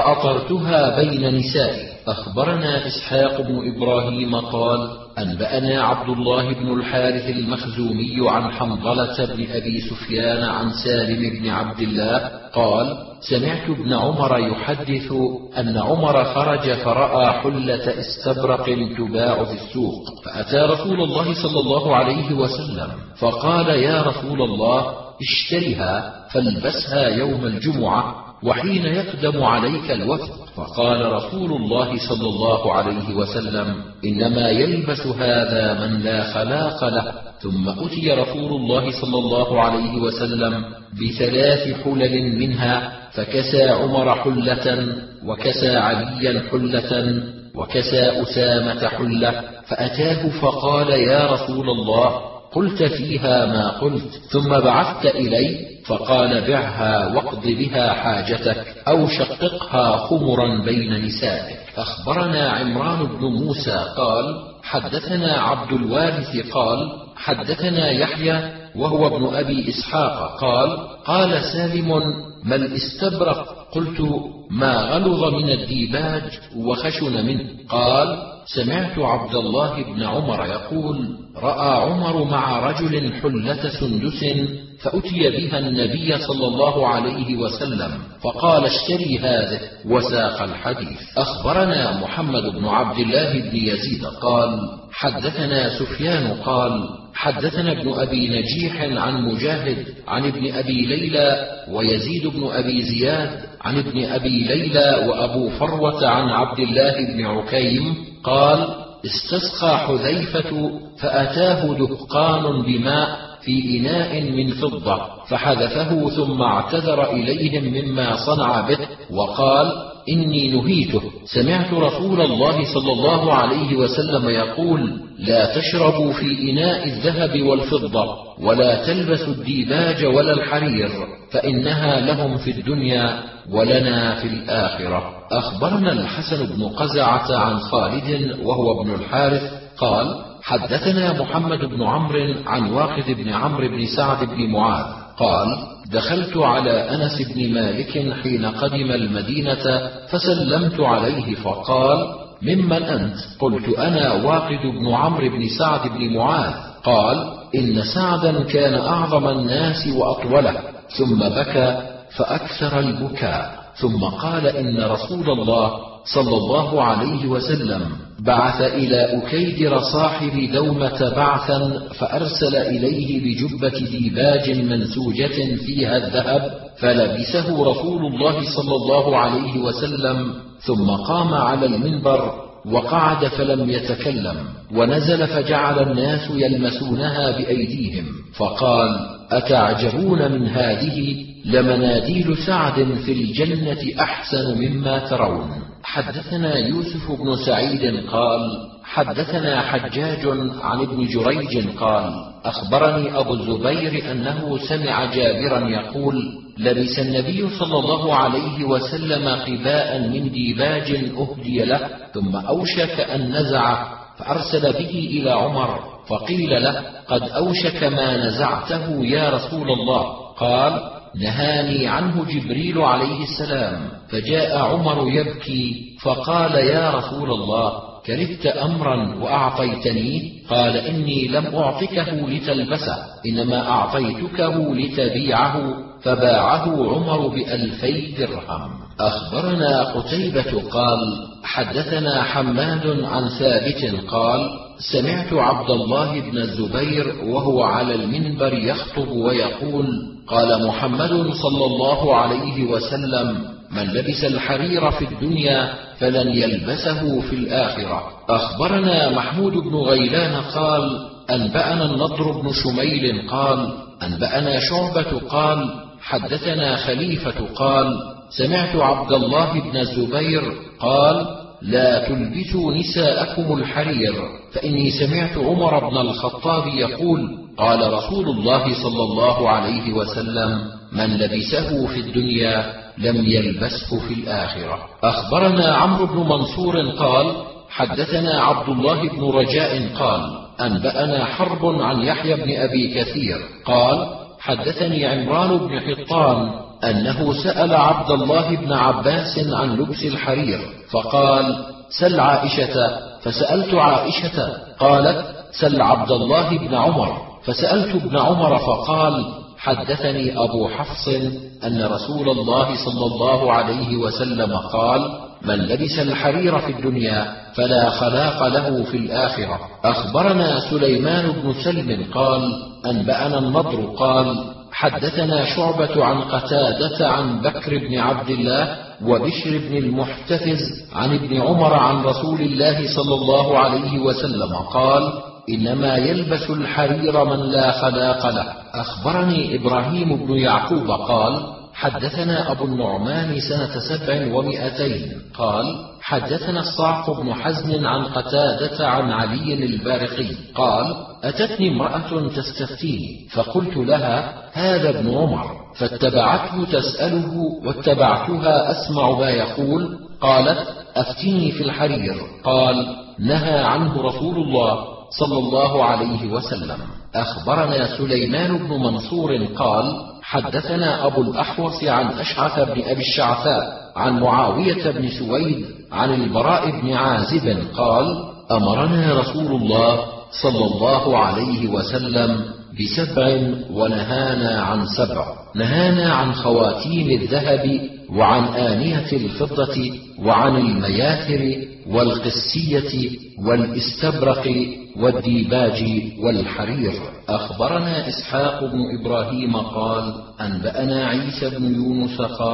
فأطرتها بين نسائي. أخبرنا إسحاق بن إبراهيم قال: أنبأنا عبد الله بن الحارث المخزومي عن حنظلة بن أبي سفيان عن سالم بن عبد الله قال: سمعت ابن عمر يحدث أن عمر خرج فرأى حلة استبرق تباع في السوق، فأتى رسول الله صلى الله عليه وسلم فقال: يا رسول الله، اشترها فالبسها يوم الجمعة وحين يقدم عليك الوفد. فقال رسول الله صلى الله عليه وسلم: إنما يلبس هذا من لا خلاق له. ثم أتي رسول الله صلى الله عليه وسلم ب3 حلل منها، فكسى عمر حلة، وكسى عليا حلة، وكسى أسامة حلة، فأتاه فقال: يا رسول الله، قلت فيها ما قلت، ثم بعثت إلي، فقال: بعها واقض بها حاجتك، أو شققها خمرا بين نسائك. أخبرنا عمران بن موسى قال: حدثنا عبد الوارث قال: حدثنا يحيى وهو ابن أبي إسحاق قال: قال سالم: ما الاستبرق؟ قلت: ما غلظ من الديباج وخشن منه. قال: سمعت عبد الله بن عمر يقول: رأى عمر مع رجل حلة سندس، فأتي بها النبي صلى الله عليه وسلم، فقال: اشتري هذه، وساق الحديث. أخبرنا محمد بن عبد الله بن يزيد قال: حدثنا سفيان قال: حدثنا ابن أبي نجيح عن مجاهد عن ابن أبي ليلى ويزيد بن أبي زياد عن ابن أبي ليلى وأبو فروة عن عبد الله بن عكيم قال: استسقى حذيفة فأتاه دهقان بماء، في إناء من فضة، فحذفه ثم اعتذر إليهم مما صنع به وقال: إني نهيته، سمعت رسول الله صلى الله عليه وسلم يقول: لا تشربوا في إناء الذهب والفضة، ولا تلبسوا الديباج ولا الحرير، فإنها لهم في الدنيا ولنا في الآخرة. أخبرنا الحسن بن قزعة عن خالد وهو ابن الحارث قال: حدثنا محمد بن عمرو عن واقد بن عمرو بن سعد بن معاذ قال: دخلت على أنس بن مالك حين قدم المدينة فسلمت عليه فقال: ممن أنت؟ قلت: أنا واقد بن عمرو بن سعد بن معاذ. قال: إن سعدا كان أعظم الناس وأطوله، ثم بكى فأكثر البكاء، ثم قال: إن رسول الله صلى الله عليه وسلم بعث إلى أكيدر صاحب دومة بعثا، فأرسل إليه بجبة ديباج منسوجة فيها الذهب، فلبسه رسول الله صلى الله عليه وسلم، ثم قام على المنبر وقعد فلم يتكلم، ونزل فجعل الناس يلمسونها بأيديهم، فقال: أتعجبون من هذه؟ لمناديل سعد في الجنة أحسن مما ترون. حدثنا يوسف بن سعيد قال: حدثنا حجاج عن ابن جريج قال: أخبرني أبو الزبير أنه سمع جابرا يقول: لبس النبي صلى الله عليه وسلم قباء من ديباج أهدي له، ثم أوشك أن نزعه، فأرسل به إلى عمر، فقيل له: قد أوشك ما نزعته يا رسول الله. قال: نهاني عنه جبريل عليه السلام. فجاء عمر يبكي فقال: يا رسول الله، كرهت أمرا وأعطيتنيه؟ قال: إني لم أعطكه لتلبسه، إنما أعطيتكه لتبيعه، فباعه عمر ب2000 درهم. أخبرنا قتيبة قال: حدثنا حماد عن ثابت قال: سمعت عبد الله بن الزبير وهو على المنبر يخطب ويقول: قال محمد صلى الله عليه وسلم: من لبس الحرير في الدنيا فلن يلبسه في الآخرة. أخبرنا محمود بن غيلان قال: أنبأنا النضر بن شميل قال: أنبأنا شعبة قال: حدثنا خليفة قال: سمعت عبد الله بن الزبير قال: لا تلبسوا نساءكم الحرير، فإني سمعت عمر بن الخطاب يقول: قال رسول الله صلى الله عليه وسلم: من لبسه في الدنيا لم يلبسه في الآخرة. أخبرنا عمرو بن منصور قال: حدثنا عبد الله بن رجاء قال: أنبأنا حرب عن يحيى بن أبي كثير قال: حدثني عمران بن حطان أنه سأل عبد الله بن عباس عن لبس الحرير، فقال: سل عائشة، فسألت عائشة قالت: سل عبد الله بن عمر، فسألت ابن عمر فقال: حدثني أبو حفص أن رسول الله صلى الله عليه وسلم قال: من لبس الحرير في الدنيا فلا خلاق له في الآخرة. أخبرنا سليمان بن سلم قال: أنبأنا النضر قال: حدثنا شعبة عن قتادة عن بكر بن عبد الله وبشر بن المحتفز عن ابن عمر عن رسول الله صلى الله عليه وسلم قال: إنما يلبس الحرير من لا خلاق له. أخبرني إبراهيم بن يعقوب قال: حدثنا أبو النعمان سنة 700 قال: حدثنا الصعق بن حزم عن قتادة عن علي البارقي قال: أتتني امرأة تستفتيني، فقلت لها: هذا ابن عمر، فاتبعته تسأله واتبعتها أسمع ما يقول. قالت: أفتني في الحرير. قال: نهى عنه رسول الله صلى الله عليه وسلم. أخبرنا سليمان بن منصور قال: حدثنا أبو الأحوص عن أشعث بن أبي الشعثاء عن معاوية بن سويد عن البراء بن عازب قال: أمرنا رسول الله صلى الله عليه وسلم ب7 ونهانا عن 7. نهانا عن خواتيم الذهب، وعن آنية الفضة، وعن المياثر والقسية والاستبرق والديباج والحرير. أخبرنا إسحاق بن إبراهيم قال: أنبأنا عيسى بن يونس قال: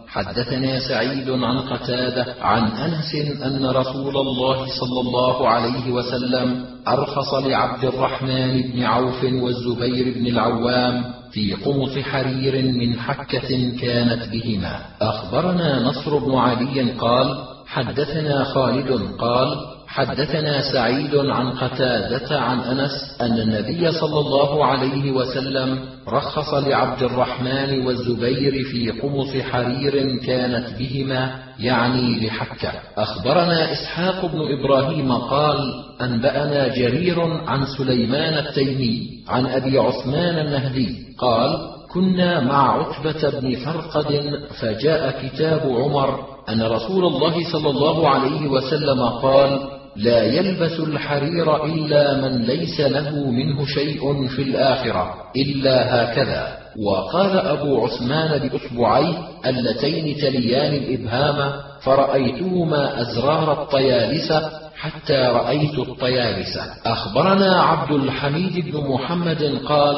حدثنا سعيد عن قتادة عن أنس أن رسول الله صلى الله عليه وسلم أرخص لعبد الرحمن بن عوف والزبير بن العوام في قمص حرير من حكة كانت بهما. أخبرنا نصر بن علي قال حدثنا خالد قال حدثنا سعيد عن قتادة عن أنس أن النبي صلى الله عليه وسلم رخص لعبد الرحمن والزبير في قمص حرير كانت بهما، يعني لحكة. أخبرنا إسحاق بن إبراهيم قال أنبأنا جرير عن سليمان التيمي عن أبي عثمان النهدي قال كنا مع عتبة بن فرقد فجاء كتاب عمر أن رسول الله صلى الله عليه وسلم قال لا يلبس الحرير إلا من ليس له منه شيء في الآخرة إلا هكذا. وقال أبو عثمان بأصبعيه اللتين تليان الإبهام فرأيتهما أزرار الطيالسة حتى رأيت الطيالسة. أخبرنا عبد الحميد بن محمد قال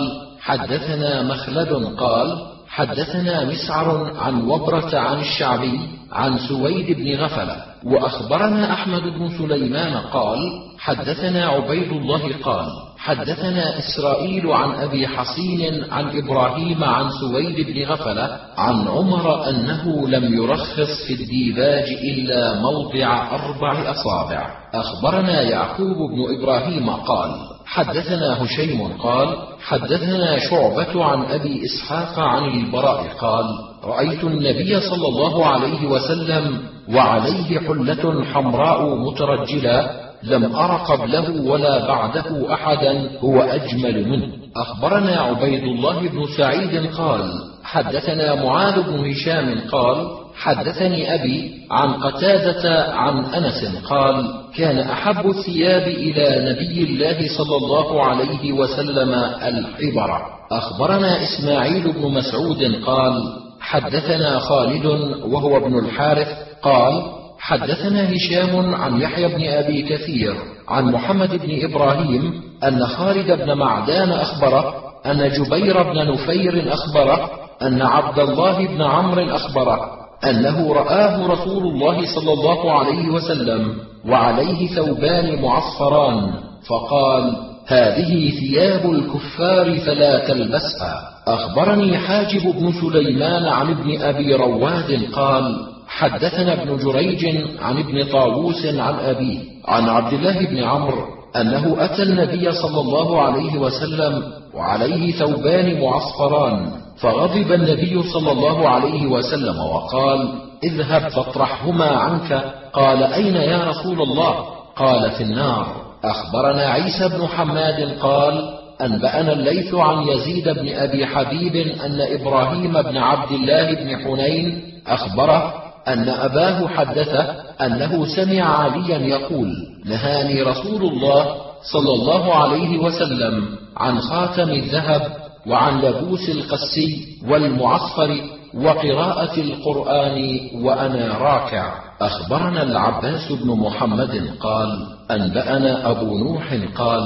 حدثنا مخلد قال حدثنا مسعر عن وبرة عن الشعبي عن سويد بن غفلة. وأخبرنا أحمد بن سليمان قال حدثنا عبيد الله قال حدثنا إسرائيل عن أبي حصين عن إبراهيم عن سويد بن غفلة عن عمر أنه لم يرخص في الديباج إلا موضع 4 أصابع. أخبرنا يعقوب بن إبراهيم قال حدثنا هشيم قال حدثنا شعبة عن أبي إسحاق عن البراء قال رأيت النبي صلى الله عليه وسلم وعليه حلة حمراء مترجلة لم أر قبله ولا بعده أحدا هو أجمل منه. أخبرنا عبيد الله بن سعيد قال حدثنا معاذ بن هشام قال حدثني أبي عن قتادة عن أنس قال كان أحب الثياب إلى نبي الله صلى الله عليه وسلم الحبرة. أخبرنا إسماعيل بن مسعود قال حدثنا خالد وهو ابن الحارث قال حدثنا هشام عن يحيى بن أبي كثير عن محمد بن إبراهيم أن خالد بن معدان أخبره أن جبير بن نفير أخبره أن عبد الله بن عمرو أخبره أنه رآه رسول الله صلى الله عليه وسلم وعليه ثوبان معصفران فقال هذه ثياب الكفار فلا تلبسها. أخبرني حاجب بن سليمان عن ابن أبي رواد قال حدثنا ابن جريج عن ابن طاووس عن أبيه عن عبد الله بن عمرو أنه أتى النبي صلى الله عليه وسلم وعليه ثوبان معصفران فغضب النبي صلى الله عليه وسلم وقال اذهب فاطرحهما عنك. قال أين يا رسول الله؟ قال في النار. أخبرنا عيسى بن حماد قال أنبأنا الليث عن يزيد بن أبي حبيب أن إبراهيم بن عبد الله بن حنين أخبره أن أباه حدثه أنه سمع عليا يقول نهاني رسول الله صلى الله عليه وسلم عن خاتم الذهب وعن لبوس القسي والمعصفر وقراءة القرآن وأنا راكع. أخبرنا العباس بن محمد قال أنبأنا أبو نوح قال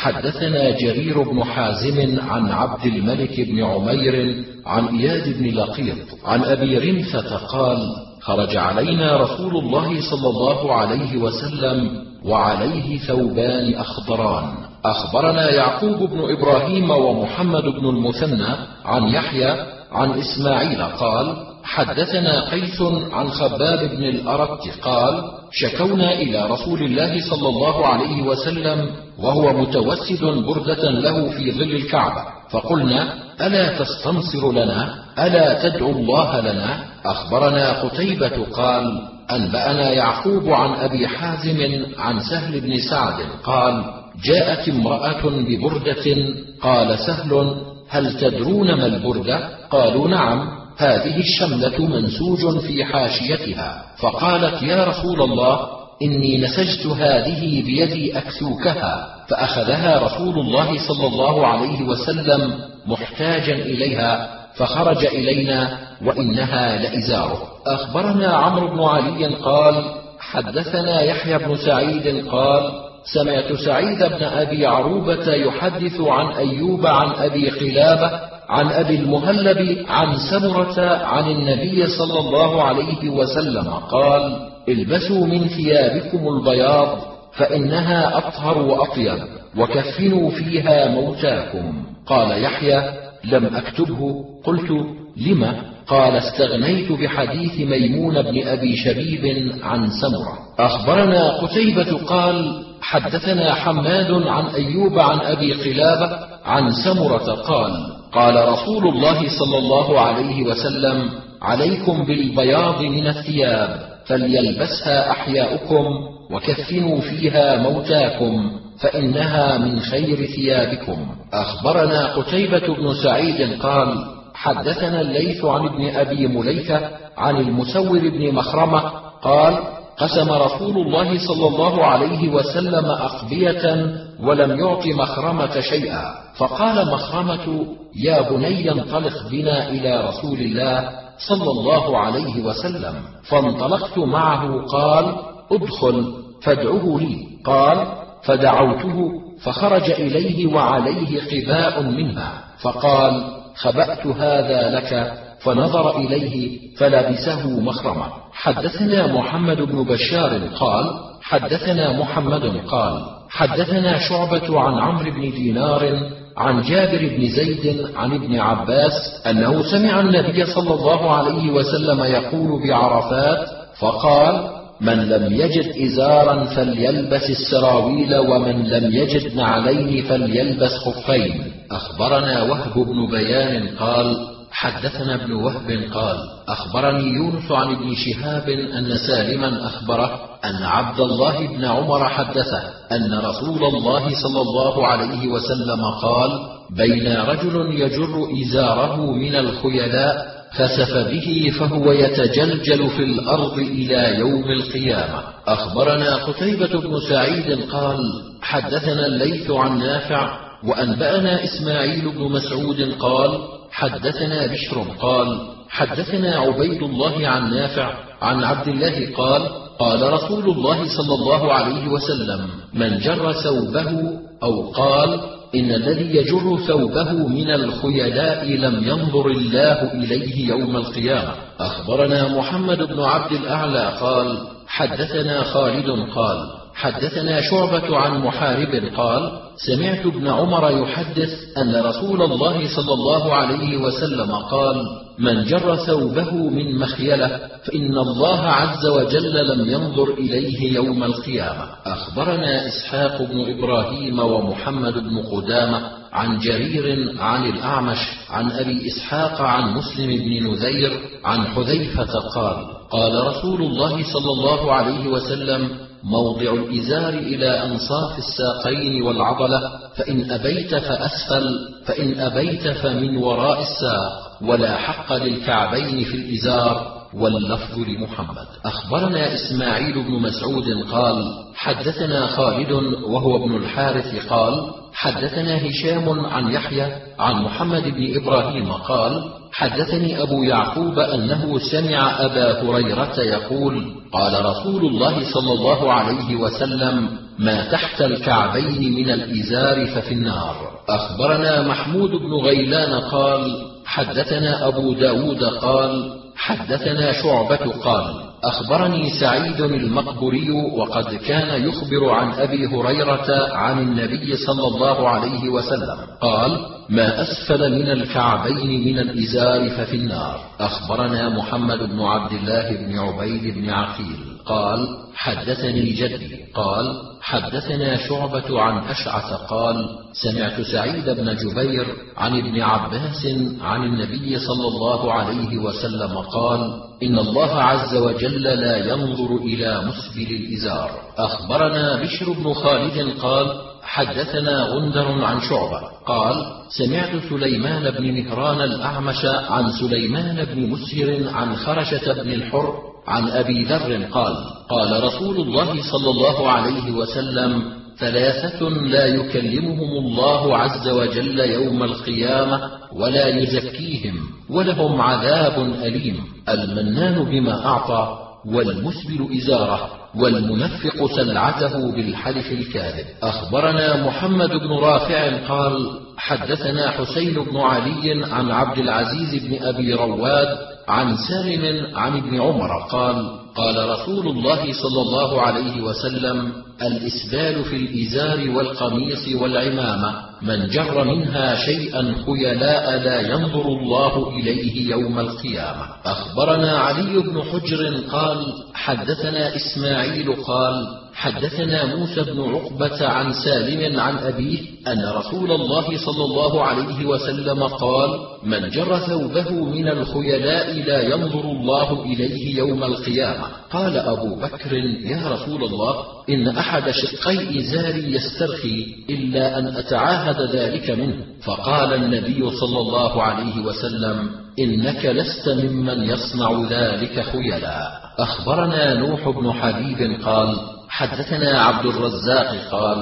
حدثنا جرير بن حازم عن عبد الملك بن عمير عن إياد بن لقيط عن أبي رمثة قال خرج علينا رسول الله صلى الله عليه وسلم وعليه ثوبان أخضران. أخبرنا يعقوب بن إبراهيم ومحمد بن المثنى عن يحيى عن إسماعيل قال حدثنا قيس عن خباب بن الأرت قال شكونا إلى رسول الله صلى الله عليه وسلم وهو متوسد بردة له في ظل الكعبة فقلنا ألا تستنصر لنا ألا تدعو الله لنا. أخبرنا قتيبة قال أنبأنا يعقوب عن أبي حازم عن سهل بن سعد قال جاءت امرأة ببردة قال سهل هل تدرون ما البردة؟ قالوا نعم هذه الشملة منسوج في حاشيتها. فقالت يا رسول الله إني نسجت هذه بيدي أكسوكها. فأخذها رسول الله صلى الله عليه وسلم محتاجا إليها فخرج إلينا وإنها لإزاره. أخبرنا عمرو بن علي قال حدثنا يحيى بن سعيد قال سمعت سعيد بن أبي عروبة يحدث عن أيوب عن أبي قلابة عن أبي المهلب عن سمرة عن النبي صلى الله عليه وسلم قال: البسوا من ثيابكم البياض فإنها أطهر وأطيب، وكفنوا فيها موتاكم. قال يحيى: لم أكتبه. قلت: لم؟ قال: استغنيت بحديث ميمون بن أبي شبيب عن سمرة. أخبرنا قتيبة قال: حدثنا حماد عن أيوب عن أبي قلابة عن سمرة قال: قال رسول الله صلى الله عليه وسلم: عليكم بالبياض من الثياب، فليلبسها أحياؤكم، وكفنوا فيها موتاكم، فإنها من خير ثيابكم. أخبرنا قتيبة بن سعيد قال: حدثنا الليث عن ابن أبي مليكة عن المسور بن مخرمة قال: قسم رسول الله صلى الله عليه وسلم أقبية ولم يعط مخرمة شيئا، فقال مخرمة: يا بني انطلق بنا إلى رسول الله صلى الله عليه وسلم. فانطلقت معه. قال: ادخل فادعه لي. قال: فدعوته، فخرج إليه وعليه قباء منها، فقال: خبأت هذا لك. فنظر إليه فلبسه مخرمة. حدثنا محمد بن بشار قال: حدثنا محمد قال: حدثنا شعبة عن عمرو بن دينار عن جابر بن زيد عن ابن عباس أنه سمع النبي صلى الله عليه وسلم يقول بعرفات فقال: من لم يجد إزارا فليلبس السراويل، ومن لم يجد نعلين فليلبس خفين. أخبرنا وهب بن بيان قال: حدثنا ابن وهب قال: أخبرني يونس عن ابن شهاب أن سالما أخبره أن عبد الله بن عمر حدثه أن رسول الله صلى الله عليه وسلم قال: بين رجل يجر إزاره من الخيلاء خسف به فهو يتجلجل في الأرض إلى يوم القيامة. أخبرنا قتيبة بن سعيد قال: حدثنا الليث عن نافع وأنبأنا إسماعيل بن مسعود قال: حدثنا بشر قال: حدثنا عبيد الله عن نافع عن عبد الله قال: قال رسول الله صلى الله عليه وسلم: من جر ثوبه، أو قال: إن الذي يجر ثوبه من الخيلاء لم ينظر الله إليه يوم القيامة. أخبرنا محمد بن عبد الأعلى قال: حدثنا خالد قال: حدثنا شعبة عن محارب قال: سمعت ابن عمر يحدث أن رسول الله صلى الله عليه وسلم قال: من جر ثوبه من مخيلة فإن الله عز وجل لم ينظر إليه يوم القيامة. أخبرنا إسحاق بن إبراهيم ومحمد بن قدامة عن جرير عن الأعمش عن أبي إسحاق عن مسلم بن نذير عن حذيفة قال: قال رسول الله صلى الله عليه وسلم: موضع الإزار إلى أنصاف الساقين والعضلة، فإن أبيت فأسفل، فإن أبيت فمن وراء الساق، ولا حق للكعبين في الإزار. واللفظ لمحمد. أخبرنا إسماعيل بن مسعود قال: حدثنا خالد وهو ابن الحارث قال: حدثنا هشام عن يحيى عن محمد بن إبراهيم قال: حدثني أبو يعقوب أنه سمع أبا هريرة يقول: قال رسول الله صلى الله عليه وسلم: ما تحت الكعبين من الإزار ففي النار. أخبرنا محمود بن غيلان قال: حدثنا أبو داود قال: حدثنا شعبة قال: أخبرني سعيد المقبري وقد كان يخبر عن أبي هريرة عن النبي صلى الله عليه وسلم قال: ما أسفل من الكعبين من الإزار ففي النار. أخبرنا محمد بن عبد الله بن عبيد بن عقيل قال: حدثني جدي قال: حدثنا شعبة عن أشعث قال: سمعت سعيد بن جبير عن ابن عباس عن النبي صلى الله عليه وسلم قال: إن الله عز وجل لا ينظر إلى مسبل الإزار. أخبرنا بشر بن خالد قال: حدثنا غندر عن شعبة قال: سمعت سليمان بن مهران الأعمش عن سليمان بن مسهر عن خرشة بن الحر عن أبي ذر قال: قال رسول الله صلى الله عليه وسلم: ثلاثة لا يكلمهم الله عز وجل يوم القيامة ولا يزكيهم ولهم عذاب أليم: المنان بما أعطى، والمسبل إزاره، والمنفق سلعته بالحلف الكاذب. أخبرنا محمد بن رافع قال حدثنا حسين بن علي عن عبد العزيز بن أبي رواد عن سالم عن ابن عمر قال قال رسول الله صلى الله عليه وسلم: الإسبال في الإزار والقميص والعمامة، من جر منها شيئا خيلاء لا ينظر الله إليه يوم القيامة. أخبرنا علي بن حجر قال حدثنا إسماعيل قال حدثنا موسى بن عقبة عن سالم عن أبيه أن رسول الله صلى الله عليه وسلم قال: من جر ثوبه من الخيلاء لا ينظر الله إليه يوم القيامة. قال أبو بكر: يا رسول الله، إن أحد شقي إزاري يسترخي إلا أن أتعاهد ذلك منه. فقال النبي صلى الله عليه وسلم: إنك لست ممن يصنع ذلك خيلاء. أخبرنا نوح بن حبيب قال حدثنا عبد الرزاق قال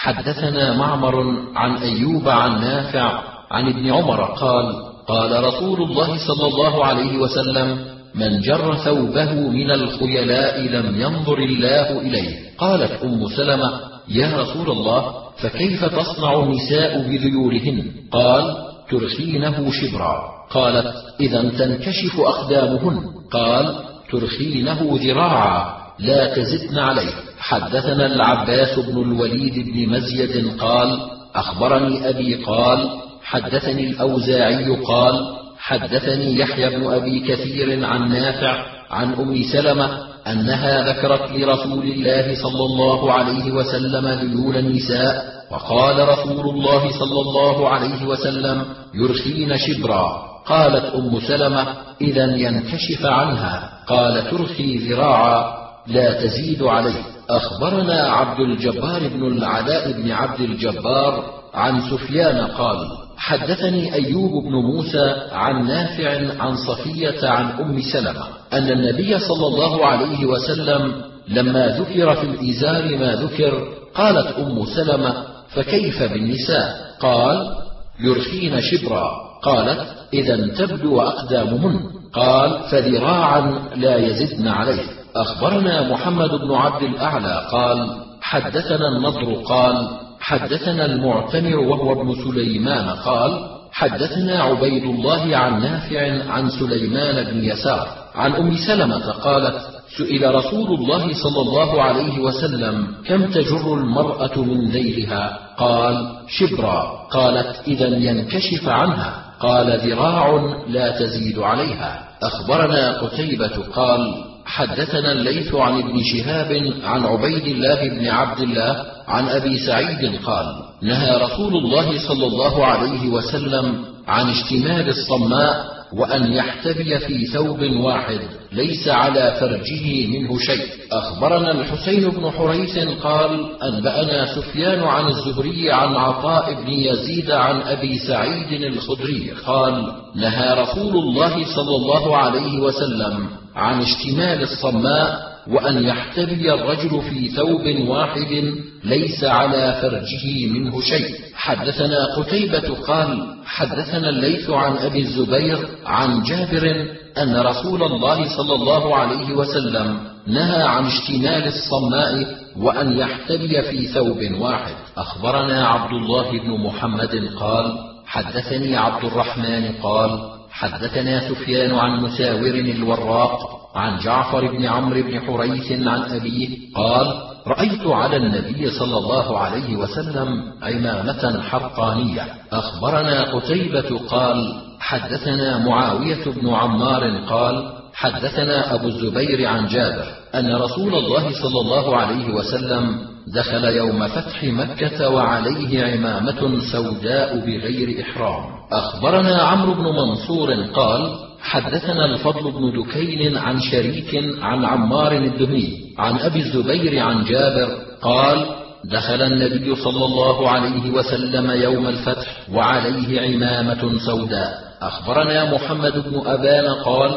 حدثنا معمر عن أيوب عن نافع عن ابن عمر قال قال رسول الله صلى الله عليه وسلم: من جر ثوبه من الخيلاء لم ينظر الله إليه. قالت أم سلمة: يا رسول الله، فكيف تصنع النساء بذيولهن؟ قال: ترخينه شبرا. قالت: إذا تنكشف أقدامهن. قال: ترخينه ذراعا لا تزدن عليه. حدثنا العباس بن الوليد بن مزيد قال أخبرني أبي قال حدثني الأوزاعي قال حدثني يحيى بن أبي كثير عن نافع عن أم سلمة أنها ذكرت لرسول الله صلى الله عليه وسلم ذيول النساء، وقال رسول الله صلى الله عليه وسلم: يرخين شبرا. قالت أم سلمة: إذا ينكشف عنها. قال: ترخي ذراعا لا تزيد عليه. أخبرنا عبد الجبار بن العلاء بن عبد الجبار عن سفيان قال حدثني أيوب بن موسى عن نافع عن صفية عن أم سلمة أن النبي صلى الله عليه وسلم لما ذكر في الإزار ما ذكر قالت أم سلمة: فكيف بالنساء؟ قال: يرخين شبرا. قالت: إذا تبدو أقدامهن. قال: فذراعا لا يزدن عليه. أخبرنا محمد بن عبد الأعلى قال حدثنا النضر قال حدثنا المعتمر وهو ابن سليمان قال حدثنا عبيد الله عن نافع عن سليمان بن يسار عن أم سلمة قالت: سئل رسول الله صلى الله عليه وسلم: كم تجر المرأة من ذيلها؟ قال: شبرا. قالت: إذا ينكشف عنها. قال: ذراع لا تزيد عليها. أخبرنا قتيبة قال حدثنا الليث عن ابن شهاب عن عبيد الله بن عبد الله عن أبي سعيد قال: نهى رسول الله صلى الله عليه وسلم عن اشتمال الصماء وأن يحتبي في ثوب واحد ليس على فرجه منه شيء. أخبرنا الحسين بن حريث قال أنبأنا سفيان عن الزهري عن عطاء بن يزيد عن أبي سعيد الخدري قال: نهى رسول الله صلى الله عليه وسلم عن اشتمال الصماء وأن يحتبي الرجل في ثوب واحد ليس على فرجه منه شيء. حدثنا قتيبة قال حدثنا الليث عن أبي الزبير عن جابر أن رسول الله صلى الله عليه وسلم نهى عن اشتمال الصماء وأن يحتبي في ثوب واحد. أخبرنا عبد الله بن محمد قال حدثني عبد الرحمن قال حدثنا سفيان عن مساور الوراق عن جعفر بن عمرو بن حريث عن أبيه قال: رأيت على النبي صلى الله عليه وسلم عمامة حرقانية. أخبرنا قتيبة قال حدثنا معاوية بن عمار قال حدثنا أبو الزبير عن جابر أن رسول الله صلى الله عليه وسلم دخل يوم فتح مكة وعليه عمامة سوداء بغير إحرام. أخبرنا عمرو بن منصور قال حدثنا الفضل بن دكين عن شريك عن عمار الدهني عن أبي الزبير عن جابر قال: دخل النبي صلى الله عليه وسلم يوم الفتح وعليه عمامة سوداء. أخبرنا محمد بن أبان قال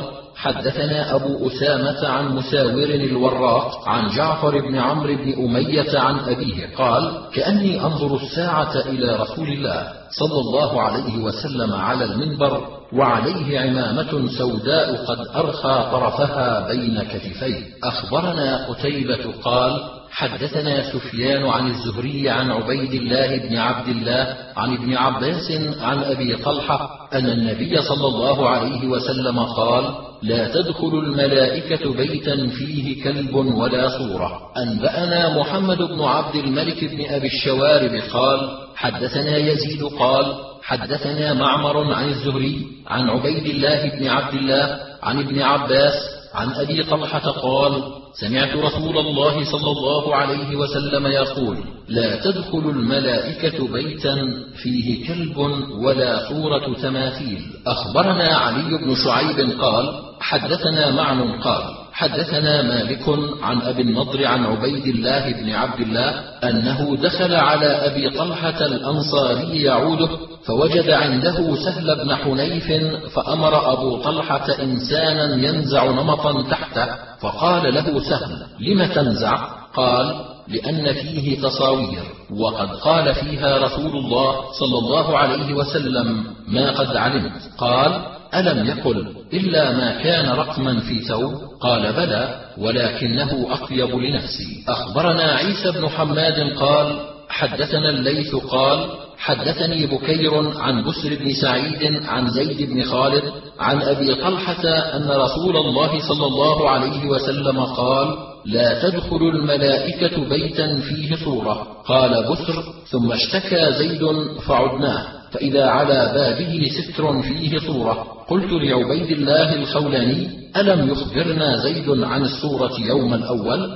حدثنا أبو أسامة عن مساور الوراق عن جعفر بن عمرو بن أمية عن أبيه قال: كأني أنظر الساعة إلى رسول الله صلى الله عليه وسلم على المنبر وعليه عمامة سوداء قد أرخى طرفها بين كتفيه. أخبرنا قتيبة قال حدثنا سفيان عن الزهري عن عبيد الله بن عبد الله عن ابن عباس عن أبي طلحة أن النبي صلى الله عليه وسلم قال لا تدخل الملائكة بيتا فيه كلب ولا صورة. أنبأنا محمد بن عبد الملك بن أبي الشوارب قال حدثنا يزيد قال حدثنا معمر عن الزهري عن عبيد الله بن عبد الله عن ابن عباس عن أبي طلحة قال سمعت رسول الله صلى الله عليه وسلم يقول لا تدخل الملائكة بيتا فيه كلب ولا صورة تماثيل. أخبرنا علي بن شعيب قال حدثنا معن قال حدثنا مالك عن أبي النضر عن عبيد الله بن عبد الله أنه دخل على أبي طلحة الأنصاري يعوده فوجد عنده سهل بن حنيف فأمر أبو طلحة إنسانا ينزع نمطا تحته فقال له سهل لم تنزع؟ قال لأن فيه تصاوير وقد قال فيها رسول الله صلى الله عليه وسلم ما قد علمت. قال ألم يقل إلا ما كان رقما في ثوب؟ قال بلى ولكنه أطيب لنفسي. أخبرنا عيسى بن حماد قال حدثنا الليث قال حدثني بكير عن بسر بن سعيد عن زيد بن خالد عن أبي طلحة أن رسول الله صلى الله عليه وسلم قال لا تدخل الملائكة بيتا فيه صورة. قال بسر ثم اشتكى زيد فعدناه فإذا على بابه ستر فيه صورة. قلت لعبيد الله الخولاني ألم يخبرنا زيد عن الصورة يوم الأول؟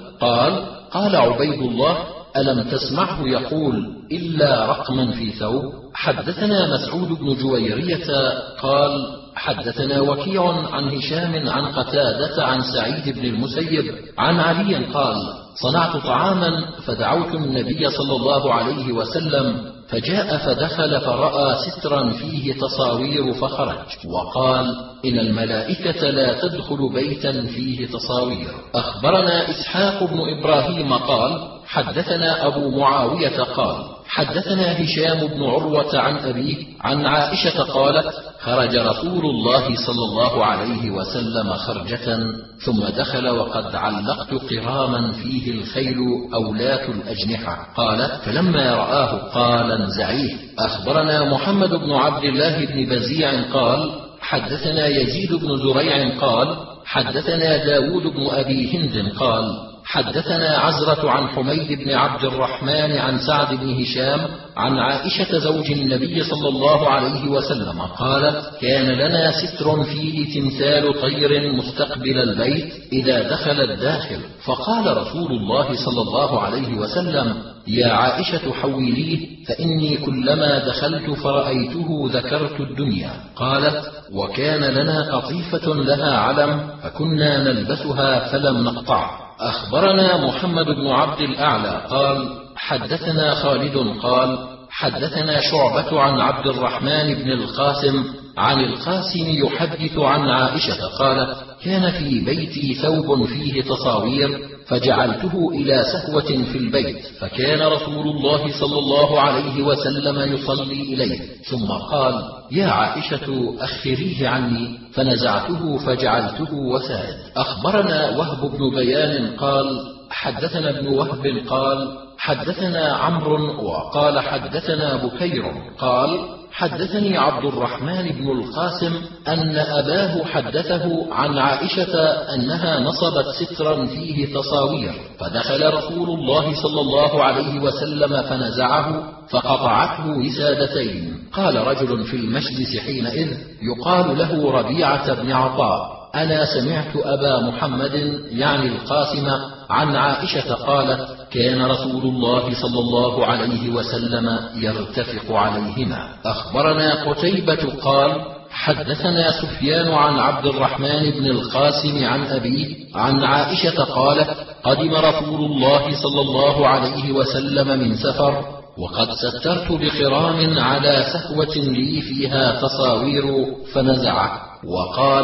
قال عبيد الله ألم تسمعه يقول إلا رقما في ثوب؟ حدثنا مسعود بن جويرية قال حدثنا وكيع عن هشام عن قتادة عن سعيد بن المسيب عن علي قال صنعت طعاما فدعوت النبي صلى الله عليه وسلم فجاء فدخل فرأى سترا فيه تصاوير فخرج وقال إن الملائكة لا تدخل بيتا فيه تصاوير. أخبرنا إسحاق بن إبراهيم قال حدثنا أبو معاوية قال حدثنا هشام بن عروة عن أبيه عن عائشة قالت خرج رسول الله صلى الله عليه وسلم خرجة ثم دخل وقد علقت قراما فيه الخيل أولات الأجنحة. قالت فلما رآه قال انزعيه. أخبرنا محمد بن عبد الله بن بزيع قال حدثنا يزيد بن زريع قال حدثنا داود بن أبي هند قال حدثنا عزرة عن حميد بن عبد الرحمن عن سعد بن هشام عن عائشة زوج النبي صلى الله عليه وسلم قالت كان لنا ستر فيه تمثال طير مستقبل البيت إذا دخل الداخل فقال رسول الله صلى الله عليه وسلم يا عائشة حوليه فإني كلما دخلت فرأيته ذكرت الدنيا. قالت وكان لنا قطيفة لها علم فكنا نلبسها فلم نقطع. أخبرنا محمد بن عبد الأعلى قال حدثنا خالد قال حدثنا شعبة عن عبد الرحمن بن القاسم عن القاسم يحدث عن عائشة قالت كان في بيتي ثوب فيه تصاوير فجعلته إلى سهوة في البيت فكان رسول الله صلى الله عليه وسلم يصلي إليه ثم قال يا عائشة أخريه عني فنزعته فجعلته وسائد. أخبرنا وهب بن بيان قال حدثنا ابن وهب قال حدثنا عمرو وقال حدثنا بكير قال حدثني عبد الرحمن بن القاسم أن أباه حدثه عن عائشة أنها نصبت سترا فيه تصاوير فدخل رسول الله صلى الله عليه وسلم فنزعه فقطعته وسادتين. قال رجل في المجلس حينئذ يقال له ربيعة بن عطاء أنا سمعت أبا محمد يعني القاسم عن عائشة قالت كان رسول الله صلى الله عليه وسلم يرتفق عليهما. أخبرنا قتيبة قال حدثنا سفيان عن عبد الرحمن بن القاسم عن أبيه عن عائشة قالت قدم رسول الله صلى الله عليه وسلم من سفر وقد سترت بخرام على سهوة لي فيها تصاوير فنزعه وقال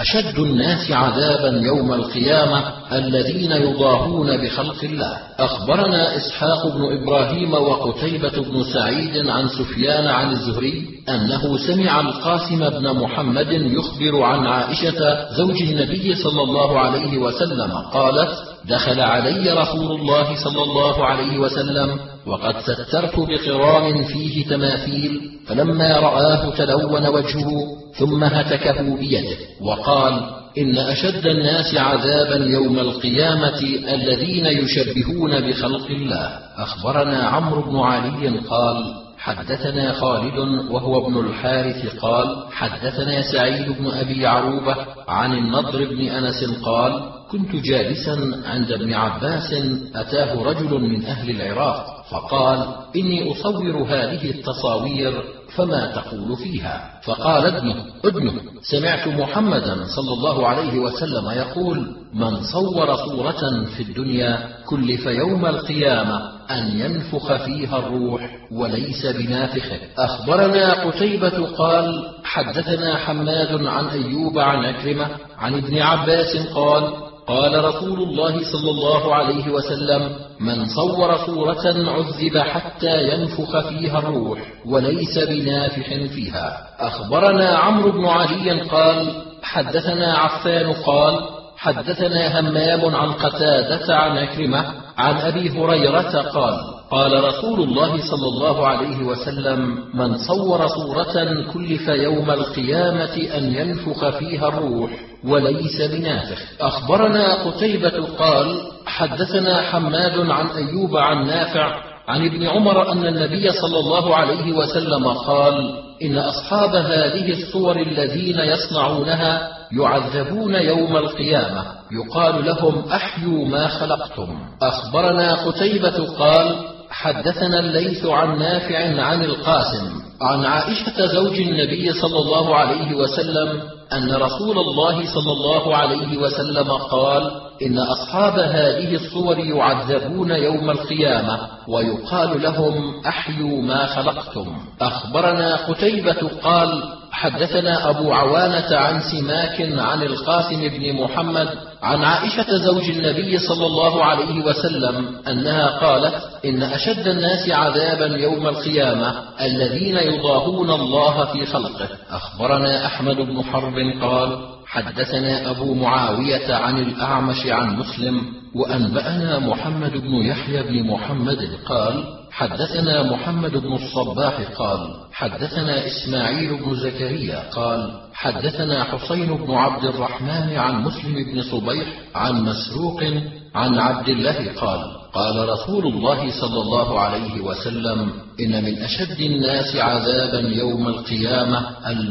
أشد الناس عذابا يوم القيامة الذين يضاهون بخلق الله. أخبرنا إسحاق بن إبراهيم وقتيبة بن سعيد عن سفيان عن الزهري أنه سمع القاسم بن محمد يخبر عن عائشة زوج النبي صلى الله عليه وسلم قالت: دخل علي رسول الله صلى الله عليه وسلم وقد سترت بقرام فيه تماثيل، فلما رآه تلون وجهه ثم هتكه بيده وقال: إن أشد الناس عذابا يوم القيامة الذين يشبهون بخلق الله. أخبرنا عمرو بن علي قال: حدثنا خالد وهو ابن الحارث قال: حدثنا سعيد بن أبي عروبة عن النضر بن أنس قال: كنت جالسا عند ابن عباس أتاه رجل من أهل العراق فقال: إني أصور هذه التصاوير فما تقول فيها؟ فقال ابنه سمعت محمدا صلى الله عليه وسلم يقول: من صور صورة في الدنيا كلف يوم القيامة أن ينفخ فيها الروح وليس بنافخه. أخبرنا قتيبة قال: حدثنا حماد عن أيوب عن عكرمة عن ابن عباس قال: قال رسول الله صلى الله عليه وسلم: من صور صورة عذب حتى ينفخ فيها الروح وليس بنافخ فيها. أخبرنا عمرو بن علي قال: حدثنا عفان قال: حدثنا همام عن قتادة عن عكرمة عن أبي هريرة قال: قال رسول الله صلى الله عليه وسلم: من صور صورة كلف يوم القيامة أن ينفخ فيها الروح وليس بنافخ. أخبرنا قتيبة قال: حدثنا حماد عن أيوب عن نافع عن ابن عمر أن النبي صلى الله عليه وسلم قال: إن أصحاب هذه الصور الذين يصنعونها يعذبون يوم القيامة يقال لهم: أحيوا ما خلقتم. أخبرنا قتيبة قال: حدثنا الليث عن نافع عن القاسم عن عائشة زوج النبي صلى الله عليه وسلم أن رسول الله صلى الله عليه وسلم قال: إن أصحاب هذه الصور يعذبون يوم القيامة ويقال لهم: أحيوا ما خلقتم. أخبرنا قتيبة قال: حدثنا أبو عوانة عن سماك عن القاسم بن محمد عن عائشة زوج النبي صلى الله عليه وسلم أنها قالت: إن أشد الناس عذابا يوم القيامة الذين يضاهون الله في خلقه. أخبرنا أحمد بن حرب قال: حدثنا أبو معاوية عن الأعمش عن مسلم وأنبأنا محمد بن يحيى بن محمد قال: حدثنا محمد بن الصباح قال: حدثنا إسماعيل بن زكريا قال: حدثنا حسين بن عبد الرحمن عن مسلم بن صبيح عن مسروق عن عبد الله قال: قال رسول الله صلى الله عليه وسلم: إن من أشد الناس عذابا يوم القيامة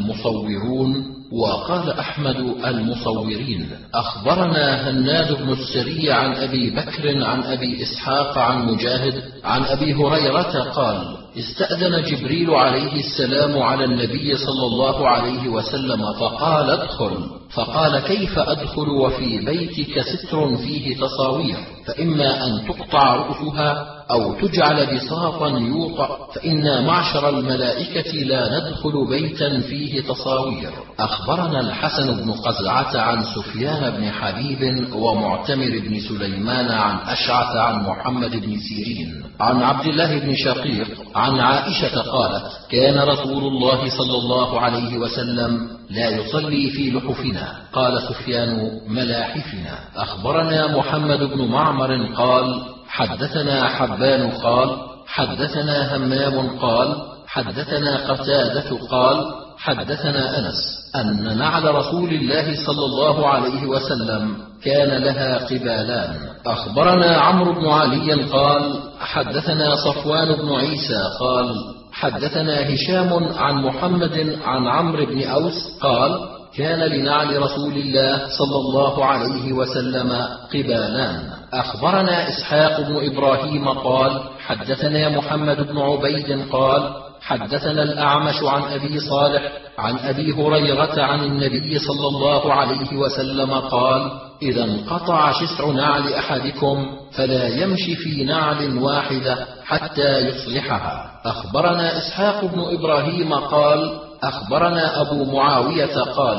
المصورون. وقال أحمد: المصورين. أخبرنا هناد بن السري عن أبي بكر عن أبي إسحاق عن مجاهد عن أبي هريرة قال: استأذن جبريل عليه السلام على النبي صلى الله عليه وسلم فقال: ادخل. فقال: كيف أدخل وفي بيتك ستر فيه تصاوير؟ فإما أن تقطع رؤوسها أو تجعل بساطا يوطأ، فإنا معشر الملائكة لا ندخل بيتا فيه تصاوير. أخبرنا الحسن بن قزعة عن سفيان بن حبيب ومعتمر بن سليمان عن أشعث عن محمد بن سيرين عن عبد الله بن شقيق عن عائشة قالت: كان رسول الله صلى الله عليه وسلم لا يصلي في لحفنا. قال سفيان: ملاحفنا. أخبرنا محمد بن معمر قال: حدثنا حبان قال: حدثنا همام قال: حدثنا قتادة قال: حدثنا أنس أن نعل رسول الله صلى الله عليه وسلم كان لها قبالان. أخبرنا عمرو بن علي قال: حدثنا صفوان بن عيسى قال: حدثنا هشام عن محمد عن عمرو بن أوس قال: كان لنعل رسول الله صلى الله عليه وسلم قبالان. أخبرنا إسحاق بن إبراهيم قال: حدثنا محمد بن عبيد قال: حدثنا الأعمش عن أبي صالح عن أبي هريرة عن النبي صلى الله عليه وسلم قال: إذا انقطع شسع نعل أحدكم فلا يمشي في نعل واحدة حتى يصلحها. أخبرنا إسحاق بن إبراهيم قال: أخبرنا أبو معاوية قال: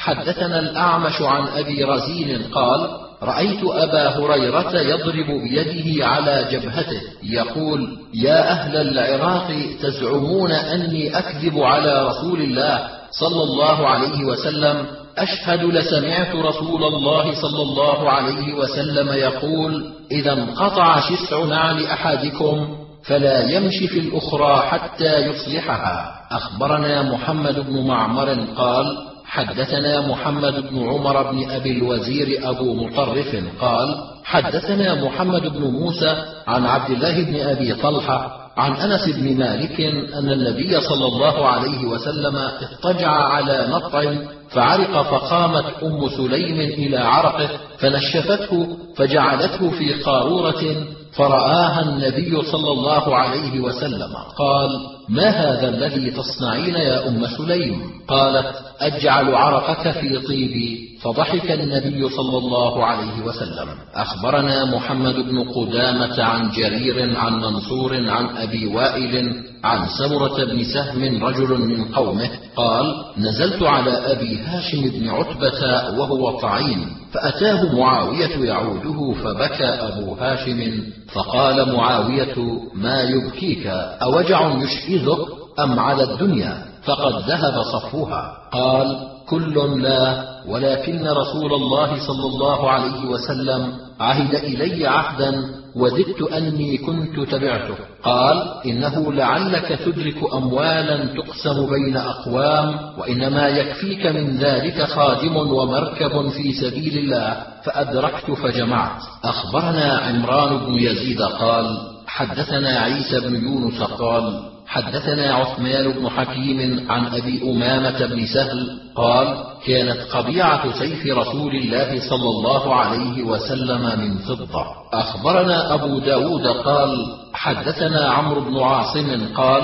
حدثنا الأعمش عن أبي رزين قال: رأيت أبا هريرة يضرب بيده على جبهته يقول: يا أهل العراق تزعمون أني أكذب على رسول الله صلى الله عليه وسلم، أشهد لسمعت رسول الله صلى الله عليه وسلم يقول: إذا انقطع شسع نعل أحدكم فلا يمشي في الأخرى حتى يصلحها. أخبرنا محمد بن معمر قال: حدثنا محمد بن عمر بن أبي الوزير أبو مطرف قال: حدثنا محمد بن موسى عن عبد الله بن أبي طلحة عن أنس بن مالك أن النبي صلى الله عليه وسلم اضطجع على نطع فعرق، فقامت أم سليم إلى عرقه فنشفته فجعلته في قارورة، فرآها النبي صلى الله عليه وسلم قال: ما هذا الذي تصنعين يا أم سليم؟ قالت: أجعل عرقك في طيبي. فضحك النبي صلى الله عليه وسلم. أخبرنا محمد بن قدامة عن جرير عن منصور عن أبي وائل عن سمرة بن سهم رجل من قومه قال: نزلت على أبي هاشم بن عتبة وهو طعين، فأتاه معاوية يعوده، فبكى أبو هاشم، فقال معاوية: ما يبكيك؟ أوجع يشئذك أم على الدنيا فقد ذهب صفوها؟ قال: كل لا، ولكن رسول الله صلى الله عليه وسلم عهد إلي عهدا وددت أني كنت تبعته. قال: إنه لعلك تدرك أموالا تقسم بين أقوام، وإنما يكفيك من ذلك خادم ومركب في سبيل الله، فأدركت فجمعت. أخبرنا عمران بن يزيد قال: حدثنا عيسى بن يونس قال: حدثنا عثمان بن حكيم عن أبي أمامة بن سهل قال: كانت قبيعة سيف رسول الله صلى الله عليه وسلم من فضة. أخبرنا أبو داود قال: حدثنا عمرو بن عاصم قال: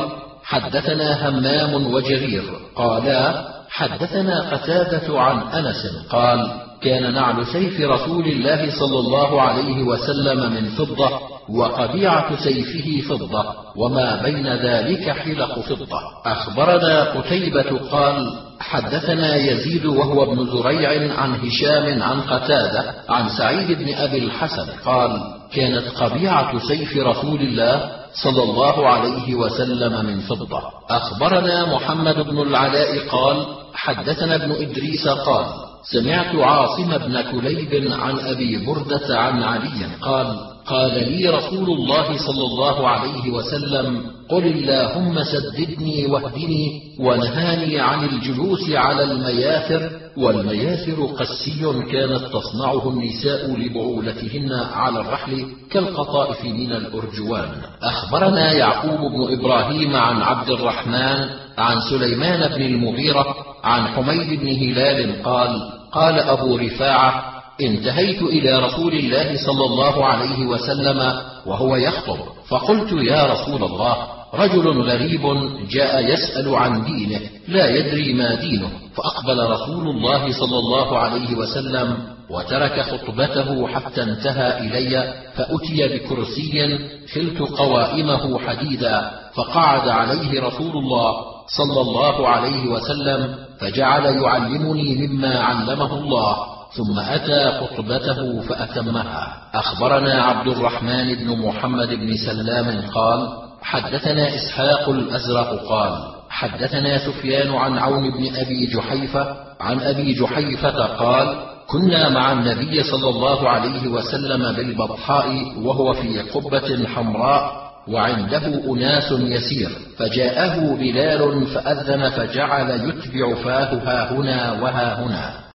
حدثنا همام وجرير قالا: حدثنا قتادة عن أنس قال: كان نعل سيف رسول الله صلى الله عليه وسلم من فضة، وقبيعة سيفه فضة، وما بين ذلك حلق فضة. أخبرنا قتيبة قال: حدثنا يزيد وهو ابن زريع عن هشام عن قتادة عن سعيد بن أبي الحسن قال: كانت قبيعة سيف رسول الله صلى الله عليه وسلم من فضة. أخبرنا محمد بن العلاء قال: حدثنا ابن إدريس قال: سمعت عاصم بن كليب عن أبي بردة عن علي قال: قال لي رسول الله صلى الله عليه وسلم: قل اللهم سددني واهدني، ونهاني عن الجلوس على المياثر، والمياثر قسي كانت تصنعه النساء لبعولتهن على الرحل كالقطائف من الأرجوان. أخبرنا يعقوب بن إبراهيم عن عبد الرحمن عن سليمان بن المغيرة عن حميد بن هلال قال: قال أبو رفاعة: انتهيت إلى رسول الله صلى الله عليه وسلم وهو يخطب، فقلت: يا رسول الله، رجل غريب جاء يسأل عن دينه لا يدري ما دينه، فأقبل رسول الله صلى الله عليه وسلم وترك خطبته حتى انتهى إلي، فأتي بكرسي خلت قوائمه حديدا، فقعد عليه رسول الله صلى الله عليه وسلم، فجعل يعلمني مما علمه الله، ثم أتى خطبته فأتمها. أخبرنا عبد الرحمن بن محمد بن سلام قال: حدثنا إسحاق الأزرق قال: حدثنا سفيان عن عون بن أبي جحيفة عن أبي جحيفة قال: كنا مع النبي صلى الله عليه وسلم بالبطحاء وهو في قبة حمراء وعنده أناس يسير، فجاءه بلال فأذن، فجعل يتبع فاه ها هنا وها هنا.